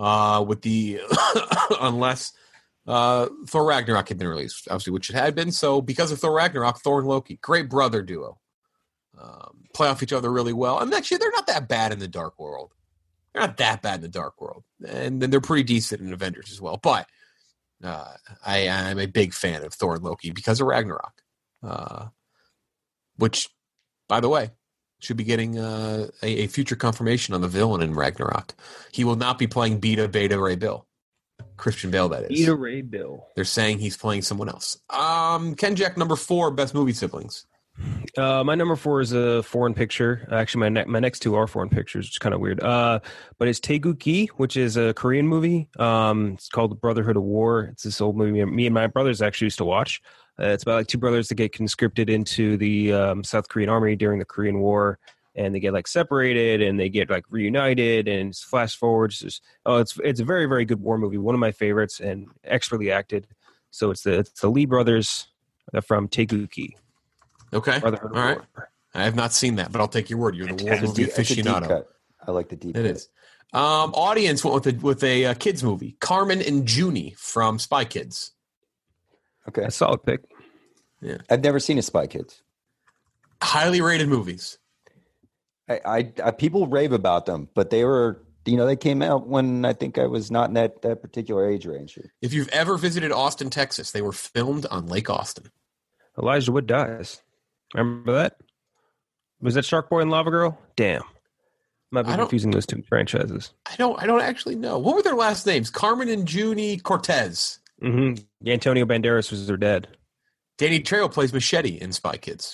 unless Thor Ragnarok had been released, obviously, which it had been. So because of Thor Ragnarok, Thor and Loki, great brother duo. Play off each other really well. And actually, they're not that bad in the Dark World. They're not that bad in the Dark World. And then they're pretty decent in Avengers as well. But I am a big fan of Thor and Loki because of Ragnarok. Which, by the way, should be getting a future confirmation on the villain in Ragnarok. He will not be playing Beta Ray Bill. Christian Bale, that is. Beta Ray Bill. They're saying he's playing someone else. Ken Jack, number 4, best movie siblings. My number 4 is a foreign picture. Actually, my next two are foreign pictures, which is kind of weird. But it's Taegukgi, which is a Korean movie. It's called The Brotherhood of War. It's this old movie me and my brothers actually used to watch. It's about like two brothers that get conscripted into the South Korean army during the Korean War, and they get like separated and they get like reunited, and it's flash forwards. It's a very, very good war movie. One of my favorites and expertly acted. So it's the Lee brothers from Taegukgi. Okay. All right. War. I have not seen that, but I'll take your word. You're the war movie aficionado. I like the deep cut. It is. Audience went with a kids movie, Carmen and Junie from Spy Kids. Okay. A solid pick. Yeah. I've never seen a Spy Kids. Highly rated movies. I people rave about them, but they were, they came out when I think I was not in that particular age range. If you've ever visited Austin, Texas, they were filmed on Lake Austin. Elijah Wood dies. Remember that? Was that Shark Boy and Lava Girl? Damn. Might be confusing those two franchises. I don't actually know. What were their last names? Carmen and Junie Cortez. Mm-hmm. Antonio Banderas was their dad. Danny Trejo plays Machete in Spy Kids.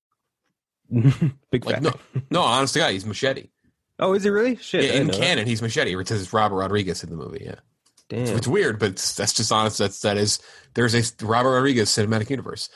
Big fan. No, honest to God, he's Machete. Oh, is he really? Shit. Yeah, in canon, he's Machete. It says Robert Rodriguez in the movie. Yeah. Damn. It's weird, but that's just honest. There's a Robert Rodriguez cinematic universe.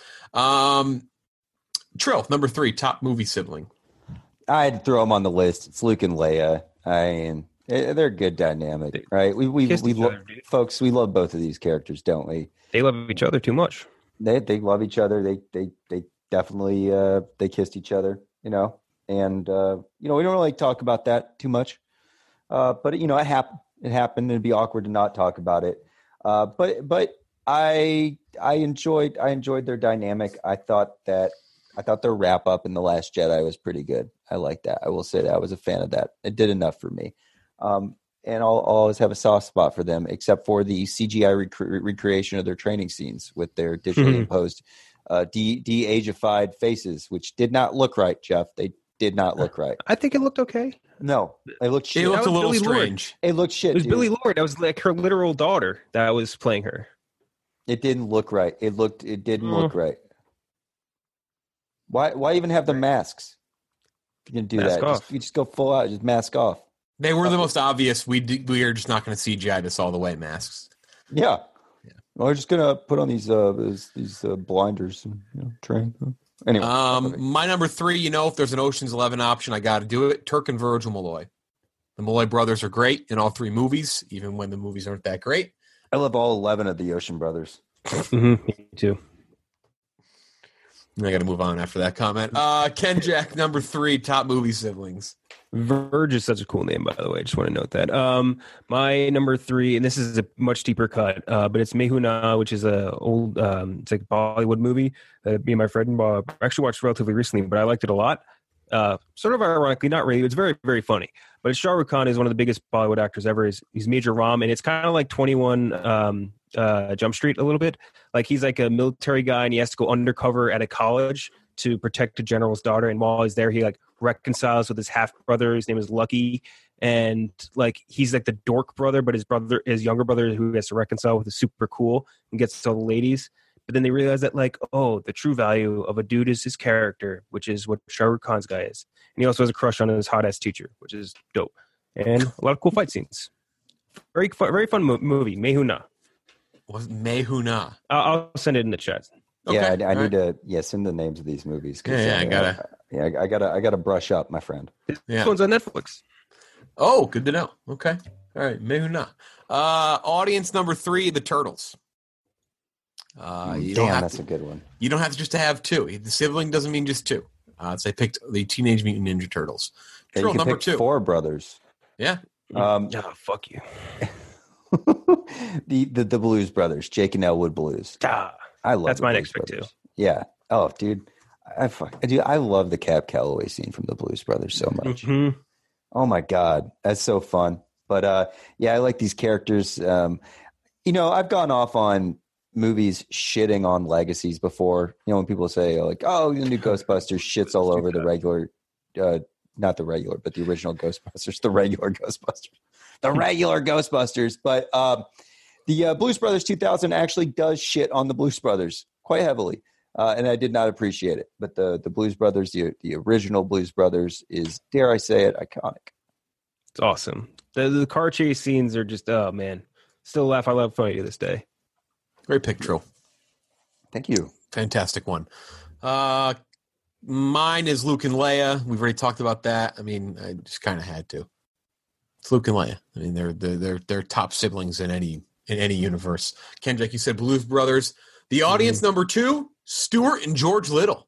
Trill, number 3, top movie sibling. I had to throw them on the list. It's Luke and Leia. They're a good dynamic, right? Folks, we love both of these characters, don't we? They love each other too much. They love each other. They definitely they kissed each other, and we don't really talk about that too much. But it happened. It happened. It'd be awkward to not talk about it. But I enjoyed their dynamic. I thought their wrap up in The Last Jedi was pretty good. I like that. I will say that I was a fan of that. It did enough for me. And I'll always have a soft spot for them, except for the CGI recreation of their training scenes with their digitally imposed de-ageified faces, which did not look right, Jeff. They did not look right. I think it looked okay. No, it looked shit. It looked a little Billy strange. It looked shit. It was dude. Billy Lord. That was like her literal daughter that was playing her. It didn't look right. It didn't look right. Why even have the masks? If you can do Mask that, off. you just go full out. Just mask off. They were the most obvious. We are just not going to CGI this all the way masks. Yeah. We're just gonna put on these blinders and train. Anyway, my number 3. If there's an Ocean's 11 option, I got to do it. Turk and Virgil Malloy. The Malloy brothers are great in all 3 movies, even when the movies aren't that great. I love all 11 of the Ocean brothers. Me too. I got to move on after that comment. Ken Jack, number 3, top movie siblings. Verge is such a cool name, by the way. I just want to note that. My number 3, and this is a much deeper cut, but it's Mehuna, which is a old, it's like a Bollywood movie that me and my friend actually watched relatively recently, but I liked it a lot. Sort of ironically, not really. It's very, very funny. But Shah Rukh Khan is one of the biggest Bollywood actors ever. He's Major Ram, and it's kind of like 21 Jump Street a little bit. Like he's like a military guy, and he has to go undercover at a college to protect a general's daughter. And while he's there, he like reconciles with his half brother. His name is Lucky, and like he's like the dork brother, but his younger brother, who has to reconcile with, is super cool and gets to all the ladies. But then they realize that like, oh, the true value of a dude is his character, which is what Shah Rukh Khan's guy is. And he also has a crush on his hot ass teacher, which is dope, and a lot of cool fight scenes. Very fun movie. Mehuna. Was Mehuna? I'll send it in the chat. Okay. Yeah, I need to send the names of these movies. I gotta brush up, my friend. This one's on Netflix. Oh, good to know. Okay, all right, Mehuna. Audience number 3, the Turtles. That's a good one. You don't have to just have 2. The sibling doesn't mean just 2. So I picked the Teenage Mutant Ninja Turtles. Yeah, you can pick 2. 4 brothers. Yeah. Fuck you. the Blues Brothers, Jake and Elwood Blues. I love that's my next pick too. Yeah. Oh, dude, I love the Cab Calloway scene from the Blues Brothers so much. Mm-hmm. Oh my God, that's so fun. But I like these characters. I've gone off on movies shitting on legacies before. When people say like, "Oh, the new Ghostbusters shits all over the regular," not the regular, but the original Ghostbusters, the regular Ghostbusters. The regular Ghostbusters, but the Blues Brothers 2000 actually does shit on the Blues Brothers quite heavily. and I did not appreciate it. But the Blues Brothers, the original Blues Brothers, is, dare I say it, iconic. It's awesome. The car chase scenes are just, oh man, still laugh. I love funny to this day. Great pick, Trill. Thank you. Fantastic one. Mine is Luke and Leia. We've already talked about that. I mean, I just kind of had to. It's Luke and Leia. I mean, they're top siblings in any universe. Kendrick, you said Blues Brothers. The audience number 2, Stuart and George Little.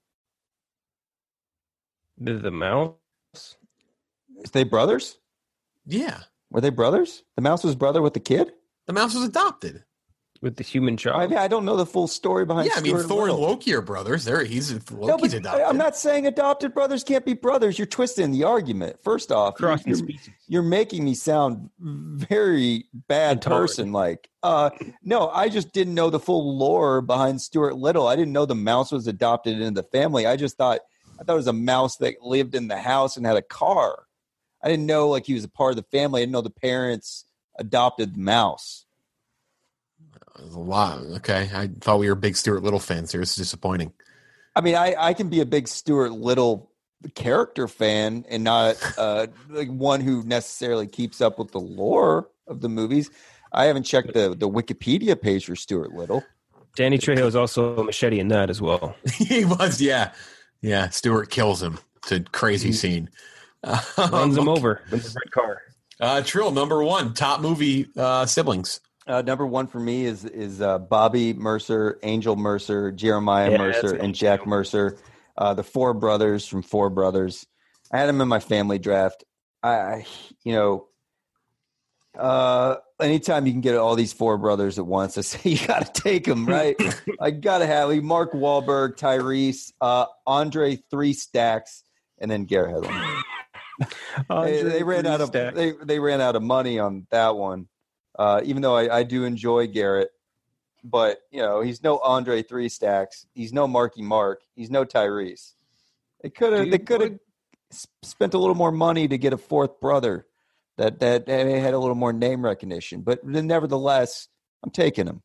The mouse. Is they brothers? Yeah, Were they brothers? The mouse was brother with the kid? the mouse was adopted. With the human I child. mean, I don't know the full story behind. Yeah, I mean, Stuart Thor and Little. Loki are brothers. Loki's No, but adopted. I'm not saying adopted brothers can't be brothers. You're twisting the argument. First off, Crossing species. you're making me sound very bad Intolerant. person. Like, no, I just didn't know the full lore behind Stuart Little. I didn't know the mouse was adopted into the family. I thought it was a mouse that lived in the house and had a car. I didn't know like he was a part of the family. I didn't know the parents adopted the mouse. There's a lot. Okay, I thought we were big Stuart Little fans here. This is disappointing. I mean, I can be a big Stuart Little character fan and not like one who necessarily keeps up with the lore of the movies. I haven't checked the Wikipedia page for Stuart Little. Danny Trejo is also a machete in that as well. He was, yeah. Stuart kills him. It's a crazy scene. Runs him over in the red car. Trill, number 1, top movie siblings. Number 1 for me is Bobby Mercer, Angel Mercer, Jeremiah Mercer, and Jack Mercer, the 4 brothers from 4 Brothers. I had them in my family draft. Anytime you can get all these 4 brothers at once, I say you got to take them, right? I got to have Mark Wahlberg, Tyrese, Andre 3 Stacks, and then Garrett Hedlund. They ran out of they ran out of money on that one. Even though I do enjoy Garrett, but he's no Andre 3 Stacks, he's no Marky Mark, he's no Tyrese. They could have spent a little more money to get a 4th brother that had a little more name recognition. But nevertheless, I'm taking him.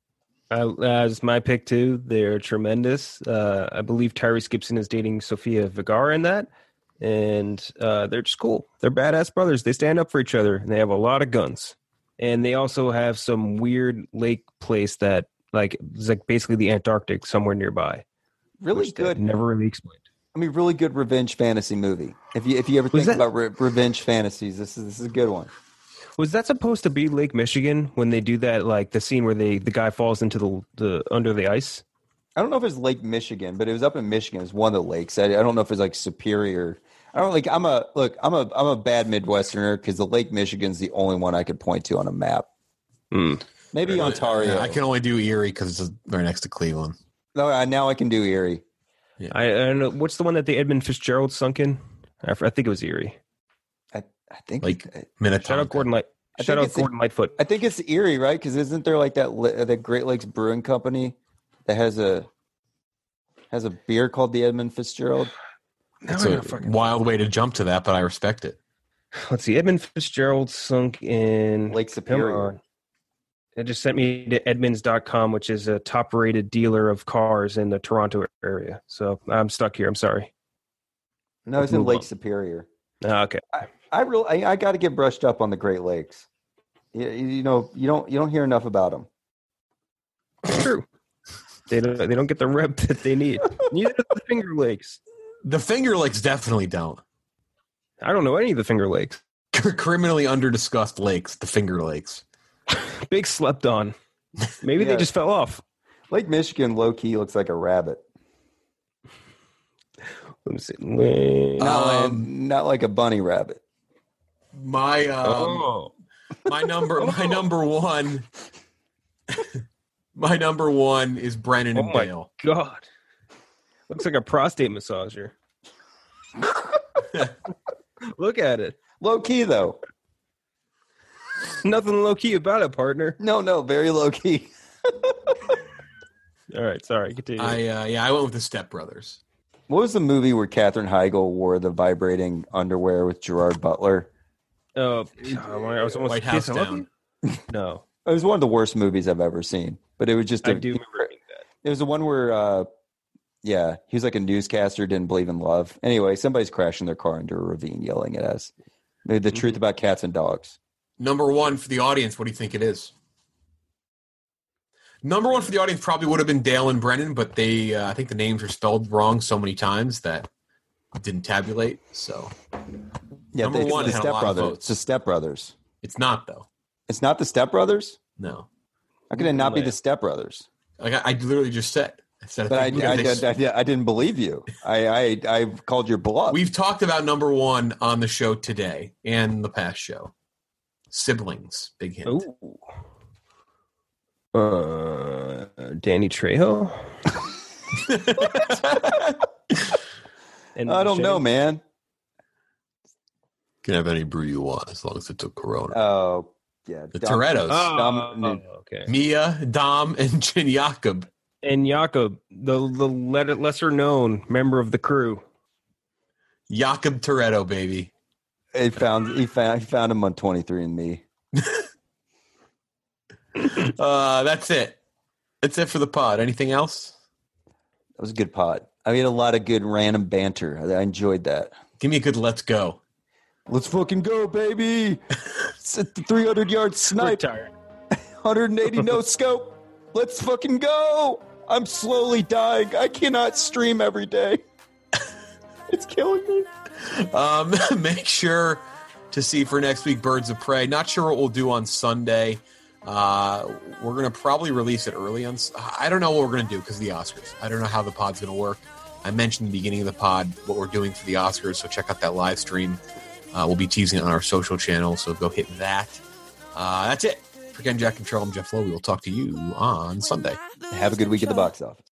As my pick too, they're tremendous. I believe Tyrese Gibson is dating Sofia Vergara in that, and they're just cool. They're badass brothers. They stand up for each other, and they have a lot of guns. And they also have some weird lake place that is like basically the Antarctic somewhere nearby. Really good. Never really explained. I mean, really good revenge fantasy movie. If you ever think about revenge fantasies, this is a good one. Was that supposed to be Lake Michigan when they do that, like the scene where the guy falls into the under the ice? I don't know if it's Lake Michigan, but it was up in Michigan. It's one of the lakes. I don't know if it's like Superior. I don't like. I'm a bad Midwesterner because the Lake Michigan's the only one I could point to on a map. Maybe Ontario. I can only do Erie because it's right next to Cleveland. No, now I can do Erie. Yeah. I don't know what's the one that the Edmund Fitzgerald sunk in. I think it was Erie. I think like Minnetonka. Shout out Gordon Lightfoot. I think it's Erie, right? Because isn't there like that Great Lakes Brewing Company that has a beer called the Edmund Fitzgerald? It's a wild way to jump to that, but I respect it. Let's see. Edmund Fitzgerald sunk in Lake Superior. It just sent me to Edmunds.com, which is a top-rated dealer of cars in the Toronto area. So I'm stuck here. I'm sorry. No, it's in Lake Superior. Okay. I got to get brushed up on the Great Lakes. You don't hear enough about them. It's true. They don't get the rep that they need. Neither do the Finger Lakes. The Finger Lakes definitely don't. I don't know any of the Finger Lakes. Criminally under-discussed lakes, the Finger Lakes. Big slept on. Maybe they just fell off. Lake Michigan, low-key, looks like a rabbit. Let me see. Not like a bunny rabbit. My number one. My number one is Brennan and Dale. Oh my God. Looks like a prostate massager. Look at it. Low key though. Nothing low key about it, partner. No, very low key. All right, sorry. Continue. I went with the Step Brothers. What was the movie where Katherine Heigl wore the vibrating underwear with Gerard Butler? Oh, I was almost White House Down. No, it was one of the worst movies I've ever seen. But it was just I do remember that. It was the one where Yeah, he was like a newscaster, didn't believe in love. Anyway, somebody's crashing their car into a ravine, yelling at us. The truth about cats and dogs. Number one for the audience, what do you think it is? Number one for the audience probably would have been Dale and Brennan, but they, I think the names are spelled wrong so many times that it didn't tabulate. So, Yeah, number one the had a lot of stepbrothers. votes. It's the stepbrothers. It's not, though. It's not the stepbrothers? No. How could it not be the stepbrothers? Like I literally just said. But I didn't believe you. I called your bluff. We've talked about number one on the show today and the past show. Siblings, big hint. Danny Trejo? I don't know, man. Can have any brew you want as long as it's a Corona. Oh, yeah. The Torettos. Okay. Mia, Dom, and Jen Jakob. And Jakob, the lesser known member of the crew. Jakob Toretto, baby. He found him on 23andMe. That's it. That's it for the pod. Anything else? That was a good pod. I mean, a lot of good random banter. I enjoyed that. Give me a good let's go. Let's fucking go, baby. It's a 300-yard snipe. 180 no scope. Let's fucking go. I'm slowly dying. I cannot stream every day. It's killing me. Make sure to see for next week Birds of Prey. Not sure what we'll do on Sunday. We're going to probably release it early on. I don't know what we're going to do because of the Oscars. I don't know how the pod's going to work. I mentioned in the beginning of the pod what we're doing for the Oscars, so check out that live stream. We'll be teasing it on our social channel, so go hit that. That's it. For Ken, Jack, and Charles, I'm Jeff Lowe. We will talk to you on Sunday. Have a good week at the box office.